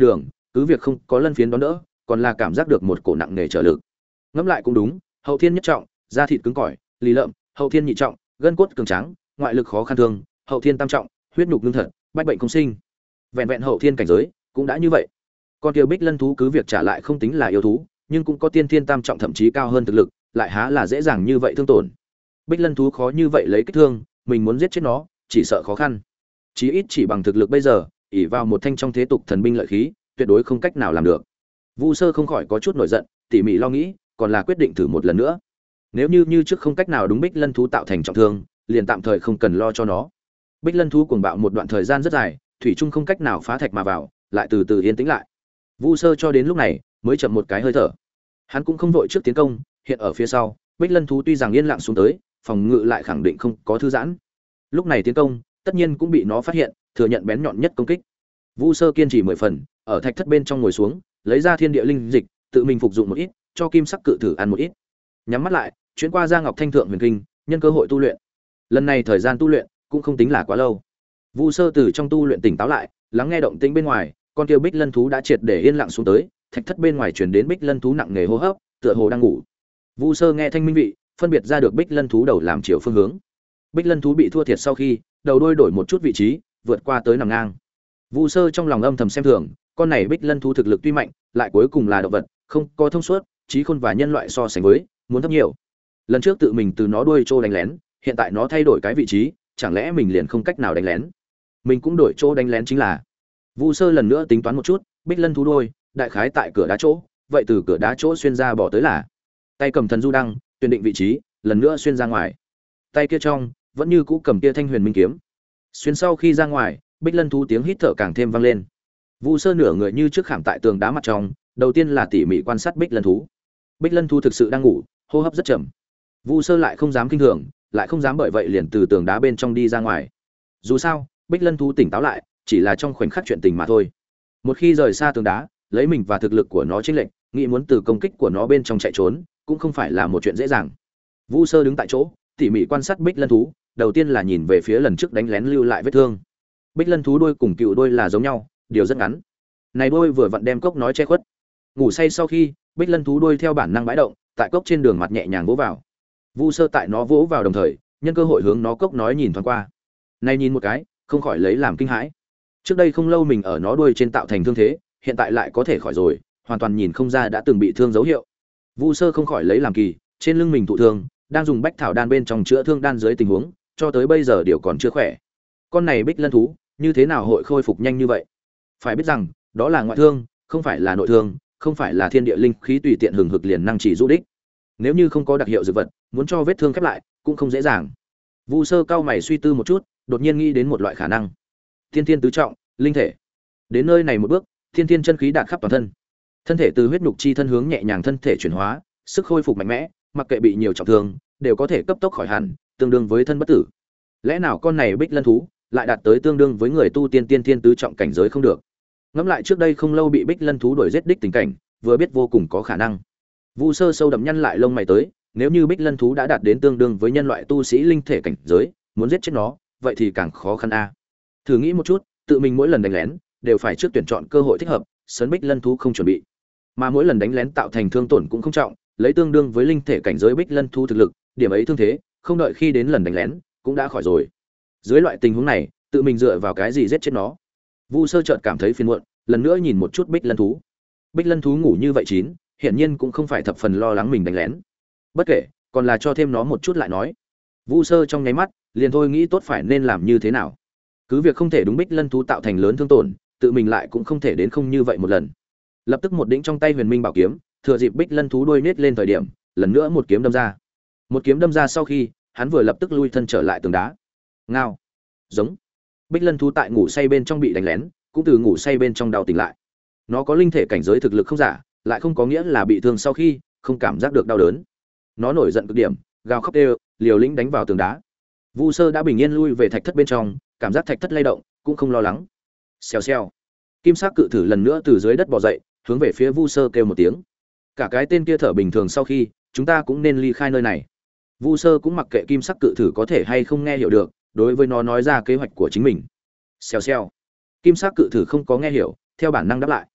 cứ việc không có lân phiến đón đỡ, còn là cảm giác được một cổ nặng nề trở lực. Ngẫm lại cũng đúng, hậu thiên nhất trọng, da thịt cứng cỏi, lì lợm, hậu thiên nhị trọng, gân cốt cường tráng, ngoại lực khó khăn thương, hậu thiên tam trọng, huyết nhục lương thật, bách bệnh không sinh. Vẹn vẹn hậu thiên cảnh giới, cũng đã như vậy. Con kia Bích Lân thú cứ việc trả lại không tính là yêu thú, nhưng cũng có tiên thiên tam trọng thậm chí cao hơn thực lực, lại há là dễ dàng như vậy thương tổn. Bích Lân thú khó như vậy lấy kích thương, mình muốn giết chết nó, chỉ sợ khó khăn. Chí ít chỉ bằng thực lực bây giờ, ỷ vào một thanh trong thế tục thần binh lợi khí, tuyệt đối không cách nào làm được. Vu Sơ không khỏi có chút nổi giận, tỉ mỉ lo nghĩ, còn là quyết định thử một lần nữa. Nếu như trước không cách nào đúng Bích Lân thú tạo thành trọng thương, liền tạm thời không cần lo cho nó. Bích Lân thú cuồng bạo một đoạn thời gian rất dài, thủy chung không cách nào phá thạch mà vào, lại từ từ yên tĩnh lại. Vu Sơ cho đến lúc này mới chậm một cái hơi thở. Hắn cũng không vội trước tiến công, hiện ở phía sau, Bích Lân thú tuy rằng yên lặng xuống tới, phòng ngự lại khẳng định không có thư giãn. Lúc này tiến công, tất nhiên cũng bị nó phát hiện, thừa nhận bén nhọn nhất công kích. Vu Sơ kiên trì 10 phần, ở thạch thất bên trong ngồi xuống, lấy ra thiên địa linh dịch, tự mình phục dụng một ít, cho kim sắc cự thử ăn một ít. Nhắm mắt lại, chuyển qua Gia Ngọc Thanh Thượng Huyền Kinh, nhân cơ hội tu luyện. Lần này thời gian tu luyện cũng không tính là quá lâu. Vu Sơ từ trong tu luyện tỉnh táo lại, lắng nghe động tĩnh bên ngoài, con kia Bích Lân thú đã triệt để yên lặng xuống tới, thạch thất bên ngoài truyền đến Bích Lân thú nặng nề hô hấp, tựa hồ đang ngủ. Vu Sơ nghe thanh minh vị, phân biệt ra được Bích Lân thú đầu làm chiều phương hướng. Bích Lân thú bị thua thiệt sau khi, đầu đuôi đổi một chút vị trí, vượt qua tới nằm ngang. Vu Sơ trong lòng âm thầm xem thường, con này Bích Lân thú thực lực tuy mạnh, lại cuối cùng là động vật, không có thông suốt, trí khôn và nhân loại so sánh với, muốn thấp nhiều. Lần trước tự mình từ nó đuôi trô đánh lén, hiện tại nó thay đổi cái vị trí, chẳng lẽ mình liền không cách nào đánh lén? Mình cũng đổi chỗ đánh lén chính là. Vu Sơ lần nữa tính toán một chút, Bích Lân thú đuôi, đại khái tại cửa đá chỗ, vậy từ cửa đá chỗ xuyên ra bỏ tới là. Tay cầm thần du đăng, tuyển định vị trí, lần nữa xuyên ra ngoài. Tay kia trong, vẫn như cũ cầm kia thanh huyền minh kiếm. Xuyên sau khi ra ngoài, Bích Lân thú tiếng hít thở càng thêm vang lên. Vu Sơ nửa người như trước khảm tại tường đá mặt trong, đầu tiên là tỉ mỉ quan sát Bích Lân thú. Bích Lân thú thực sự đang ngủ, hô hấp rất chậm. Vu Sơ lại không dám kinh thường, lại không dám bởi vậy liền từ tường đá bên trong đi ra ngoài. Dù sao, Bích Lân thú tỉnh táo lại, chỉ là trong khoảnh khắc chuyện tình mà thôi. Một khi rời xa tường đá, lấy mình và thực lực của nó chênh lệch, nghĩ muốn từ công kích của nó bên trong chạy trốn, cũng không phải là một chuyện dễ dàng. Vu Sơ đứng tại chỗ, tỉ mỉ quan sát Bích Lân thú, đầu tiên là nhìn về phía lần trước đánh lén lưu lại vết thương. Bích Lân thú đuôi cùng cựu đuôi là giống nhau, điều rất ngắn. Này đuôi vừa vặn đem cốc nói che khuất. Ngủ say sau khi, Bích Lân thú đuôi theo bản năng bãi động, tại cốc trên đường mặt nhẹ nhàng vỗ vào. Vu Sơ tại nó vỗ vào đồng thời, nhân cơ hội hướng nó cốc nói nhìn thoáng qua. Này nhìn một cái, không khỏi lấy làm kinh hãi. Trước đây không lâu mình ở nó đuôi trên tạo thành thương thế, hiện tại lại có thể khỏi rồi, hoàn toàn nhìn không ra đã từng bị thương dấu hiệu. Vu Sơ không khỏi lấy làm kỳ, trên lưng mình thụ thương, đang dùng bách thảo đan bên trong chữa thương đan dưới tình huống, cho tới bây giờ điều còn chưa khỏe. Con này Bích Lân thú, như thế nào hội khôi phục nhanh như vậy? Phải biết rằng, đó là ngoại thương, không phải là nội thương, không phải là thiên địa linh khí tùy tiện hừng hực liền năng chỉ du đích. Nếu như không có đặc hiệu dược vật, muốn cho vết thương khép lại, cũng không dễ dàng. Vu Sơ cao mày suy tư một chút, đột nhiên nghĩ đến một loại khả năng. Thiên thiên tứ trọng, linh thể. Đến nơi này một bước, thiên thiên chân khí đạt khắp toàn thân. Thân thể từ huyết nhục chi thân hướng nhẹ nhàng thân thể chuyển hóa, sức khôi phục mạnh mẽ, mặc kệ bị nhiều trọng thương, đều có thể cấp tốc khỏi hẳn, tương đương với thân bất tử. Lẽ nào con này Bích Lân thú lại đạt tới tương đương với người tu tiên tiên thiên tứ trọng cảnh giới không được? Ngẫm lại trước đây không lâu bị Bích Lân thú đuổi giết đích tình cảnh, vừa biết vô cùng có khả năng. Vu Sơ sâu đậm nhăn lại lông mày tới, nếu như Bích Lân thú đã đạt đến tương đương với nhân loại tu sĩ linh thể cảnh giới, muốn giết chết nó, vậy thì càng khó khăn a. Thử nghĩ một chút, tự mình mỗi lần đánh lén đều phải trước tuyển chọn cơ hội thích hợp, sấn Bích Lân thú không chuẩn bị, mà mỗi lần đánh lén tạo thành thương tổn cũng không trọng, lấy tương đương với linh thể cảnh giới Bích Lân thú thực lực, điểm ấy thương thế, không đợi khi đến lần đánh lén, cũng đã khỏi rồi. Dưới loại tình huống này, tự mình dựa vào cái gì giết chết nó? Vu Sơ chợt cảm thấy phiền muộn, lần nữa nhìn một chút Bích Lân thú. Bích Lân thú ngủ như vậy chín, hiển nhiên cũng không phải thập phần lo lắng mình đánh lén. Bất kể, còn là cho thêm nó một chút lại nói. Vu Sơ trong nháy mắt, liền thôi nghĩ tốt phải nên làm như thế nào. Cứ việc không thể đúng Bích Lân thú tạo thành lớn thương tổn, tự mình lại cũng không thể đến không như vậy một lần. Lập tức một đĩnh trong tay Huyền Minh bảo kiếm, thừa dịp Bích Lân thú đuôi nết lên thời điểm, lần nữa một kiếm đâm ra. Một kiếm đâm ra sau khi, hắn vừa lập tức lui thân trở lại tường đá. Ngao, giống. Bích Lân thú tại ngủ say bên trong bị đánh lén, cũng từ ngủ say bên trong đau tỉnh lại. Nó có linh thể cảnh giới thực lực không giả, lại không có nghĩa là bị thương sau khi không cảm giác được đau đớn. Nó nổi giận cực điểm, gào khóc kêu, liều lĩnh đánh vào tường đá. Vu Sơ đã bình yên lui về thạch thất bên trong, cảm giác thạch thất lay động, cũng không lo lắng. Xèo xèo. Kim sắc cự thử lần nữa từ dưới đất bò dậy, hướng về phía Vu Sơ kêu một tiếng. Cả cái tên kia thở bình thường sau khi, chúng ta cũng nên ly khai nơi này. Vu Sơ cũng mặc kệ kim sắc cự thử có thể hay không nghe hiểu được, đối với nó nói ra kế hoạch của chính mình. Xèo xèo. Kim sắc cự thử không có nghe hiểu, theo bản năng đáp lại.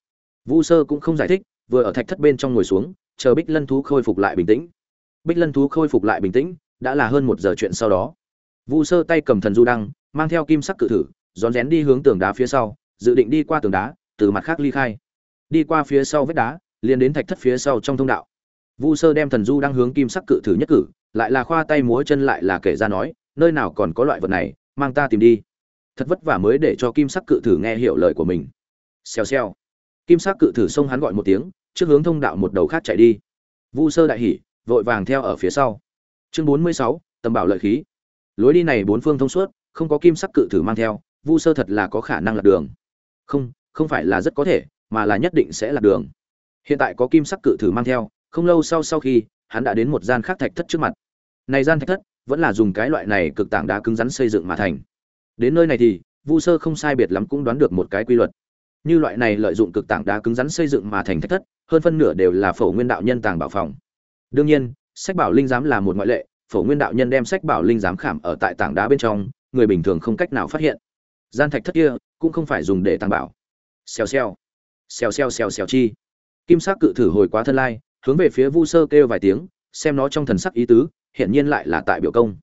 Vu Sơ cũng không giải thích, vừa ở thạch thất bên trong ngồi xuống, chờ Bích Lân thú khôi phục lại bình tĩnh. Bích Lân thú khôi phục lại bình tĩnh, đã là hơn 1 giờ chuyện sau đó. Vu Sơ tay cầm thần du đăng, mang theo kim sắc cự thử, rón rén đi hướng tường đá phía sau, dự định đi qua tường đá, từ mặt khác ly khai. Đi qua phía sau vách đá, liền đến thạch thất phía sau trong thông đạo. Vu Sơ đem thần du đăng hướng kim sắc cự thử nhất cử, lại là khoa tay múa chân lại là kể ra nói, nơi nào còn có loại vật này, mang ta tìm đi. Thật vất vả mới để cho kim sắc cự thử nghe hiểu lời của mình. Xèo xèo. Kim sắc cự thử xông hắn gọi một tiếng, trước hướng thông đạo một đầu khác chạy đi. Vu Sơ đại hỉ, vội vàng theo ở phía sau. Chương 46, tầm bảo lợi khí. Lối đi này bốn phương thông suốt, không có kim sắc cự thử mang theo, Vu Sơ thật là có khả năng lạc đường. Không phải là rất có thể, mà là nhất định sẽ lạc đường. Hiện tại có kim sắc cự thử mang theo, không lâu sau khi, hắn đã đến một gian khác thạch thất trước mặt. Này gian thạch thất vẫn là dùng cái loại này cực tảng đá cứng rắn xây dựng mà thành. Đến nơi này thì, Vu Sơ không sai biệt lắm cũng đoán được một cái quy luật. Như loại này lợi dụng cực tảng đá cứng rắn xây dựng mà thành thạch thất, hơn phân nửa đều là Phổ Nguyên đạo nhân tàng bảo phòng. Đương nhiên, sách bảo linh giám là một ngoại lệ, Phổ Nguyên đạo nhân đem sách bảo linh giám khảm ở tại tảng đá bên trong, người bình thường không cách nào phát hiện. Gian thạch thất kia cũng không phải dùng để tàng bảo. Xèo xèo, xèo xèo xèo xèo chi. Kim sắc cự thử hồi quá thân lai, hướng về phía Vu Sơ kêu vài tiếng, xem nó trong thần sắc ý tứ, hiển nhiên lại là tại biểu công.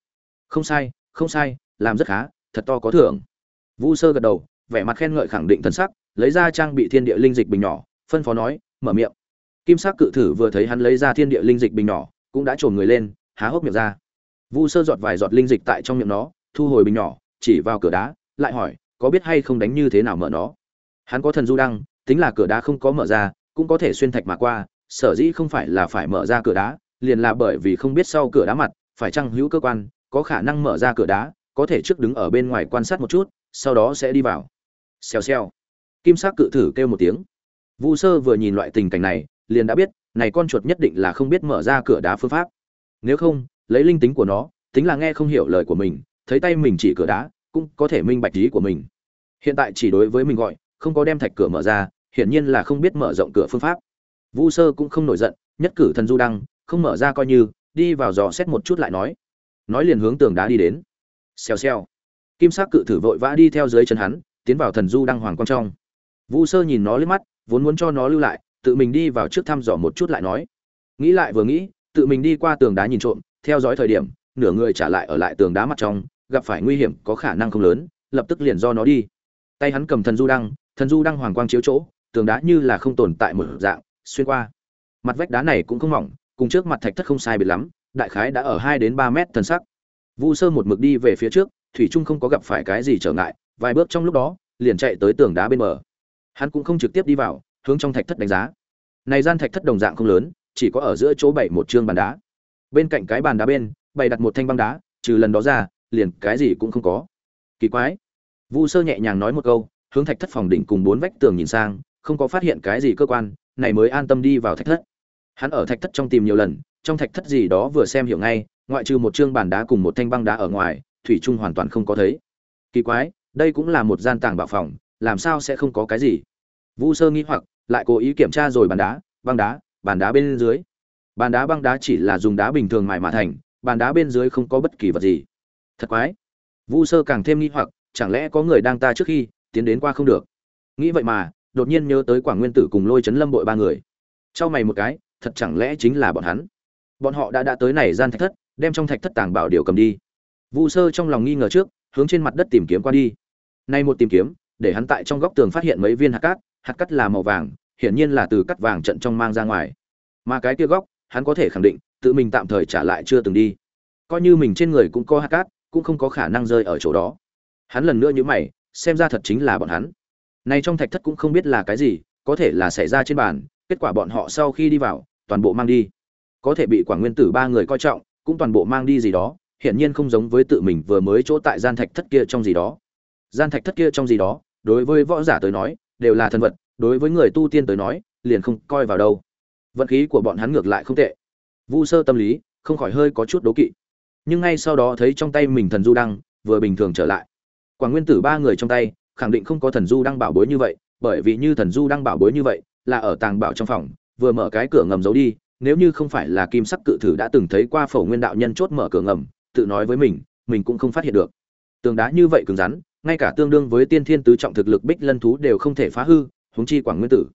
Không sai, làm rất khá, thật to có thưởng. Vu Sơ gật đầu, vẻ mặt khen ngợi khẳng định thần sắc, lấy ra trang bị thiên địa linh dịch bình nhỏ, phân phó nói, mở miệng. Kim sắc cự thử vừa thấy hắn lấy ra thiên địa linh dịch bình nhỏ, cũng đã trồm người lên, há hốc miệng ra. Vu Sơ giọt vài giọt linh dịch tại trong miệng nó, thu hồi bình nhỏ, chỉ vào cửa đá, lại hỏi, có biết hay không đánh như thế nào mở nó? Hắn có thần du đăng, tính là cửa đá không có mở ra, cũng có thể xuyên thạch mà qua, sở dĩ không phải là phải mở ra cửa đá, liền là bởi vì không biết sau cửa đá mặt phải chăng hữu cơ quan, có khả năng mở ra cửa đá, có thể trước đứng ở bên ngoài quan sát một chút, sau đó sẽ đi vào. Xèo xèo. Kim sắc cự thử kêu một tiếng. Vu Sơ vừa nhìn loại tình cảnh này, liền đã biết, này con chuột nhất định là không biết mở ra cửa đá phương pháp. Nếu không, lấy linh tính của nó, tính là nghe không hiểu lời của mình, thấy tay mình chỉ cửa đá, cũng có thể minh bạch ý của mình. Hiện tại chỉ đối với mình gọi, không có đem thạch cửa mở ra, hiển nhiên là không biết mở rộng cửa phương pháp. Vu Sơ cũng không nổi giận, nhất cử thần du đăng, không mở ra coi như, đi vào dò xét một chút lại nói liền hướng tường đá đi đến. Xèo xèo. Kim sắc cự thử vội vã đi theo dưới chân hắn, tiến vào thần du đăng hoàng quang trong. Vu Sơ nhìn nó liếc mắt, vốn muốn cho nó lưu lại, tự mình đi vào trước thăm dò một chút lại nói. Nghĩ lại vừa nghĩ, tự mình đi qua tường đá nhìn trộm, theo dõi thời điểm, nửa người trả lại ở lại tường đá mặt trong, gặp phải nguy hiểm có khả năng không lớn, lập tức liền do nó đi. Tay hắn cầm thần du đăng hoàng quang chiếu chỗ, tường đá như là không tồn tại một dạng, xuyên qua. Mặt vách đá này cũng không mỏng, cùng trước mặt thạch thất không sai biệt lắm, đại khái đã ở 2 đến 3 mét thần sắc. Vu Sơ một mực đi về phía trước, thủy trung không có gặp phải cái gì trở ngại, vài bước trong lúc đó, liền chạy tới tường đá bên bờ. Hắn cũng không trực tiếp đi vào, hướng trong thạch thất đánh giá. Này gian thạch thất đồng dạng không lớn, chỉ có ở giữa chỗ bày một trương bàn đá. Bên cạnh cái bàn đá bên, bày đặt một thanh băng đá, trừ lần đó ra, liền cái gì cũng không có. Kỳ quái. Vu Sơ nhẹ nhàng nói một câu, hướng thạch thất phòng đỉnh cùng 4 vách tường nhìn sang, không có phát hiện cái gì cơ quan, này mới an tâm đi vào thạch thất. Hắn ở thạch thất trong tìm nhiều lần, trong thạch thất gì đó vừa xem hiểu ngay, ngoại trừ một trương bàn đá cùng một thanh băng đá ở ngoài, thủy chung hoàn toàn không có thấy. Kỳ quái, đây cũng là một gian tàng bảo phòng, làm sao sẽ không có cái gì? Vu Sơ nghi hoặc, lại cố ý kiểm tra rồi bàn đá, băng đá, bàn đá bên dưới. Bàn đá băng đá chỉ là dùng đá bình thường mài mà thành, bàn đá bên dưới không có bất kỳ vật gì. Thật quái. Vu Sơ càng thêm nghi hoặc, chẳng lẽ có người đang ta trước khi tiến đến qua không được? Nghĩ vậy mà, đột nhiên nhớ tới Quảng Nguyên Tử cùng Lôi Chấn Lâm bội 3 người. Chau mày một cái, thật chẳng lẽ chính là bọn hắn? Bọn họ đã tới này gian thạch thất, đem trong thạch thất tàng bảo điều cầm đi. Vu Sơ trong lòng nghi ngờ trước, hướng trên mặt đất tìm kiếm qua đi. Nay một tìm kiếm, để hắn tại trong góc tường phát hiện mấy viên hạt cát là màu vàng, hiển nhiên là từ cắt vàng trận trong mang ra ngoài. Mà cái kia góc, hắn có thể khẳng định, tự mình tạm thời trả lại chưa từng đi. Coi như mình trên người cũng có hạt cát, cũng không có khả năng rơi ở chỗ đó. Hắn lần nữa nhíu mày, xem ra thật chính là bọn hắn. Này trong thạch thất cũng không biết là cái gì, có thể là xảy ra trên bàn, kết quả bọn họ sau khi đi vào, toàn bộ mang đi. Có thể bị Quảng Nguyên Tử 3 người coi trọng, cũng toàn bộ mang đi gì đó, hiển nhiên không giống với tự mình vừa mới chỗ tại gian thạch thất kia trong gì đó. Gian thạch thất kia trong gì đó, đối với võ giả tới nói, đều là thần vật, đối với người tu tiên tới nói, liền không coi vào đâu. Vận khí của bọn hắn ngược lại không tệ. Vu Sơ tâm lý không khỏi hơi có chút đố kỵ. Nhưng ngay sau đó thấy trong tay mình thần du đăng vừa bình thường trở lại. Quảng Nguyên Tử 3 người trong tay, khẳng định không có thần du đăng bảo bối như vậy, bởi vì như thần du đăng bảo bối như vậy, là ở tàng bảo trong phòng, vừa mở cái cửa ngầm giấu đi, nếu như không phải là kim sắc cự thử đã từng thấy qua Phổ Nguyên đạo nhân chốt mở cửa ngầm, tự nói với mình cũng không phát hiện được. Tường đá như vậy cứng rắn, ngay cả tương đương với tiên thiên tứ trọng thực lực Bích Lân thú đều không thể phá hư, huống chi Quảng Nguyên Tử.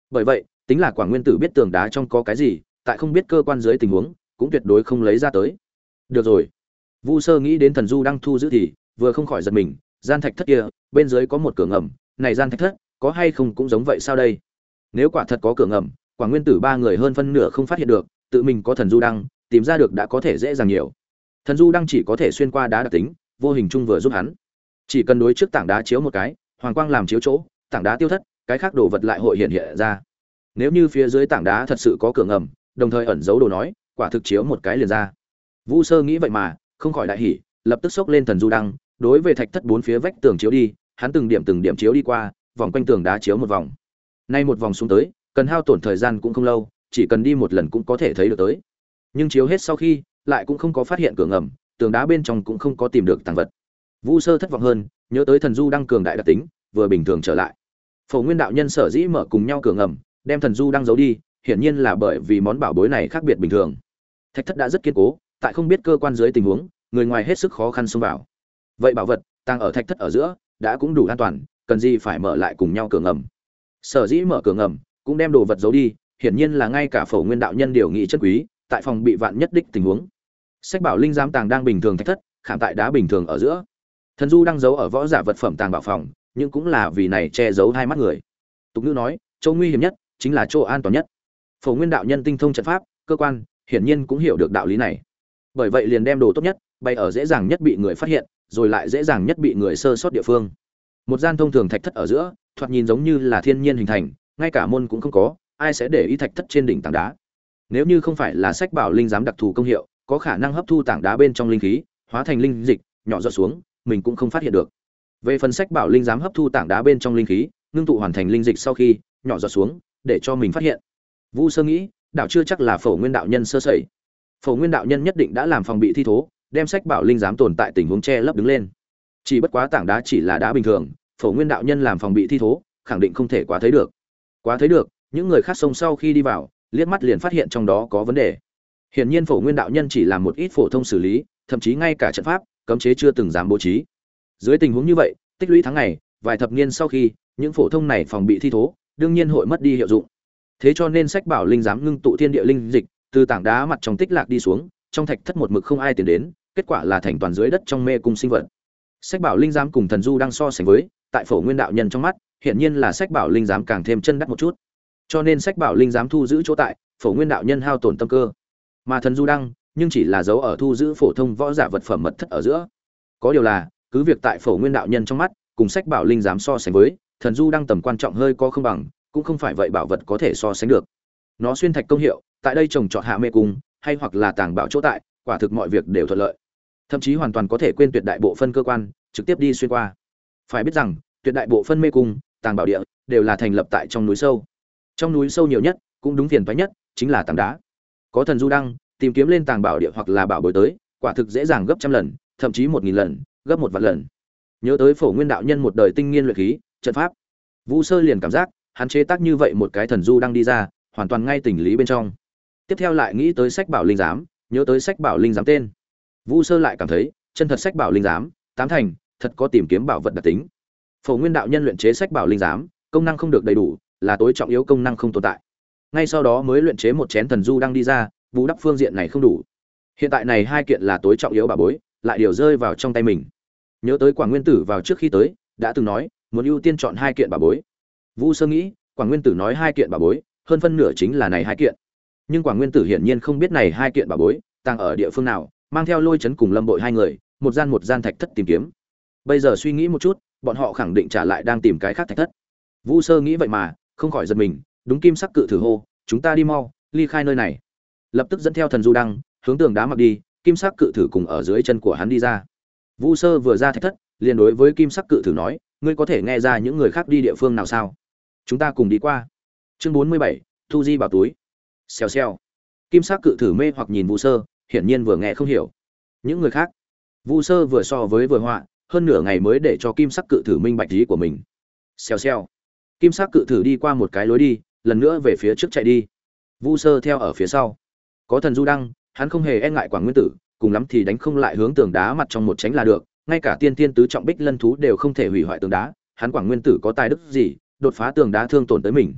Bởi vậy, tính là Quảng Nguyên Tử biết tường đá trong có cái gì, tại không biết cơ quan dưới tình huống, cũng tuyệt đối không lấy ra tới. Được rồi. Vu Sơ nghĩ đến Thần Du đang thu giữ thì vừa không khỏi giật mình, gian thạch thất kia, bên dưới có một cửa ngầm, này gian thạch thất, có hay không cũng giống vậy sao đây? Nếu quả thật có cửa ngầm, Quảng Nguyên Tử ba người hơn phân nửa không phát hiện được, tự mình có Thần Du đăng, tìm ra được đã có thể dễ dàng nhiều. Thần Du đăng chỉ có thể xuyên qua đá đặc tính, vô hình chung vừa giúp hắn. Chỉ cần đối trước tảng đá chiếu một cái, hoàng quang làm chiếu chỗ, tảng đá tiêu thất, cái khác đồ vật lại hội hiện ra. Nếu như phía dưới tảng đá thật sự có cửa ngầm, đồng thời ẩn giấu đồ nói, quả thực chiếu một cái liền ra. Vu Sơ nghĩ vậy mà, không khỏi đại hỉ, lập tức xốc lên Thần Du đăng, đối về thạch thất bốn phía vách tường chiếu đi, hắn từng điểm chiếu đi qua, vòng quanh tường đá chiếu một vòng. Nay một vòng xuống tới, cần hao tổn thời gian cũng không lâu, chỉ cần đi một lần cũng có thể thấy được tới. Nhưng chiếu hết sau khi, lại cũng không có phát hiện cửa ngầm, tường đá bên trong cũng không có tìm được tàng vật. Vu Sơ thất vọng hơn, nhớ tới Thần Du đăng cường đại đặc tính, vừa bình thường trở lại. Phổ Nguyên đạo nhân sở dĩ mở cùng nhau cửa ngầm, đem Thần Du đăng giấu đi, hiển nhiên là bởi vì món bảo bối này khác biệt bình thường. Thạch thất đã rất kiên cố, tại không biết cơ quan dưới tình huống, người ngoài hết sức khó khăn xông vào. Vậy bảo vật tàng ở thạch thất ở giữa, đã cũng đủ an toàn, cần gì phải mở lại cùng nhau cửa ngầm. Sở dĩ mở cửa ngầm, cũng đem đồ vật giấu đi, hiển nhiên là ngay cả Phổ Nguyên đạo nhân đều nghĩ chất quý, tại phòng bị vạn nhất đích tình huống. Sách bảo linh giám tàng đang bình thường thạch thất, khảm tại đá bình thường ở giữa. Thần Du đang giấu ở võ giả vật phẩm tàng bảo phòng, nhưng cũng là vì này che giấu hai mắt người. Tục ngữ nói, chỗ nguy hiểm nhất chính là chỗ an toàn nhất. Phổ Nguyên đạo nhân tinh thông trận pháp, cơ quan, hiển nhiên cũng hiểu được đạo lý này. Bởi vậy liền đem đồ tốt nhất bày ở dễ dàng nhất bị người phát hiện, rồi lại dễ dàng nhất bị người sơ sót địa phương. Một gian thông thường thạch thất ở giữa, thoạt nhìn giống như là thiên nhiên hình thành, ngay cả môn cũng không có, ai sẽ để ý thạch thất trên đỉnh tảng đá. Nếu như không phải là sách bảo linh giám đặc thù công hiệu, có khả năng hấp thu tảng đá bên trong linh khí, hóa thành linh dịch, nhỏ giọt xuống, mình cũng không phát hiện được. Về phần sách bảo linh giám hấp thu tảng đá bên trong linh khí, ngưng tụ hoàn thành linh dịch sau khi nhỏ giọt xuống, để cho mình phát hiện. Vu Sơ nghĩ, đạo chưa chắc là Phổ Nguyên đạo nhân sơ sẩy. Phổ Nguyên đạo nhân nhất định đã làm phòng bị thi thố, đem sách bảo linh giám tồn tại tình huống che lấp đứng lên. Chỉ bất quá tảng đá chỉ là đá bình thường, Phổ Nguyên đạo nhân làm phòng bị thi thố, khẳng định không thể quá thấy được. Quá thấy được, những người khác xông sau khi đi vào, liếc mắt liền phát hiện trong đó có vấn đề. Hiển nhiên Phổ Nguyên đạo nhân chỉ làm một ít phổ thông xử lý, thậm chí ngay cả trận pháp, cấm chế chưa từng dám bố trí. Dưới tình huống như vậy, tích lũy tháng ngày, vài thập niên sau khi, những phổ thông này phòng bị thi thố, đương nhiên hội mất đi hiệu dụng. Thế cho nên sách bảo linh giám ngưng tụ thiên địa linh dịch, từ tảng đá mặt trong tích lạc đi xuống, trong thạch thất một mực không ai tiến đến, kết quả là thành toàn dưới đất trong mê cung sinh vật. Sách bảo linh giám cùng Thần Du đang so sánh với, tại Phổ Nguyên đạo nhân trong mắt, hiển nhiên là sách bảo linh giám càng thêm chân đắt một chút. Cho nên sách bảo linh giám thu giữ chỗ tại, Phổ Nguyên đạo nhân hao tổn tâm cơ. Mà Thần Du đăng, nhưng chỉ là dấu ở thu giữ phổ thông võ giả vật phẩm mật thất ở giữa. Có điều là, cứ việc tại Phổ Nguyên đạo nhân trong mắt, cùng sách bảo linh giám so sánh với, Thần Du đăng tầm quan trọng hơi có không bằng, cũng không phải vậy bảo vật có thể so sánh được. Nó xuyên thạch công hiệu, tại đây trồng trọt hạ mê cung, hay hoặc là tàng bảo chỗ tại, quả thực mọi việc đều thuận lợi. Thậm chí hoàn toàn có thể quên tuyệt đại bộ phân cơ quan, trực tiếp đi xuyên qua. Phải biết rằng, tuyệt đại bộ phân mê cung, tàng bảo địa đều là thành lập tại trong núi sâu. Trong núi sâu nhiều nhất, cũng đúng phiền toái nhất, chính là tảng đá. Có Thần Du đăng, tìm kiếm lên tàng bảo địa hoặc là bảo bối tới, quả thực dễ dàng gấp trăm lần, thậm chí 1000 lần, gấp 1 vạn lần. Nhớ tới Phổ Nguyên đạo nhân một đời tinh nghiên luyện khí, trận pháp, Vu Sơ liền cảm giác, hắn chế tác như vậy một cái Thần Du đăng đi ra, hoàn toàn ngay tình lý bên trong. Tiếp theo lại nghĩ tới sách bảo linh giám, nhớ tới sách bảo linh giám tên, Vu Sơ lại cảm thấy, chân thật sách bảo linh giám, tám thành thật có tìm kiếm bảo vật đặc tính. Phổ Nguyên đạo nhân luyện chế sách bảo linh giám, công năng không được đầy đủ, là tối trọng yếu công năng không tồn tại. Ngay sau đó mới luyện chế một chén Thần Du đăng đi ra, bù đắp phương diện này không đủ. Hiện tại này hai kiện là tối trọng yếu bảo bối, lại điều rơi vào trong tay mình. Nhớ tới Quảng Nguyên Tử vào trước khi tới, đã từng nói, muốn ưu tiên chọn hai kiện bảo bối. Vu Sơ nghĩ, Quảng Nguyên Tử nói hai kiện bảo bối, hơn phân nửa chính là này hai kiện. Nhưng Quảng Nguyên Tử hiển nhiên không biết này hai kiện bảo bối tàng ở địa phương nào, mang theo Lôi Chấn cùng Lâm Bội hai người, một gian thạch thất tìm kiếm. Bây giờ suy nghĩ một chút, bọn họ khẳng định trả lại đang tìm cái khác thạch thất. Vu Sơ nghĩ vậy mà, không khỏi giật mình, đúng kim sắc cự thử hô, chúng ta đi mau, ly khai nơi này. Lập tức dẫn theo Thần Du đăng, hướng tường đá mặc đi, kim sắc cự thử cùng ở dưới chân của hắn đi ra. Vu Sơ vừa ra thạch thất, liền đối với kim sắc cự thử nói, ngươi có thể nghe ra những người khác đi địa phương nào sao? Chúng ta cùng đi qua. Chương 47, Thu Di bảo túi. Xèo xèo. Kim sắc cự thử mê hoặc nhìn Vu Sơ, hiển nhiên vừa nghe không hiểu. Những người khác? Vu Sơ vừa so với vừa họa, hơn nửa ngày mới để cho kim sắc cự thử minh bạch ý của mình. Xèo xèo. Kim sắc cự thử đi qua một cái lối đi, lần nữa về phía trước chạy đi. Vu Sơ theo ở phía sau. Có Thần Du đăng, hắn không hề e ngại Quảng Nguyên Tử, cùng lắm thì đánh không lại hướng tường đá mặt trong một tránh là được, ngay cả tiên tiên tứ trọng bích lân thú đều không thể hủy hoại tường đá, hắn Quảng Nguyên Tử có tài đức gì, đột phá tường đá thương tổn tới mình.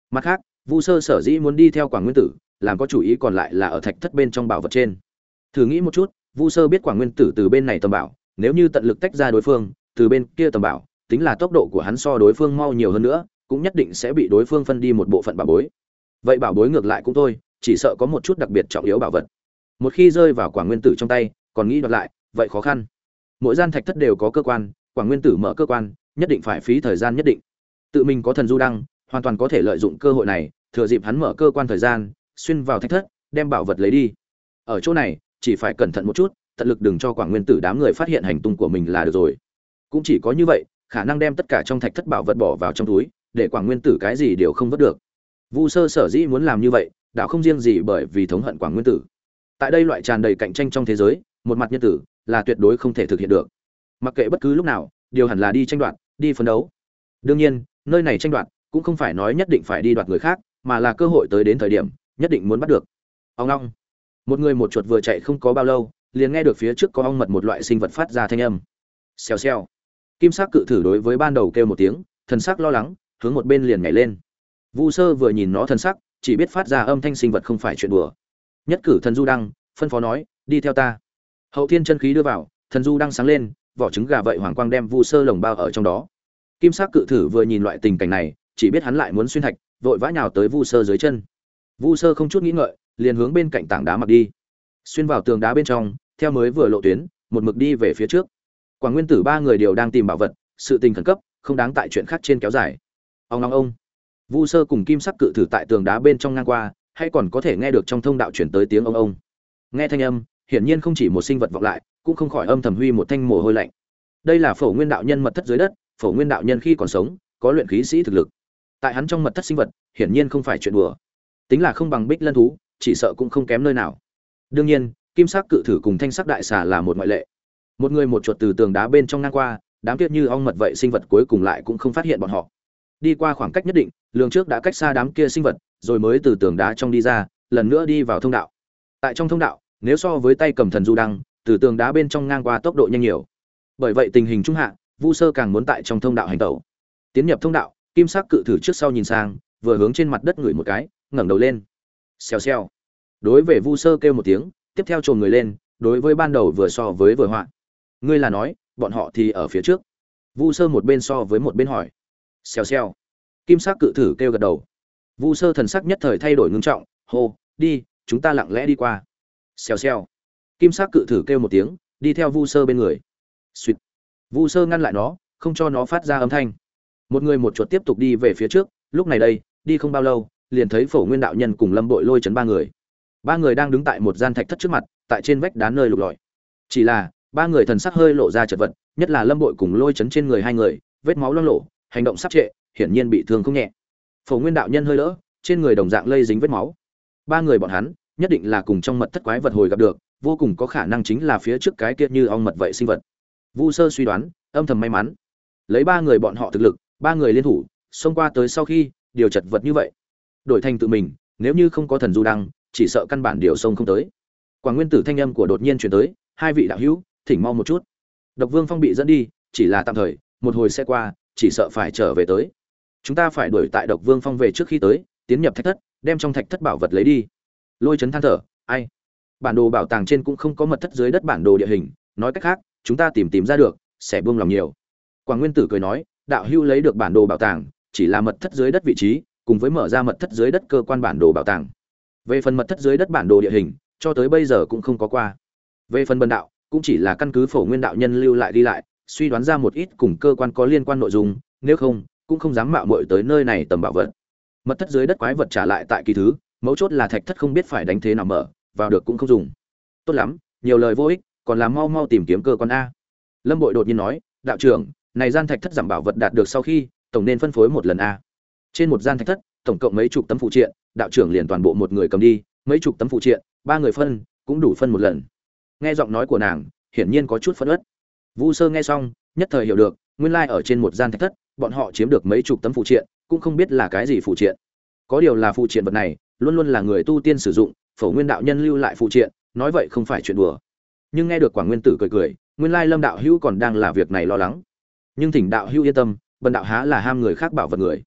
Mặt khác, Vu Sơ sở dĩ muốn đi theo Quảng Nguyên Tử, làm có chủ ý còn lại là ở thạch thất bên trong bảo vật trên. Thử nghĩ một chút, Vu Sơ biết Quảng Nguyên Tử từ bên này tầm bảo, nếu như tận lực tách ra đối phương, từ bên kia tầm bảo, tính là tốc độ của hắn so đối phương mau nhiều hơn nữa, cũng nhất định sẽ bị đối phương phân đi một bộ phận bảo bối. Vậy bảo bối ngược lại cũng thôi, chỉ sợ có một chút đặc biệt trọng yếu bảo vật. Một khi rơi vào Quảng Nguyên Tử trong tay, còn nghĩ đoạt lại, vậy khó khăn. Mỗi gian thạch thất đều có cơ quan, Quảng Nguyên Tử mở cơ quan, nhất định phải phí thời gian nhất định. Tự mình có thần du đăng, hoàn toàn có thể lợi dụng cơ hội này, thừa dịp hắn mở cơ quan thời gian, xuyên vào thạch thất, đem bảo vật lấy đi. Ở chỗ này, chỉ phải cẩn thận một chút, tận lực đừng cho Quảng Nguyên Tử đám người phát hiện hành tung của mình là được rồi. Cũng chỉ có như vậy, khả năng đem tất cả trong thạch thất bảo vật bỏ vào trong túi, để Quảng Nguyên Tử cái gì đều không vớt được. Vu Sơ sở dĩ muốn làm như vậy, đạo không riêng gì bởi vì thống hận Quảng Nguyên Tử. Tại đây loại tràn đầy cạnh tranh trong thế giới, một mặt nhân tử là tuyệt đối không thể thực hiện được. Mặc kệ bất cứ lúc nào, điều hẳn là đi tranh đoạt, đi phấn đấu. Đương nhiên, nơi này tranh đoạt cũng không phải nói nhất định phải đi đoạt người khác, mà là cơ hội tới đến thời điểm, nhất định muốn bắt được. Ong ong. Một người một chuột vừa chạy không có bao lâu, liền nghe được phía trước có ong mật một loại sinh vật phát ra thanh âm. Xèo xèo. Kim sắc cự thử đối với ban đầu kêu một tiếng, thần sắc lo lắng, hướng một bên liền nhảy lên. Vu Sơ vừa nhìn nó thần sắc, chỉ biết phát ra âm thanh sinh vật không phải chuyện đùa. Nhất cử thần du đăng, phân phó nói, đi theo ta. Hậu thiên chân khí đưa vào, thần du đăng sáng lên, vỏ trứng gà vậy hoàng quang đem Vu Sơ lồng bao ở trong đó. Kim sắc cự thử vừa nhìn loại tình cảnh này, chỉ biết hắn lại muốn xuyên thạch, vội vã nhào tới Vu Sơ dưới chân. Vu Sơ không chút nghĩ ngợi, liền hướng bên cạnh tảng đá mặc đi. Xuyên vào tường đá bên trong, theo mới vừa lộ tuyến, một mực đi về phía trước. Quảng Nguyên Tử ba người đều đang tìm bảo vật, sự tình khẩn cấp, không đáng tại chuyện khác trên kéo dài. Ông. Vu Sơ cùng kim sắc cự thử tại tường đá bên trong ngang qua, hay còn có thể nghe được trong thông đạo chuyển tới tiếng ông. Nghe thanh âm, hiển nhiên không chỉ một sinh vật vọng lại, cũng không khỏi âm thầm huy một thanh mồ hôi lạnh. Đây là Phổ Nguyên đạo nhân mật thất dưới đất, Phổ Nguyên đạo nhân khi còn sống, có luyện khí sĩ thực lực. Tại hắn trong mật thất sinh vật, hiển nhiên không phải chuyện đùa. Tính là không bằng Bích Lân thú, chỉ sợ cũng không kém nơi nào. Đương nhiên, kim sắc cự thử cùng thanh sắc đại xà là một ngoại lệ. Một người một chuột từ tường đá bên trong ngang qua, đám kia như ong mật vậy sinh vật cuối cùng lại cũng không phát hiện bọn họ. Đi qua khoảng cách nhất định, lường trước đã cách xa đám kia sinh vật, rồi mới từ tường đá trong đi ra, lần nữa đi vào thông đạo. Tại trong thông đạo, nếu so với tay cầm thần du đăng, từ tường đá bên trong ngang qua tốc độ nhanh nhiều. Bởi vậy tình hình trung hạ, Vu Sơ càng muốn tại trong thông đạo hành tẩu. Tiến nhập thông đạo, kim sắc cự thử trước sau nhìn sang, vừa hướng trên mặt đất ngửi một cái, ngẩng đầu lên. Xèo xèo. Đối với Vu Sơ kêu một tiếng, tiếp theo chồm người lên, đối với ban đầu vừa so với vừa họa. Ngươi là nói, bọn họ thì ở phía trước. Vu Sơ một bên so với một bên hỏi. Xèo xèo. Kim sắc cự thử kêu gật đầu. Vu Sơ thần sắc nhất thời thay đổi ngưng trọng, hô, đi, chúng ta lặng lẽ đi qua. Xèo xèo. Kim sắc cự thử kêu một tiếng, đi theo Vu Sơ bên người. Xuyệt. Vu Sơ ngăn lại nó, không cho nó phát ra âm thanh. Một người một chuột tiếp tục đi về phía trước, lúc này đây, đi không bao lâu, liền thấy Phổ Nguyên đạo nhân cùng Lâm Bội Lôi chấn ba người. Ba người đang đứng tại một gian thạch thất trước mặt, tại trên vách đá nơi lục lọi. Chỉ là, ba người thần sắc hơi lộ ra chật vật, nhất là Lâm Bội cùng Lôi chấn trên người hai người, vết máu loang lổ, hành động sắp trệ, hiển nhiên bị thương không nhẹ. Phổ Nguyên đạo nhân hơi đỡ, trên người đồng dạng lây dính vết máu. Ba người bọn hắn, nhất định là cùng trong mật thất quái vật hồi gặp được, vô cùng có khả năng chính là phía trước cái kia như ong mật vậy sinh vật. Vu Sơ suy đoán, âm thầm may mắn. Lấy ba người bọn họ thực lực, ba người liên thủ, xông qua tới sau khi, điều chật vật như vậy. Đổi thành tự mình, nếu như không có thần du đăng, chỉ sợ căn bản điều xông không tới. Quảng Nguyên Tử thanh âm của đột nhiên truyền tới, hai vị đạo hữu, thỉnh mau một chút. Độc Vương Phong bị dẫn đi, chỉ là tạm thời, một hồi sẽ qua, chỉ sợ phải trở về tới. Chúng ta phải đuổi tại Độc Vương Phong về trước khi tới, tiến nhập thạch thất, đem trong thạch thất bảo vật lấy đi. Lôi chấn than thở, ai? Bản đồ bảo tàng trên cũng không có mật thất dưới đất bản đồ địa hình, nói cách khác, chúng ta tìm ra được, sẽ buông lòng nhiều. Quảng Nguyên Tử cười nói, đạo hữu lấy được bản đồ bảo tàng, chỉ là mật thất dưới đất vị trí, cùng với mở ra mật thất dưới đất cơ quan bản đồ bảo tàng. Về phần mật thất dưới đất bản đồ địa hình, cho tới bây giờ cũng không có qua. Về phần bần đạo, cũng chỉ là căn cứ Phổ Nguyên đạo nhân lưu lại đi lại, suy đoán ra một ít cùng cơ quan có liên quan nội dung, nếu không, cũng không dám mạo muội tới nơi này tầm bảo vật. Mật thất dưới đất quái vật trả lại tại kỳ thứ, mấu chốt là thạch thất không biết phải đánh thế nào mở, vào được cũng không dùng. Tốt lắm, nhiều lời vô ích, còn làm mau mau tìm kiếm cơ quan a. Lâm Bội đột nhiên nói, đạo trưởng, này gian thạch thất giảm bảo vật đạt được sau khi, tổng nên phân phối một lần a. Trên một gian thạch thất, tổng cộng mấy chục tấm phụ triện, đạo trưởng liền toàn bộ một người cầm đi, mấy chục tấm phụ triện, ba người phân, cũng đủ phân một lần. Nghe giọng nói của nàng, hiển nhiên có chút phẫn uất. Vu Sơ nghe xong, nhất thời hiểu được, nguyên lai ở trên một gian thạch thất, bọn họ chiếm được mấy chục tấm phụ triện, cũng không biết là cái gì phụ triện. Có điều là phụ triện vật này, luôn luôn là người tu tiên sử dụng, Phổ Nguyên đạo nhân lưu lại phụ triện, nói vậy không phải chuyện đùa. Nhưng nghe được Quảng Nguyên Tử cười cười, nguyên lai Lâm đạo hữu còn đang là việc này lo lắng. Nhưng thỉnh đạo hữu yên tâm, bần đạo há là ham người khác bảo vật người.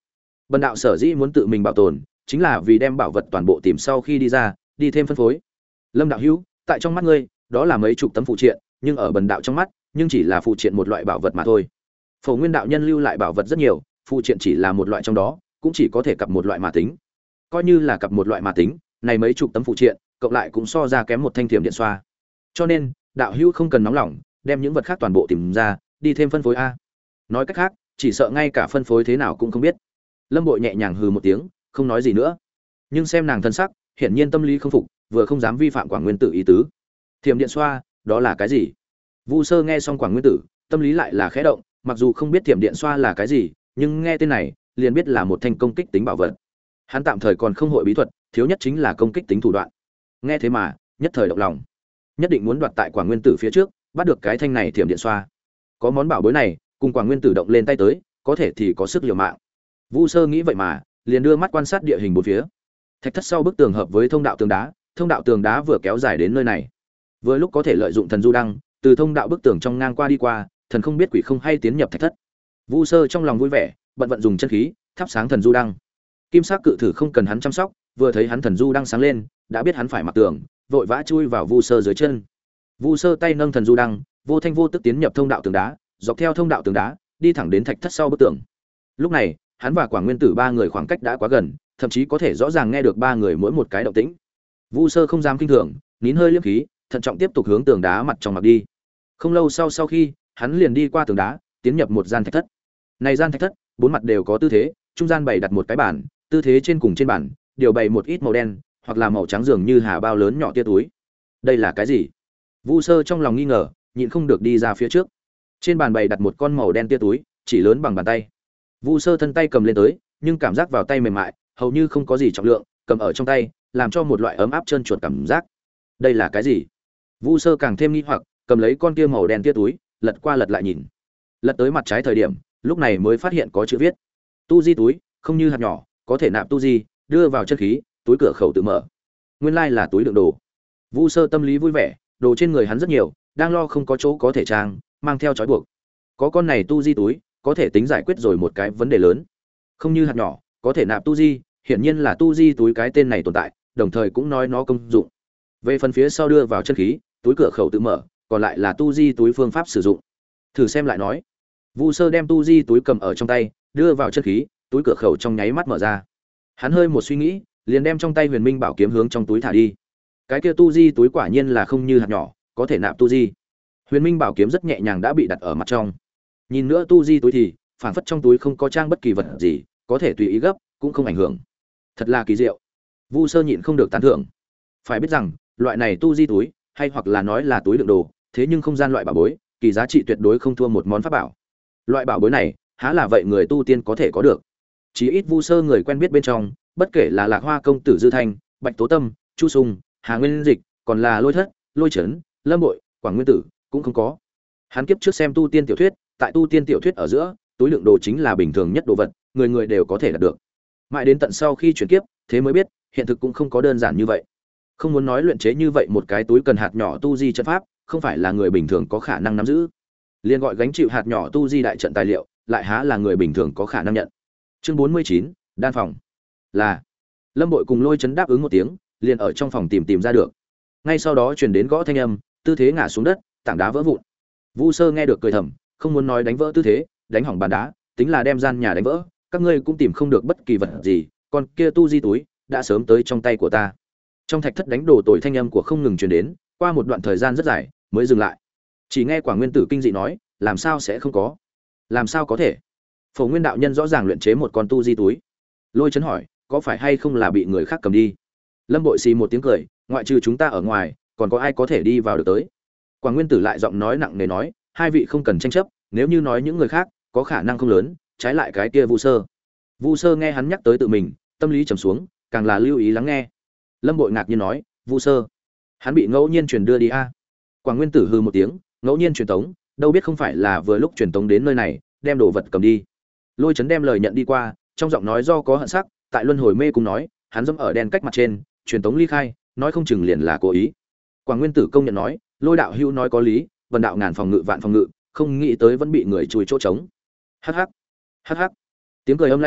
Bần đạo sở dĩ muốn tự mình bảo tồn, chính là vì đem bảo vật toàn bộ tìm sau khi đi ra, đi thêm phân phối. Lâm đạo hữu, tại trong mắt ngươi, đó là mấy chục tấm phụ triện, nhưng ở bần đạo trong mắt, nhưng chỉ là phụ triện một loại bảo vật mà thôi. Phổ Nguyên đạo nhân lưu lại bảo vật rất nhiều, phụ triện chỉ là một loại trong đó, cũng chỉ có thể cặp một loại mà tính. Coi như là cặp một loại mà tính, này mấy chục tấm phụ triện, cộng lại cũng so ra kém một thanh thiểm điện xoa. Cho nên, đạo hữu không cần nóng lòng, đem những vật khác toàn bộ tìm ra, đi thêm phân phối a. Nói cách khác, chỉ sợ ngay cả phân phối thế nào cũng không biết. Lâm Bội nhẹ nhàng hừ một tiếng, không nói gì nữa. Nhưng xem nàng thân sắc, hiển nhiên tâm lý không phục, vừa không dám vi phạm Quảng Nguyên Tử ý tứ. Thiểm điện xoa, đó là cái gì? Vu Sơ nghe xong Quảng Nguyên Tử, tâm lý lại là khẽ động, mặc dù không biết thiểm điện xoa là cái gì, nhưng nghe tên này, liền biết là một thanh công kích tính bảo vật. Hắn tạm thời còn không hội bí thuật, thiếu nhất chính là công kích tính thủ đoạn. Nghe thế mà, nhất thời động lòng, nhất định muốn đoạt tại Quảng Nguyên Tử phía trước, bắt được cái thanh này thiểm điện xoa. Có món bảo bối này, cùng Quảng Nguyên Tử động lên tay tới, có thể thì có sức liều mạng. Vu Sơ nghĩ vậy mà, liền đưa mắt quan sát địa hình bốn phía. Thạch thất sau bức tường hợp với thông đạo tường đá vừa kéo dài đến nơi này. Vừa lúc có thể lợi dụng thần du đăng, từ thông đạo bức tường trong ngang qua đi qua, thần không biết quỷ không hay tiến nhập thạch thất. Vu Sơ trong lòng vui vẻ, bận vận dùng chân khí, thắp sáng thần du đăng. Kim sắc cự thử không cần hắn chăm sóc, vừa thấy hắn thần du đăng sáng lên, đã biết hắn phải mặc tường, vội vã chui vào Vu Sơ dưới chân. Vu Sơ tay nâng thần du đăng, vô thanh vô tức tiến nhập thông đạo tường đá, dọc theo thông đạo tường đá, đi thẳng đến thạch thất sau bức tường. Lúc này, hắn và Quảng Nguyên Tử ba người khoảng cách đã quá gần, thậm chí có thể rõ ràng nghe được ba người mỗi một cái động tĩnh. Vu Sơ không dám kinh thường, nín hơi liếc khí, thận trọng tiếp tục hướng tường đá mặt trong mặc đi. Không lâu sau khi, hắn liền đi qua tường đá, tiến nhập một gian thạch thất. Này gian thạch thất, bốn mặt đều có tư thế, trung gian bày đặt một cái bàn, tư thế trên cùng trên bàn, điều bày một ít màu đen, hoặc là màu trắng dường như hà bao lớn nhỏ tia túi. Đây là cái gì? Vu Sơ trong lòng nghi ngờ, nhịn không được đi ra phía trước. Trên bàn bày đặt một con màu đen tia túi, chỉ lớn bằng bàn tay. Vu Sơ thân tay cầm lên tới, nhưng cảm giác vào tay mềm mại, hầu như không có gì trọng lượng, cầm ở trong tay, làm cho một loại ấm áp trơn chuột cảm giác. Đây là cái gì? Vu Sơ càng thêm nghi hoặc, cầm lấy con kia màu đen tia túi, lật qua lật lại nhìn. Lật tới mặt trái thời điểm, lúc này mới phát hiện có chữ viết. Tu di túi, không như hạt nhỏ, có thể nạp tu di, đưa vào chân khí, túi cửa khẩu tự mở. Nguyên lai là túi đựng đồ. Vu Sơ tâm lý vui vẻ, đồ trên người hắn rất nhiều, đang lo không có chỗ có thể trang, mang theo trói buộc. Có con này tu di túi, có thể tính giải quyết rồi một cái vấn đề lớn. Không như hạt nhỏ, có thể nạp tu di, hiển nhiên là tu di túi cái tên này tồn tại, đồng thời cũng nói nó công dụng. Về phần phía sau đưa vào chân khí, túi cửa khẩu tự mở, còn lại là tu di túi phương pháp sử dụng. Thử xem lại nói. Vu Sơ đem tu di túi cầm ở trong tay, đưa vào chân khí, túi cửa khẩu trong nháy mắt mở ra. Hắn hơi một suy nghĩ, liền đem trong tay Huyền Minh Bảo kiếm hướng trong túi thả đi. Cái kia tu di túi quả nhiên là không như hạt nhỏ, có thể nạp tu di. Huyền Minh Bảo kiếm rất nhẹ nhàng đã bị đặt ở mặt trong. Nhìn nữa tu di túi thì, phản phất trong túi không có trang bất kỳ vật gì, có thể tùy ý gấp, cũng không ảnh hưởng. Thật là kỳ diệu. Vu Sơ nhịn không được tán thưởng. Phải biết rằng, loại này tu di túi, hay hoặc là nói là túi đựng đồ, thế nhưng không gian loại bảo bối, kỳ giá trị tuyệt đối không thua một món pháp bảo. Loại bảo bối này, há là vậy người tu tiên có thể có được. Chỉ ít Vu Sơ người quen biết bên trong, bất kể là Lạc Hoa công tử Dư Thanh, Bạch Tố Tâm, Chu Sùng, Hà Nguyên Dịch, còn là Lôi Thất, Lôi Chấn, Lâm Bội, Quảng Nguyên Tử, cũng không có. Hắn kiếp trước xem tu tiên tiểu thuyết, tại tu tiên tiểu thuyết ở giữa, túi đựng đồ chính là bình thường nhất đồ vật, người người đều có thể đạt được. Mãi đến tận sau khi chuyển kiếp, thế mới biết, hiện thực cũng không có đơn giản như vậy. Không muốn nói luyện chế như vậy một cái túi cần hạt nhỏ tu di trận pháp, không phải là người bình thường có khả năng nắm giữ. Liên gọi gánh chịu hạt nhỏ tu di đại trận tài liệu, lại há là người bình thường có khả năng nhận. Chương 49, đan phòng. Là Lâm Bội cùng Lôi Chấn đáp ứng một tiếng, liền ở trong phòng tìm ra được. Ngay sau đó truyền đến gõ thanh âm, tư thế ngã xuống đất, tảng đá vỡ vụn. Vu Sơ nghe được cười thầm, không muốn nói đánh vỡ tư thế, đánh hỏng bàn đá, tính là đem gian nhà đánh vỡ, các ngươi cũng tìm không được bất kỳ vật gì, còn kia tu di túi đã sớm tới trong tay của ta. Trong thạch thất đánh đồ tồi thanh âm của không ngừng truyền đến, qua một đoạn thời gian rất dài mới dừng lại. Chỉ nghe Quảng Nguyên Tử kinh dị nói, làm sao sẽ không có? Làm sao có thể? Phổ Nguyên đạo nhân rõ ràng luyện chế một con tu di túi. Lôi Chấn hỏi, có phải hay không là bị người khác cầm đi? Lâm Bội xì một tiếng cười, ngoại trừ chúng ta ở ngoài, còn có ai có thể đi vào được tới? Quảng Nguyên Tử lại giọng nói nặng nề nói, hai vị không cần tranh chấp, nếu như nói những người khác, có khả năng không lớn, trái lại cái kia Vu Sơ. Vu Sơ nghe hắn nhắc tới tự mình, tâm lý trầm xuống, càng là lưu ý lắng nghe. Lâm Bội ngạc nhiên nói, Vu Sơ, hắn bị ngẫu nhiên truyền đưa đi a? Quảng Nguyên Tử hừ một tiếng, ngẫu nhiên truyền tống, đâu biết không phải là vừa lúc truyền tống đến nơi này, đem đồ vật cầm đi. Lôi Chấn đem lời nhận đi qua, trong giọng nói do có hận sắc, tại luân hồi mê cung nói, hắn dẫm ở đen cách mặt trên, truyền tống ly khai, nói không chừng liền là cố ý. Quảng Nguyên Tử công nhận nói, Lôi đạo hữu nói có lý, Vân đạo ngàn phòng ngự vạn phòng ngự, không nghĩ tới vẫn bị người chùi chỗ trống. Hắc hắc, hắc hắc. Tiếng cười âm lãnh,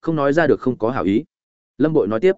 không nói ra được không có hảo ý. Lâm Bội nói tiếp,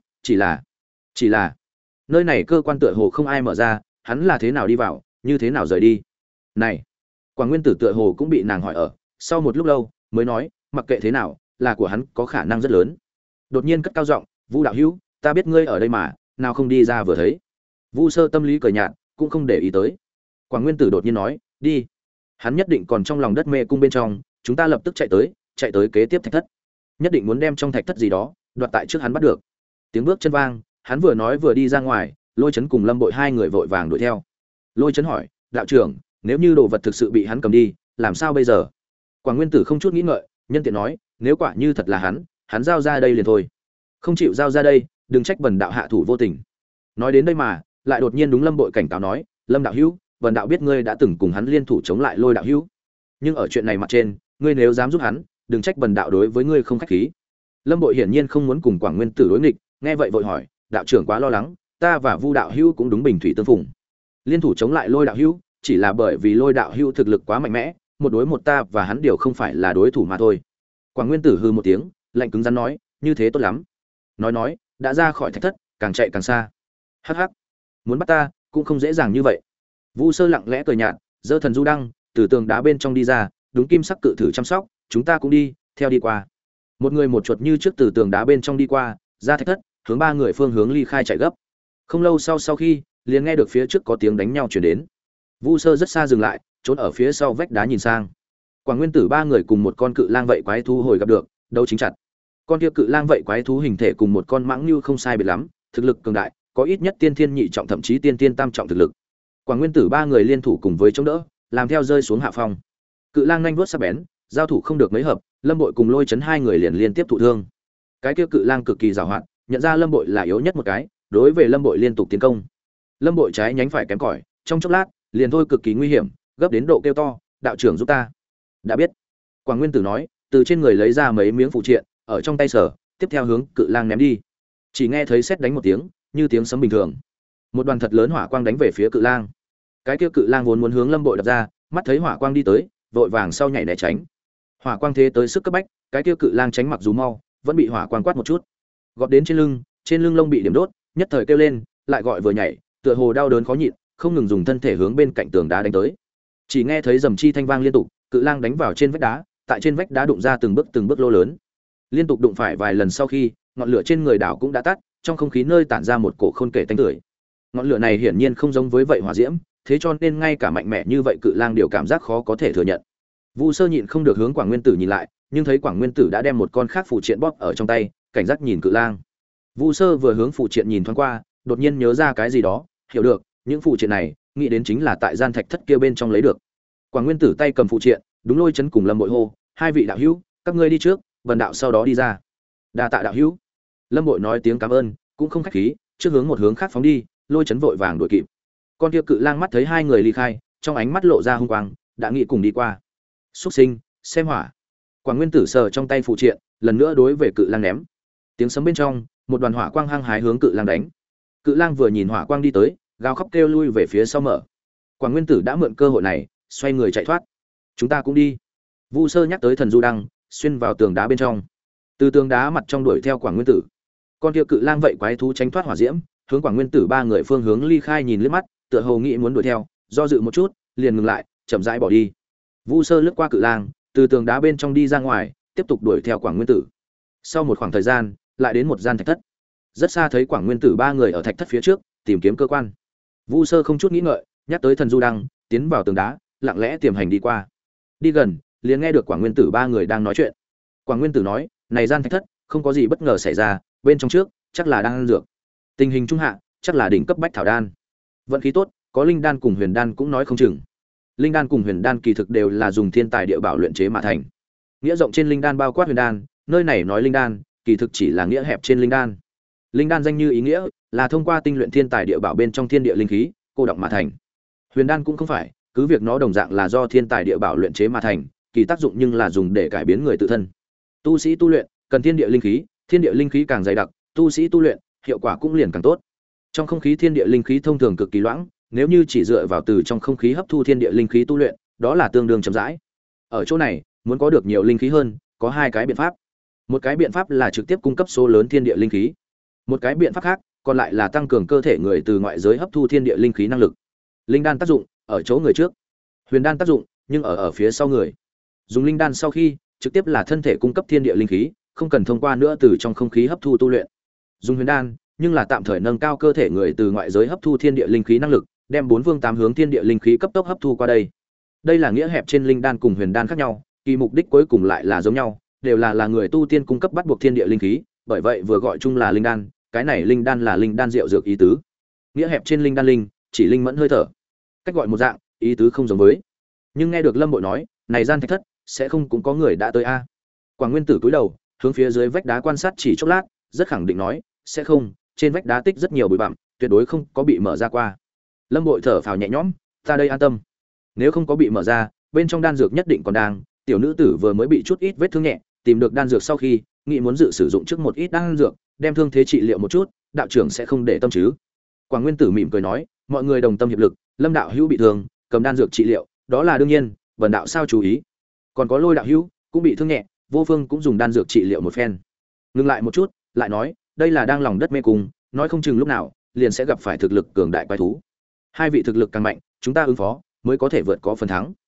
chỉ là nơi này cơ quan tựa hồ không ai mở ra, hắn là thế nào đi vào, như thế nào rời đi. Này, Quảng Nguyên Tử tựa hồ cũng bị nàng hỏi ở, sau một lúc lâu mới nói, mặc kệ thế nào, là của hắn có khả năng rất lớn. Đột nhiên cất cao giọng, Vu đạo hữu, ta biết ngươi ở đây mà, nào không đi ra vừa thấy. Vu Sơ tâm lý cười nhạt, cũng không để ý tới. Quảng Nguyên Tử đột nhiên nói, đi. Hắn nhất định còn trong lòng đất mê cung bên trong, chúng ta lập tức chạy tới kế tiếp thạch thất. Nhất định muốn đem trong thạch thất gì đó đoạt tại trước hắn bắt được. Tiếng bước chân vang, hắn vừa nói vừa đi ra ngoài, Lôi Chấn cùng Lâm Bội hai người vội vàng đuổi theo. Lôi Chấn hỏi, đạo trưởng, nếu như đồ vật thực sự bị hắn cầm đi, làm sao bây giờ? Quảng Nguyên Tử không chút nghĩ ngợi, nhân tiện nói, nếu quả như thật là hắn giao ra đây liền thôi. Không chịu giao ra đây, đừng trách bần đạo hạ thủ vô tình. Nói đến đây mà, lại đột nhiên đúng Lâm Bội cảnh cáo nói, Lâm đạo hữu, bần đạo biết ngươi đã từng cùng hắn liên thủ chống lại Lôi đạo hữu, nhưng ở chuyện này mặt trên, ngươi nếu dám giúp hắn, đừng trách bần đạo đối với ngươi không khách khí. Lâm Bội hiển nhiên không muốn cùng Quảng Nguyên Tử đối nghịch, nghe vậy vội hỏi, đạo trưởng quá lo lắng, ta và Vu đạo hữu cũng đúng bình thủy tương phùng. Liên thủ chống lại Lôi đạo hữu, chỉ là bởi vì Lôi đạo hữu thực lực quá mạnh mẽ, một đối một ta và hắn điều không phải là đối thủ mà thôi. Quảng Nguyên Tử hừ một tiếng, lạnh cứng rắn nói, như thế tốt lắm. Nói, đã ra khỏi thạch thất, càng chạy càng xa. Hắc hắc, muốn bắt ta, cũng không dễ dàng như vậy. Vu Sơ lặng lẽ cười nhạt, giơ thần du đăng, từ tường đá bên trong đi ra, đúng kim sắc cự thử chăm sóc, chúng ta cũng đi, theo đi qua. Một người một chuột như trước từ tường đá bên trong đi qua, ra thạch thất, hướng ba người phương hướng ly khai chạy gấp. Không lâu sau khi, liền nghe được phía trước có tiếng đánh nhau truyền đến. Vu Sơ rất xa dừng lại, trốn ở phía sau vách đá nhìn sang. Quảng Nguyên Tử ba người cùng một con cự lang vậy quái thú hồi gặp được, đấu chính chặt. Con kia cự lang vậy quái thú hình thể cùng một con mãng như không sai biệt lắm, thực lực cường đại, có ít nhất tiên thiên nhị trọng thậm chí tiên tiên tam trọng thực lực. Quảng Nguyên Tử ba người liên thủ cùng với chống đỡ, làm theo rơi xuống hạ phong. Cự lang nhanh vuốt sắc bén, giao thủ không được mấy hợp, Lâm Bội cùng Lôi Chấn hai người liền liên tiếp thụ thương. Cái kia cự lang cực kỳ giàu hạn, nhận ra Lâm Bội là yếu nhất một cái, đối với Lâm Bội liên tục tiến công. Lâm Bội trái nhánh phải kém cỏi, trong chốc lát, liền thôi cực kỳ nguy hiểm, gấp đến độ kêu to, đạo trưởng giúp ta. Đã biết. Quảng Nguyên Tử nói, từ trên người lấy ra mấy miếng phụ triện, ở trong tay sở, tiếp theo hướng cự lang ném đi. Chỉ nghe thấy sét đánh một tiếng, như tiếng sấm bình thường. Một đoàn thật lớn hỏa quang đánh về phía cự lang. Cái kia cự lang vốn muốn hướng Lâm Bội đập ra, mắt thấy hỏa quang đi tới, vội vàng sau nhảy né tránh. Hỏa quang thế tới sức cấp bách, cái kia cự lang tránh mặc dù mau, vẫn bị hỏa quang quát một chút. Gọt đến trên lưng lông bị điểm đốt, nhất thời kêu lên, lại gọi vừa nhảy, tựa hồ đau đớn khó nhịn, không ngừng dùng thân thể hướng bên cạnh tường đá đánh tới. Chỉ nghe thấy rầm chi thanh vang liên tục, cự lang đánh vào trên vách đá, tại trên vách đá đụng ra từng bước lỗ lớn. Liên tục đụng phải vài lần sau khi, ngọn lửa trên người đảo cũng đã tắt, trong không khí nơi tản ra một cổ khôn kể tanh tưởi. Ngọn lửa này hiển nhiên không giống với vậy hỏa diễm, thế cho nên ngay cả mạnh mẽ như vậy cự lang đều cảm giác khó có thể thừa nhận. Vu Sơ nhịn không được hướng Quảng Nguyên Tử nhìn lại, nhưng thấy Quảng Nguyên Tử đã đem một con khác phù triện bóp ở trong tay, cảnh giác nhìn cự lang. Vu Sơ vừa hướng phù triện nhìn thoáng qua, đột nhiên nhớ ra cái gì đó, hiểu được, những phù triện này, nghĩ đến chính là tại gian thạch thất kia bên trong lấy được. Quảng Nguyên Tử tay cầm phù triện, đúng Lôi Chấn cùng Lâm Bội hô, hai vị đạo hữu, các ngươi đi trước, vần đạo sau đó đi ra. Đa tạ đạo hữu. Lâm Bội nói tiếng cảm ơn, cũng không khách khí, trước hướng một hướng khác phóng đi, Lôi Chấn vội vàng đuổi kịp. Con kia cự lang mắt thấy hai người ly khai, trong ánh mắt lộ ra hung quang, đã nghĩ cùng đi qua. Xuất sinh, xem hỏa. Quảng Nguyên Tử sờ trong tay phụ triện, lần nữa đối về cự lang ném. Tiếng sấm bên trong, một đoàn hỏa quang hăng hái hướng cự lang đánh. Cự lang vừa nhìn hỏa quang đi tới, gào khóc kêu lui về phía sau mở. Quảng Nguyên Tử đã mượn cơ hội này, xoay người chạy thoát. Chúng ta cũng đi. Vu Sơ nhắc tới thần du đăng, xuyên vào tường đá bên trong. Từ tường đá mặt trong đuổi theo Quảng Nguyên Tử. Con kia cự lang vậy quái thú tránh thoát hỏa diễm, hướng Quảng Nguyên Tử ba người phương hướng ly khai nhìn liếc mắt, tựa hồ nghĩ muốn đuổi theo, do dự một chút, liền ngừng lại, chậm rãi bỏ đi. Vu Sơ lướt qua cự lang, từ tường đá bên trong đi ra ngoài, tiếp tục đuổi theo Quảng Nguyên Tử. Sau một khoảng thời gian, lại đến một gian thạch thất. Rất xa thấy Quảng Nguyên Tử ba người ở thạch thất phía trước, tìm kiếm cơ quan. Vu Sơ không chút nghĩ ngợi, nhắc tới thần du đăng, tiến vào tường đá, lặng lẽ tiềm hành đi qua. Đi gần, liền nghe được Quảng Nguyên Tử ba người đang nói chuyện. Quảng Nguyên Tử nói, này gian thạch thất, không có gì bất ngờ xảy ra, bên trong trước, chắc là đang ăn dược. Tình hình trung hạ, chắc là đỉnh cấp bách thảo đan. Vận khí tốt, có linh đan cùng huyền đan cũng nói không chừng. Linh đan cùng huyền đan kỳ thực đều là dùng thiên tài địa bảo luyện chế mà thành. Nghĩa rộng trên linh đan bao quát huyền đan, nơi này nói linh đan, kỳ thực chỉ là nghĩa hẹp trên linh đan. Linh đan danh như ý nghĩa, là thông qua tinh luyện thiên tài địa bảo bên trong thiên địa linh khí, cô đọng mà thành. Huyền đan cũng không phải, cứ việc nó đồng dạng là do thiên tài địa bảo luyện chế mà thành, kỳ tác dụng nhưng là dùng để cải biến người tự thân. Tu sĩ tu luyện, cần thiên địa linh khí càng dày đặc, tu sĩ tu luyện, hiệu quả cũng liền càng tốt. Trong không khí thiên địa linh khí thông thường cực kỳ loãng, nếu như chỉ dựa vào từ trong không khí hấp thu thiên địa linh khí tu luyện, đó là tương đương chậm rãi. Ở chỗ này, muốn có được nhiều linh khí hơn, có hai cái biện pháp. Một cái biện pháp là trực tiếp cung cấp số lớn thiên địa linh khí. Một cái biện pháp khác còn lại là tăng cường cơ thể người từ ngoại giới hấp thu thiên địa linh khí năng lực. Linh đan tác dụng ở chỗ người trước, huyền đan tác dụng nhưng ở phía sau người. Dùng linh đan sau khi, trực tiếp là thân thể cung cấp thiên địa linh khí, không cần thông qua nữa từ trong không khí hấp thu tu luyện. Dùng huyền đan, nhưng là tạm thời nâng cao cơ thể người từ ngoại giới hấp thu thiên địa linh khí năng lực, đem bốn phương tám hướng thiên địa linh khí cấp tốc hấp thu qua đây. Đây là nghĩa hẹp trên linh đan cùng huyền đan khác nhau, kỳ mục đích cuối cùng lại là giống nhau, đều là người tu tiên cung cấp bắt buộc thiên địa linh khí, bởi vậy vừa gọi chung là linh đan, cái này linh đan là linh đan rượu dược ý tứ. Nghĩa hẹp trên linh đan linh, chỉ linh mẫn hơi thở. Cách gọi một dạng, ý tứ không giống với. Nhưng nghe được Lâm Bội nói, này gian thạch thất, sẽ không cũng có người đã tới a. Quảng Nguyên Tử cúi đầu, hướng phía dưới vách đá quan sát chỉ chốc lát, rất khẳng định nói, sẽ không, trên vách đá tích rất nhiều bụi bặm, tuyệt đối không có bị mở ra qua. Lâm Bội thở phào nhẹ nhõm, ta đây an tâm. Nếu không có bị mở ra, bên trong đan dược nhất định còn đang, tiểu nữ tử vừa mới bị chút ít vết thương nhẹ, tìm được đan dược sau khi, nghĩ muốn dự sử dụng trước một ít đan dược, đem thương thế trị liệu một chút, đạo trưởng sẽ không để tâm chứ? Quảng Nguyên Tử mỉm cười nói, mọi người đồng tâm hiệp lực, Lâm đạo hữu bị thương, cầm đan dược trị liệu, đó là đương nhiên, Vân đạo sao chú ý. Còn có Lôi đạo hữu, cũng bị thương nhẹ, Vô Phương cũng dùng đan dược trị liệu một phen. Ngừng lại một chút, lại nói, đây là đang lòng đất mê cung, nói không chừng lúc nào liền sẽ gặp phải thực lực cường đại quái thú. Hai vị thực lực càng mạnh, chúng ta ứng phó mới có thể vượt có phần thắng.